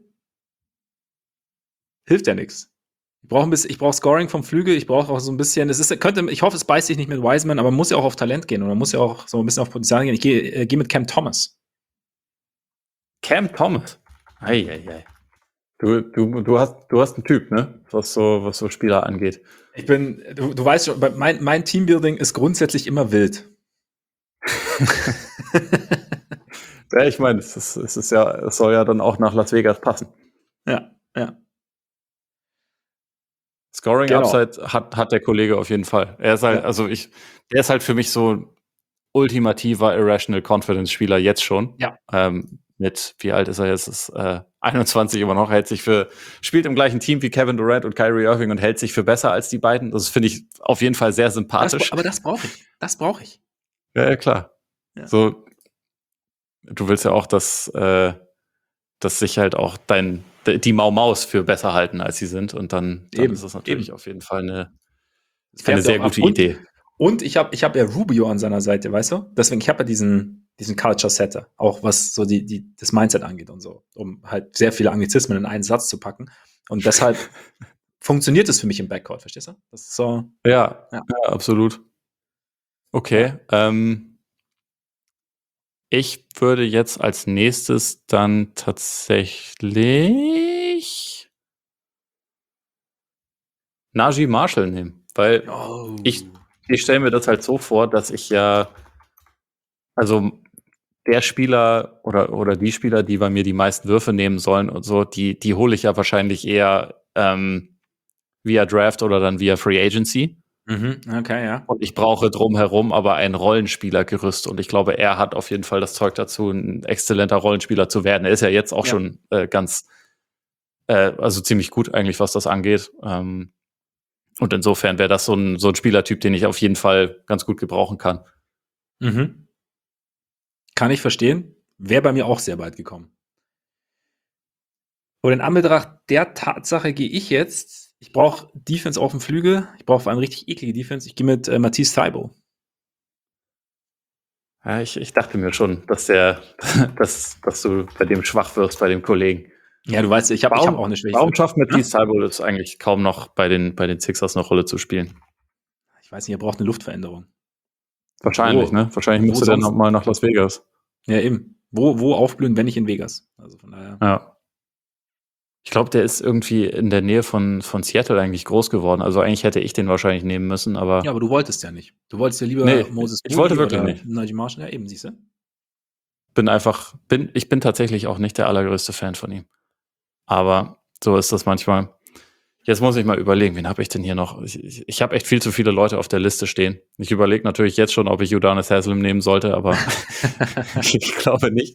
hilft ja nichts. Ich brauche Scoring vom Flügel, ich brauche auch so ein bisschen, ich hoffe, es beißt sich nicht mit Wiseman, aber man muss ja auch auf Talent gehen und man muss ja auch so ein bisschen auf Potenzial gehen. Ich gehe mit Cam Thomas. Cam Thomas? Eieiei. Du hast einen Typ, ne? Was so Spieler angeht. Du weißt schon, mein Teambuilding ist grundsätzlich immer wild. Ja, ich meine, es soll ja dann auch nach Las Vegas passen. Ja. Scoring Genau. Upside hat der Kollege auf jeden Fall. Er ist halt, der ist halt für mich so ein ultimativer Irrational Confidence Spieler jetzt schon. Ja. Mit, wie alt ist er jetzt? Ist 21 immer noch, spielt im gleichen Team wie Kevin Durant und Kyrie Irving und hält sich für besser als die beiden. Das finde ich auf jeden Fall sehr sympathisch. Aber das brauche ich. Ja, klar. Ja. So, du willst ja auch, dass sich halt auch die Mau-Maus für besser halten, als sie sind. Und dann ist das natürlich auf jeden Fall eine sehr gute Idee. Und ich hab ja Rubio an seiner Seite, weißt du? Deswegen, ich habe ja diesen Culture-Setter, auch was so das Mindset angeht und so, um halt sehr viele Anglizismen in einen Satz zu packen. Und deshalb funktioniert es für mich im Backcourt, verstehst du? Das ist so. Ja, absolut. Okay. Ja. Ich würde jetzt als nächstes dann tatsächlich Najee Marshall nehmen, weil ich stelle mir das halt so vor, dass ich also der Spieler oder die Spieler, die bei mir die meisten Würfe nehmen sollen und so, die hole ich ja wahrscheinlich eher via Draft oder dann via Free Agency. Okay, ja. Und ich brauche drumherum aber ein Rollenspielergerüst. Und ich glaube, er hat auf jeden Fall das Zeug dazu, ein exzellenter Rollenspieler zu werden. Er ist ja jetzt auch schon also ziemlich gut eigentlich, was das angeht. Und insofern wäre das so ein Spielertyp, den ich auf jeden Fall ganz gut gebrauchen kann. Mhm. Kann ich verstehen. Wäre bei mir auch sehr weit gekommen. Und in Anbetracht der Tatsache gehe ich jetzt. Ich brauche Defense auf dem Flügel. Ich brauche vor allem richtig eklige Defense. Ich gehe mit Matisse Thybulle. Ja, ich dachte mir schon, dass du bei dem schwach wirst, bei dem Kollegen. Ja, du weißt, ich hab auch eine Schwäche. Warum schafft Matisse Thybulle es eigentlich kaum noch bei den Sixers eine Rolle zu spielen? Ich weiß nicht, er braucht eine Luftveränderung. Wahrscheinlich, ne? Wahrscheinlich müsste der noch mal nach Las Vegas. Ja, eben. Wo aufblühen, wenn nicht in Vegas? Also von daher. Ja. Ich glaube, der ist irgendwie in der Nähe von Seattle eigentlich groß geworden. Also eigentlich hätte ich den wahrscheinlich nehmen müssen, aber. Ja, aber du wolltest ja nicht. Du wolltest ja lieber Moses Moody. Ich wollte wirklich nicht. Najee Marshall, ja, eben, siehst du? Ich bin tatsächlich auch nicht der allergrößte Fan von ihm. Aber so ist das manchmal. Jetzt muss ich mal überlegen, wen habe ich denn hier noch? Ich habe echt viel zu viele Leute auf der Liste stehen. Ich überlege natürlich jetzt schon, ob ich Udonis Haslem nehmen sollte, aber ich glaube nicht.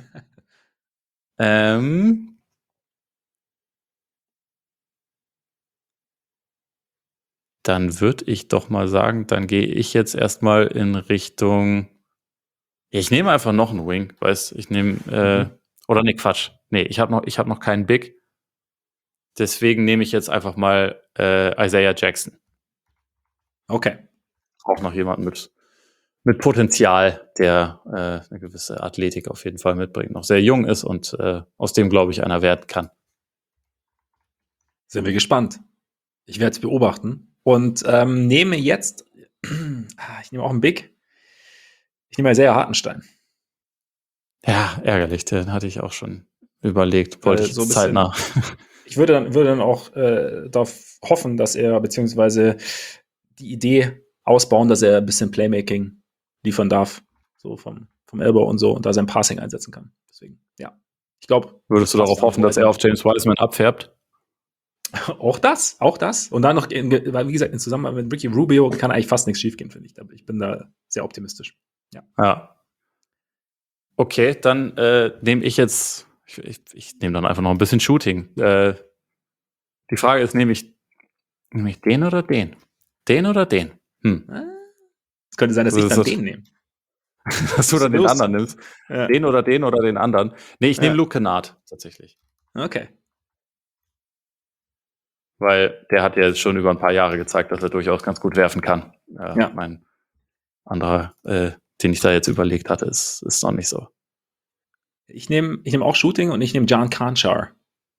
Dann würde ich doch mal sagen, dann gehe ich jetzt erstmal in Richtung. Ich nehme einfach noch einen Wing, weißt ich nehme, oder nee, Quatsch. Nee, ich habe noch keinen Big. Deswegen nehme ich jetzt einfach mal Isaiah Jackson. Okay. Auch noch jemand mit Potenzial, der eine gewisse Athletik auf jeden Fall mitbringt, noch sehr jung ist und aus dem, glaube ich, einer werden kann. Sind wir gespannt. Ich werde es beobachten. Und nehme jetzt, ich nehme auch einen Big. Ich nehme Isaiah Hartenstein. Ja, ärgerlich, den hatte ich auch schon überlegt. Wollte ich so zeitnah. Ich würde dann auch darauf hoffen, dass er, beziehungsweise die Idee ausbauen, dass er ein bisschen Playmaking liefern darf. So vom Elbow und so und da sein Passing einsetzen kann. Deswegen, ja. Ich glaube. Würdest du darauf hoffen, dass er auf James Wiseman abfärbt? Auch das. Und dann noch, wie gesagt, in Zusammenarbeit mit Ricky Rubio kann eigentlich fast nichts schiefgehen, finde ich. Ich bin da sehr optimistisch. Ja. Okay, dann nehme ich jetzt, ich nehme dann einfach noch ein bisschen Shooting. Die Frage ist, nehme ich den oder den? Den oder den? Es könnte sein, dass ich dann den nehme. dass du dann den anderen nimmst. Ja. Den oder den anderen. Nee, ich nehme Ja. Luke Kennard tatsächlich. Okay. Weil der hat ja jetzt schon über ein paar Jahre gezeigt, dass er durchaus ganz gut werfen kann. Ja. Mein anderer, den ich da jetzt überlegt hatte, ist noch nicht so. Ich nehm auch Shooting und ich nehme John Conchar.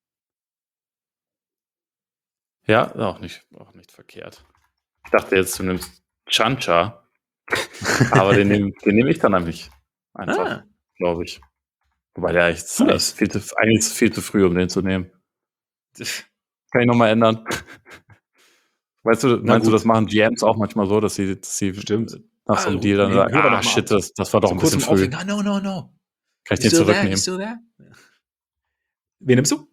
Ja, auch nicht verkehrt. Ich dachte jetzt, du nimmst Chancha, aber den nehme ich dann nämlich einfach, glaube ich. Wobei der eigentlich ist viel zu früh, um den zu nehmen. Kann ich nochmal ändern. Meinst du, das machen GMs auch manchmal so, dass sie Stimmt. nach so einem Deal dann sagen, shit, das war doch ein bisschen früh. No. Kann ich den zurücknehmen? Still there? Wen nimmst du?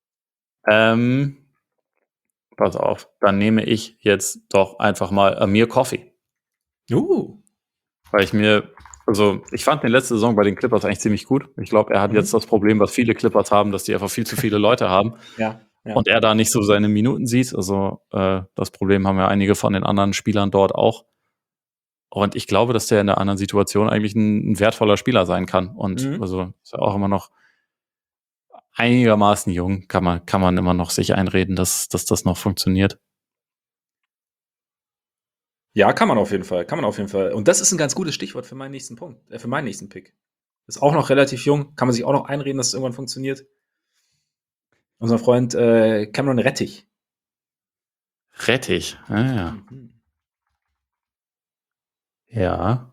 Pass auf, dann nehme ich jetzt doch einfach mal Amir Coffey. Weil ich fand den letzte Saison bei den Clippers eigentlich ziemlich gut. Ich glaube, er hat jetzt das Problem, was viele Clippers haben, dass die einfach viel zu viele Leute haben. Ja. Und er da nicht so seine Minuten sieht. Also das Problem haben ja einige von den anderen Spielern dort auch. Und ich glaube, dass der in der anderen Situation eigentlich ein wertvoller Spieler sein kann. Und also ist ja auch immer noch einigermaßen jung, kann man immer noch sich einreden, dass das noch funktioniert. Ja, kann man auf jeden Fall. Und das ist ein ganz gutes Stichwort für meinen nächsten Pick. Ist auch noch relativ jung, kann man sich auch noch einreden, dass es irgendwann funktioniert. Unser Freund Cameron Rettich. Rettich, ja. Ja.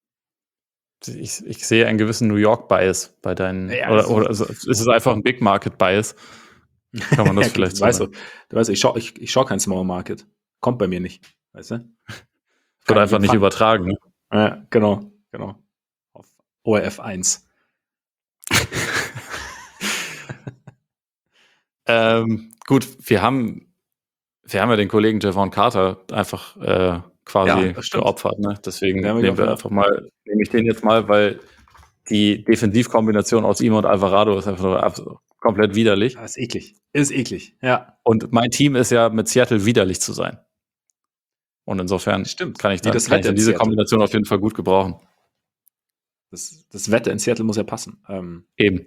Ich sehe einen gewissen New York-Bias bei deinen, oder also, ist es einfach ein Big-Market-Bias? Kann man das vielleicht sagen? Du weißt, ich schau kein Small Market. Kommt bei mir nicht, weißt du? Wird einfach nicht übertragen, ne? Ja, genau. Auf ORF 1. Gut, wir haben ja den Kollegen Javon Carter einfach quasi geopfert, ne? Deswegen nehme ich den jetzt mal, weil die Defensivkombination aus ihm und Alvarado ist einfach komplett widerlich. Das ist eklig. Ja. Und mein Team ist ja mit Seattle widerlich zu sein. Und insofern kann ich diese Kombination auf jeden Fall gut gebrauchen. Das Wetter in Seattle muss ja passen. Eben.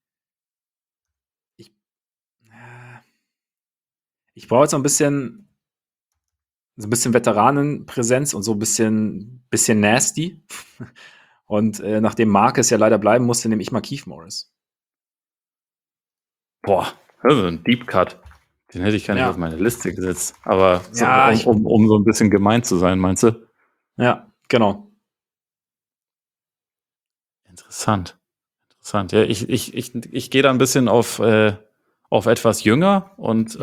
Ich brauche jetzt noch ein bisschen Veteranenpräsenz und so ein bisschen nasty. Und nachdem Marcus ja leider bleiben musste, nehme ich mal Keith Morris. Boah, also ein Deep Cut. Den hätte ich gar nicht auf meine Liste gesetzt. Aber um so ein bisschen gemein zu sein, meinst du? Ja, genau. Interessant. Ja, ich gehe da ein bisschen auf etwas jünger und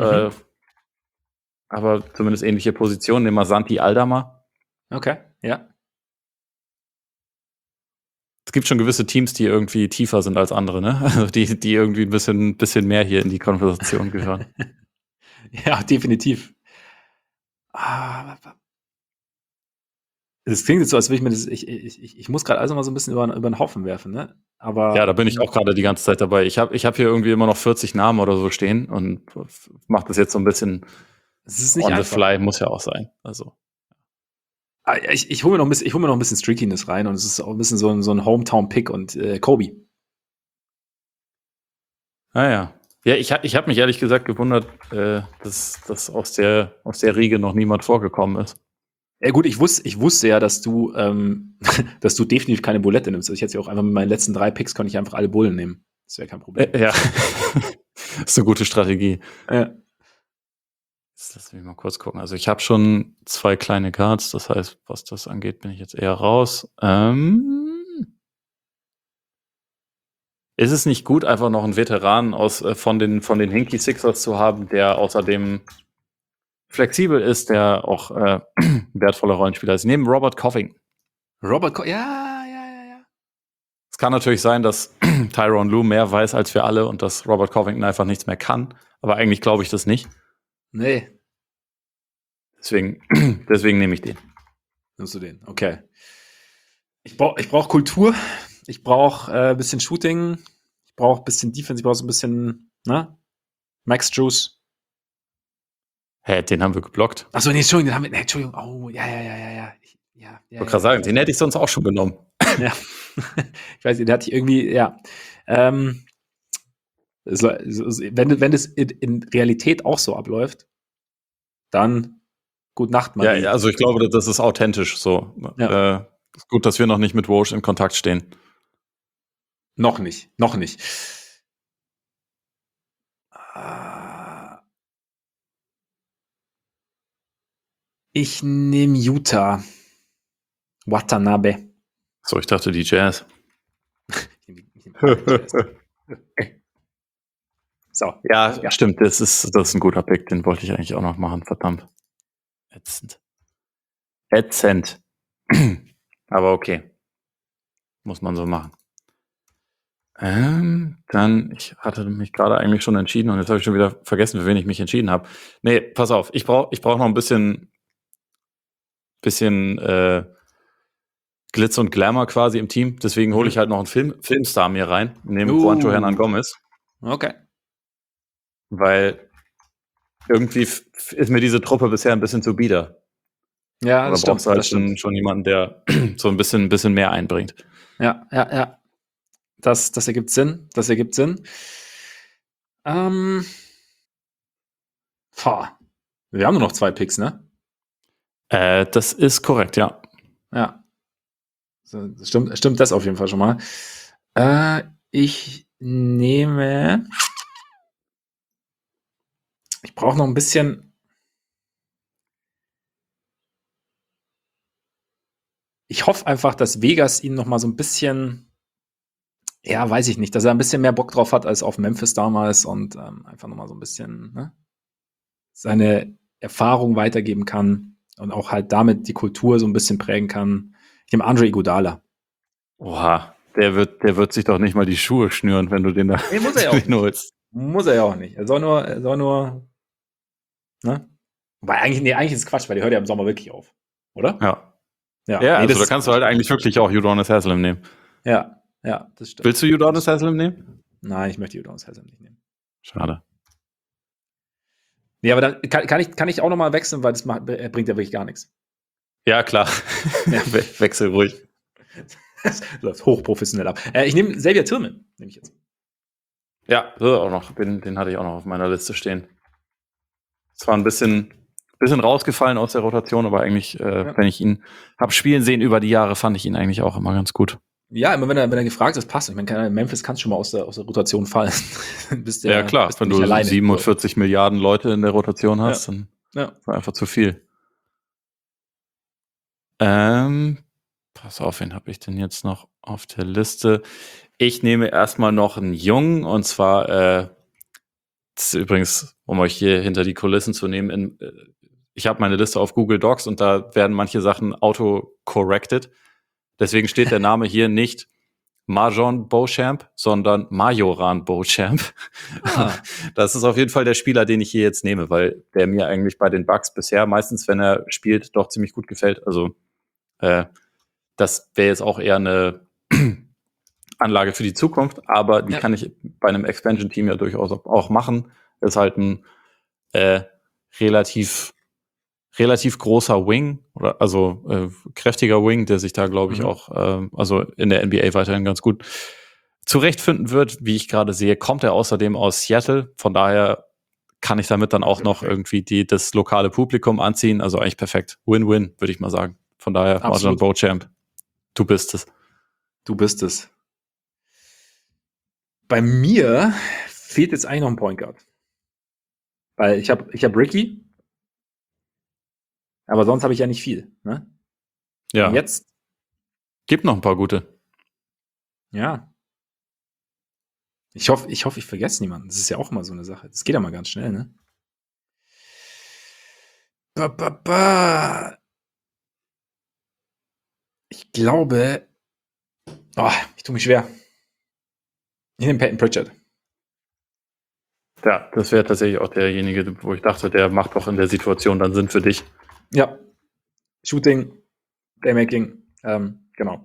aber zumindest ähnliche Positionen. Nehmen wir Santi Aldama. Okay, ja. Es gibt schon gewisse Teams, die irgendwie tiefer sind als andere, ne? Also die irgendwie ein bisschen mehr hier in die Konversation gehören. Ja, definitiv. Es klingt jetzt so, als würde ich muss gerade also mal so ein bisschen über den Haufen werfen, ne? Aber ja, da bin ich auch gerade die ganze Zeit dabei. Ich hab hier irgendwie immer noch 40 Namen oder so stehen und mache das jetzt so ein bisschen on the fly, muss ja auch sein. Also. Ich hole mir noch ein bisschen Streakiness rein und es ist auch ein bisschen so ein Hometown-Pick und Kobe. Ja. Ja, ich habe mich ehrlich gesagt gewundert, dass aus der Riege noch niemand vorgekommen ist. Ja gut, ich wusste ja, dass du definitiv keine Bulette nimmst. Also ich hätte ja auch einfach mit meinen letzten 3 Picks konnte ich einfach alle Bullen nehmen. Das wäre kein Problem. Ja, das ist eine gute Strategie. Ja. Jetzt lass mich mal kurz gucken. Also ich habe schon 2 kleine Guards, das heißt, was das angeht, bin ich jetzt eher raus. Ist es nicht gut, einfach noch einen Veteran von den Hinky Sixers zu haben, der außerdem flexibel ist, der auch wertvoller Rollenspieler ist? Neben Robert Covington. Ja. Es kann natürlich sein, dass Tyronn Lue mehr weiß als wir alle und dass Robert Covington einfach nichts mehr kann. Aber eigentlich glaube ich das nicht. Nee. Deswegen nehme ich den. Nimmst du den? Okay. Ich brauch Kultur. Ich brauche ein bisschen Shooting. Ich brauche ein bisschen Defense. Ich brauche so ein bisschen, ne? Max Juice. Hä, den haben wir geblockt. Achso, nee, Entschuldigung, den haben wir. Nee, Entschuldigung. Oh, ja. Ich wollte gerade sagen, den hätte ich sonst auch schon genommen. Ja. Ich weiß nicht, der hat sich irgendwie, ja. Wenn es in Realität auch so abläuft, dann Gute Nacht, Ja, Marie. also ich glaube, das ist authentisch so. Ja. Ist gut, dass wir noch nicht mit Woj in Kontakt stehen. Noch nicht. Noch nicht. Ah, ich nehme Utah. Watanabe. So, ich dachte die Jazz. Ich nehm alle Jazz. So. Ja, Ja. stimmt, das ist ein guter Pick, den wollte ich eigentlich auch noch machen, verdammt. Ätzend. Aber okay. Muss man so machen. Dann, ich hatte mich gerade eigentlich schon entschieden und jetzt habe ich schon wieder vergessen, für wen ich mich entschieden habe. Nee, pass auf, ich brauch noch ein bisschen Glitz und Glamour quasi im Team. Deswegen hole ich halt noch einen Filmstar mir rein, neben Juancho Hernan Gomez. Okay. Weil irgendwie ist mir diese Truppe bisher ein bisschen zu bieder. Ja, Da das brauchst stimmt. du halt Das stimmt. schon jemanden, der so ein bisschen mehr einbringt. Ja. Das ergibt Sinn. Das ergibt Sinn. Wir haben nur noch 2 Picks, ne? Das ist korrekt, ja. Ja. So, das stimmt das auf jeden Fall schon mal. Ich brauche noch ein bisschen. Ich hoffe einfach, dass Vegas ihn noch mal so ein bisschen, ja, weiß ich nicht, dass er ein bisschen mehr Bock drauf hat als auf Memphis damals und einfach noch mal so ein bisschen, ne, seine Erfahrung weitergeben kann und auch halt damit die Kultur so ein bisschen prägen kann. Ich nehme Andre Iguodala. Oha, der wird sich doch nicht mal die Schuhe schnüren, wenn du den da Nee, muss er ja auch nicht. holst. Muss er ja auch nicht. Er soll nur, ne? Wobei eigentlich ist es Quatsch, weil die hört ja im Sommer wirklich auf. Oder? Ja. Ja, Ja, nee, also das da ist kannst du Quatsch. halt eigentlich wirklich auch Udonis Haslem nehmen. Ja, das stimmt. Willst du Udonis Haslem nehmen? Nein, ich möchte Udonis Haslem nicht nehmen. Schade. Nee, aber dann kann ich auch noch mal wechseln, weil das bringt ja wirklich gar nichts. Ja, klar. Ja. Wechsel ruhig. Das läuft hochprofessionell ab. Ich nehme Xavier Tillman, nehme ich jetzt. Ja, auch noch. Den hatte ich auch noch auf meiner Liste stehen. Zwar ein bisschen rausgefallen aus der Rotation, aber eigentlich, wenn ich ihn habe spielen sehen über die Jahre, fand ich ihn eigentlich auch immer ganz gut. Ja, immer wenn er gefragt ist, passt. Ich meine, Memphis kann schon mal aus der Rotation fallen. Ja, klar, wenn du 47 Milliarden Leute in der Rotation hast, dann ist einfach zu viel. Pass auf, wen habe ich denn jetzt noch auf der Liste? Ich nehme erstmal noch einen Jungen, und zwar, das ist übrigens, um euch hier hinter die Kulissen zu nehmen, ich habe meine Liste auf Google Docs und da werden manche Sachen auto-corrected. Deswegen steht der Name hier nicht Marjon Beauchamp, sondern Majoran Beauchamp. Ah. Das ist auf jeden Fall der Spieler, den ich hier jetzt nehme, weil der mir eigentlich bei den Bucks bisher meistens, wenn er spielt, doch ziemlich gut gefällt. Also das wäre jetzt auch eher eine Anlage für die Zukunft, aber die kann ich bei einem Expansion-Team ja durchaus auch machen. Ist halt ein relativ großer Wing, also kräftiger Wing, der sich da, glaube ich, auch also in der NBA weiterhin ganz gut zurechtfinden wird. Wie ich gerade sehe, kommt er außerdem aus Seattle. Von daher kann ich damit dann auch noch irgendwie das lokale Publikum anziehen. Also eigentlich perfekt. Win-win, würde ich mal sagen. Von daher, Marjon Beauchamp, du bist es. Du bist es. Bei mir fehlt jetzt eigentlich noch ein Point Guard. Weil ich hab Ricky, aber sonst habe ich ja nicht viel. Ne? Ja. Und jetzt gibt noch ein paar gute. Ja. Ich hoffe, ich vergesse niemanden. Das ist ja auch immer so eine Sache. Das geht ja mal ganz schnell, ne? Ich glaube, ich tue mich schwer. Ich nehme Peyton Pritchard. Ja, das wäre tatsächlich auch derjenige, wo ich dachte, der macht doch in der Situation dann Sinn für dich. Ja. Shooting, Playmaking, genau.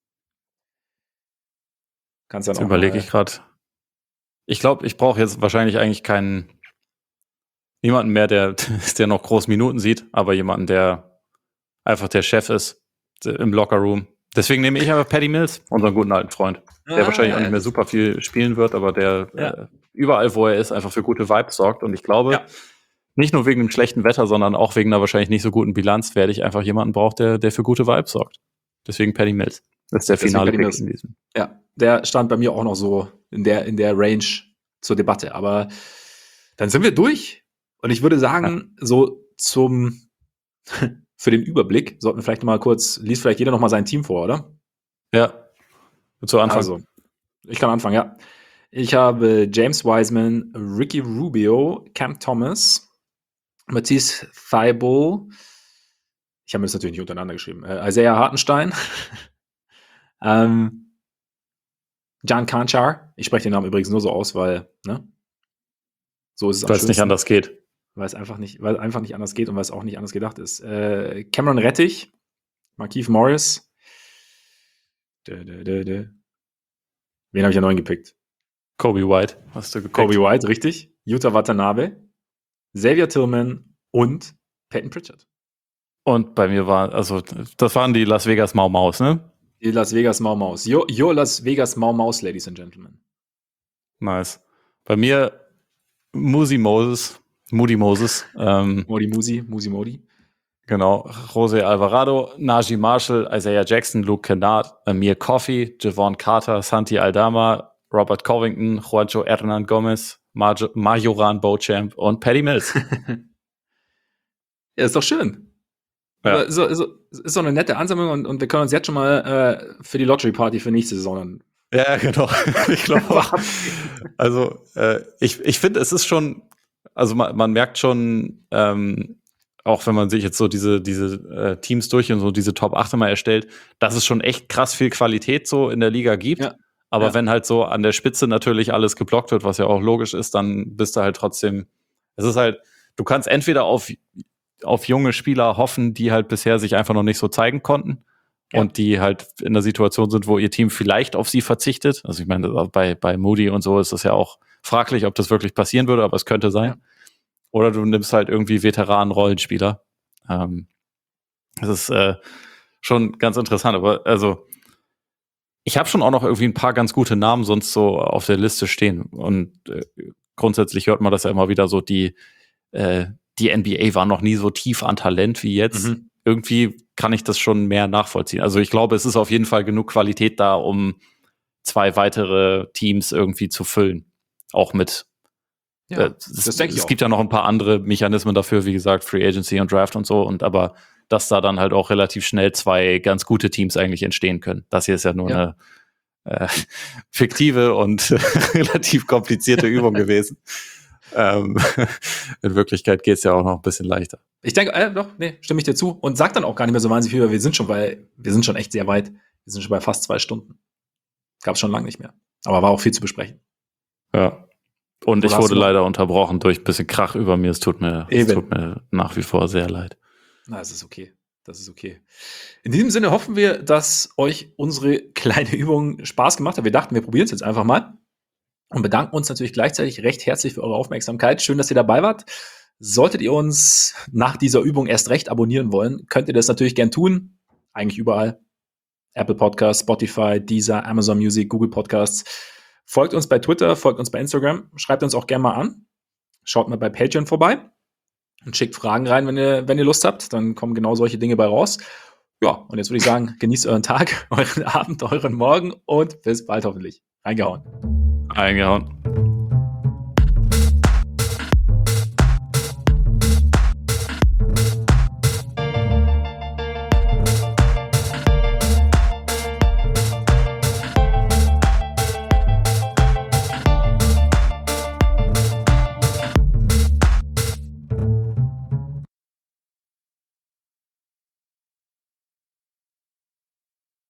Kannst dann jetzt auch überlege ich gerade. Ich glaube, ich brauche jetzt wahrscheinlich eigentlich niemanden mehr, der noch groß Minuten sieht, aber jemanden, der einfach der Chef ist im Lockerroom, Deswegen nehme ich einfach Patty Mills, unseren guten alten Freund, der wahrscheinlich auch nicht mehr super viel spielen wird, aber der überall, wo er ist, einfach für gute Vibes sorgt. Und ich glaube, nicht nur wegen dem schlechten Wetter, sondern auch wegen einer wahrscheinlich nicht so guten Bilanz werde ich einfach jemanden brauchen, der für gute Vibes sorgt. Deswegen Patty Mills. Das ist der finale Pick in diesem. Ja, der stand bei mir auch noch so in der Range zur Debatte. Aber dann sind wir durch. Und ich würde sagen, so für den Überblick sollten wir vielleicht noch mal kurz, liest vielleicht jeder noch mal sein Team vor, oder? Ja. Zu Anfang. Also, ich kann anfangen, ja. Ich habe James Wiseman, Ricky Rubio, Cam Thomas, Matisse Thybulle. Ich habe mir das natürlich nicht untereinander geschrieben. Isaiah Hartenstein. Jan Kanchar. Ich spreche den Namen übrigens nur so aus, weil, ne? So ist es weil es nicht anders geht. Weil es einfach nicht anders geht und weil es auch nicht anders gedacht ist. Cameron Rettich, Markieff Morris. Wen habe ich ja neuen gepickt? Kobe White hast du gepickt. Kobe White, richtig. Yuta Watanabe, Xavier Tillman und Peyton Pritchard. Und bei mir das waren die Las Vegas Mau Maus, ne? Die Las Vegas Mau Maus. Your Las Vegas Mau Maus, Ladies and Gentlemen. Nice. Bei mir Moody Moses. Modi Modi. Genau. Jose Alvarado, Najee Marshall, Isaiah Jackson, Luke Kennard, Amir Coffey, Javon Carter, Santi Aldama, Robert Covington, Juancho Hernan Gomez, Majoran Beauchamp und Patty Mills. Ja, ist doch schön. Ja. Ist so eine nette Ansammlung und wir können uns jetzt schon mal für die Lottery Party für nächste Saison dann. Ja, genau. Ich glaube also ich finde, es ist schon, also man merkt schon, auch wenn man sich jetzt so diese Teams durch und so diese Top 8 mal erstellt, dass es schon echt krass viel Qualität so in der Liga gibt. Ja. Aber wenn halt so an der Spitze natürlich alles geblockt wird, was ja auch logisch ist, dann bist du halt trotzdem, es ist halt, du kannst entweder auf junge Spieler hoffen, die halt bisher sich einfach noch nicht so zeigen konnten und die halt in der Situation sind, wo ihr Team vielleicht auf sie verzichtet. Also ich meine, bei Moody und so ist das ja auch fraglich, ob das wirklich passieren würde, aber es könnte sein. Ja. Oder du nimmst halt irgendwie Veteranen-Rollenspieler. Das ist schon ganz interessant. Aber also ich habe schon auch noch irgendwie ein paar ganz gute Namen sonst so auf der Liste stehen. Und grundsätzlich hört man das ja immer wieder so, die NBA war noch nie so tief an Talent wie jetzt. Mhm. Irgendwie kann ich das schon mehr nachvollziehen. Also ich glaube, es ist auf jeden Fall genug Qualität da, um 2 weitere Teams irgendwie zu füllen. Auch mit das denke ich auch. Es gibt ja noch ein paar andere Mechanismen dafür, wie gesagt, Free Agency und Draft und so, aber dass da dann halt auch relativ schnell 2 ganz gute Teams eigentlich entstehen können. Das hier ist ja nur eine fiktive und relativ komplizierte Übung gewesen. In Wirklichkeit geht es ja auch noch ein bisschen leichter. Ich denke, stimme ich dir zu. Und sag dann auch gar nicht mehr so wahnsinnig viel, weil wir sind schon echt sehr weit. Wir sind schon bei fast 2 Stunden. Gab es schon lange nicht mehr. Aber war auch viel zu besprechen. Ja. Und ich wurde leider unterbrochen durch ein bisschen Krach über mir. Es tut mir nach wie vor sehr leid. Na, es ist okay. Das ist okay. In diesem Sinne hoffen wir, dass euch unsere kleine Übung Spaß gemacht hat. Wir dachten, wir probieren es jetzt einfach mal. Und bedanken uns natürlich gleichzeitig recht herzlich für eure Aufmerksamkeit. Schön, dass ihr dabei wart. Solltet ihr uns nach dieser Übung erst recht abonnieren wollen, könnt ihr das natürlich gern tun. Eigentlich überall. Apple Podcasts, Spotify, Deezer, Amazon Music, Google Podcasts. Folgt uns bei Twitter, folgt uns bei Instagram. Schreibt uns auch gerne mal an. Schaut mal bei Patreon vorbei. Und schickt Fragen rein, wenn ihr Lust habt. Dann kommen genau solche Dinge bei raus. Ja, und jetzt würde ich sagen, genießt euren Tag, euren Abend, euren Morgen und bis bald hoffentlich. Reingehauen.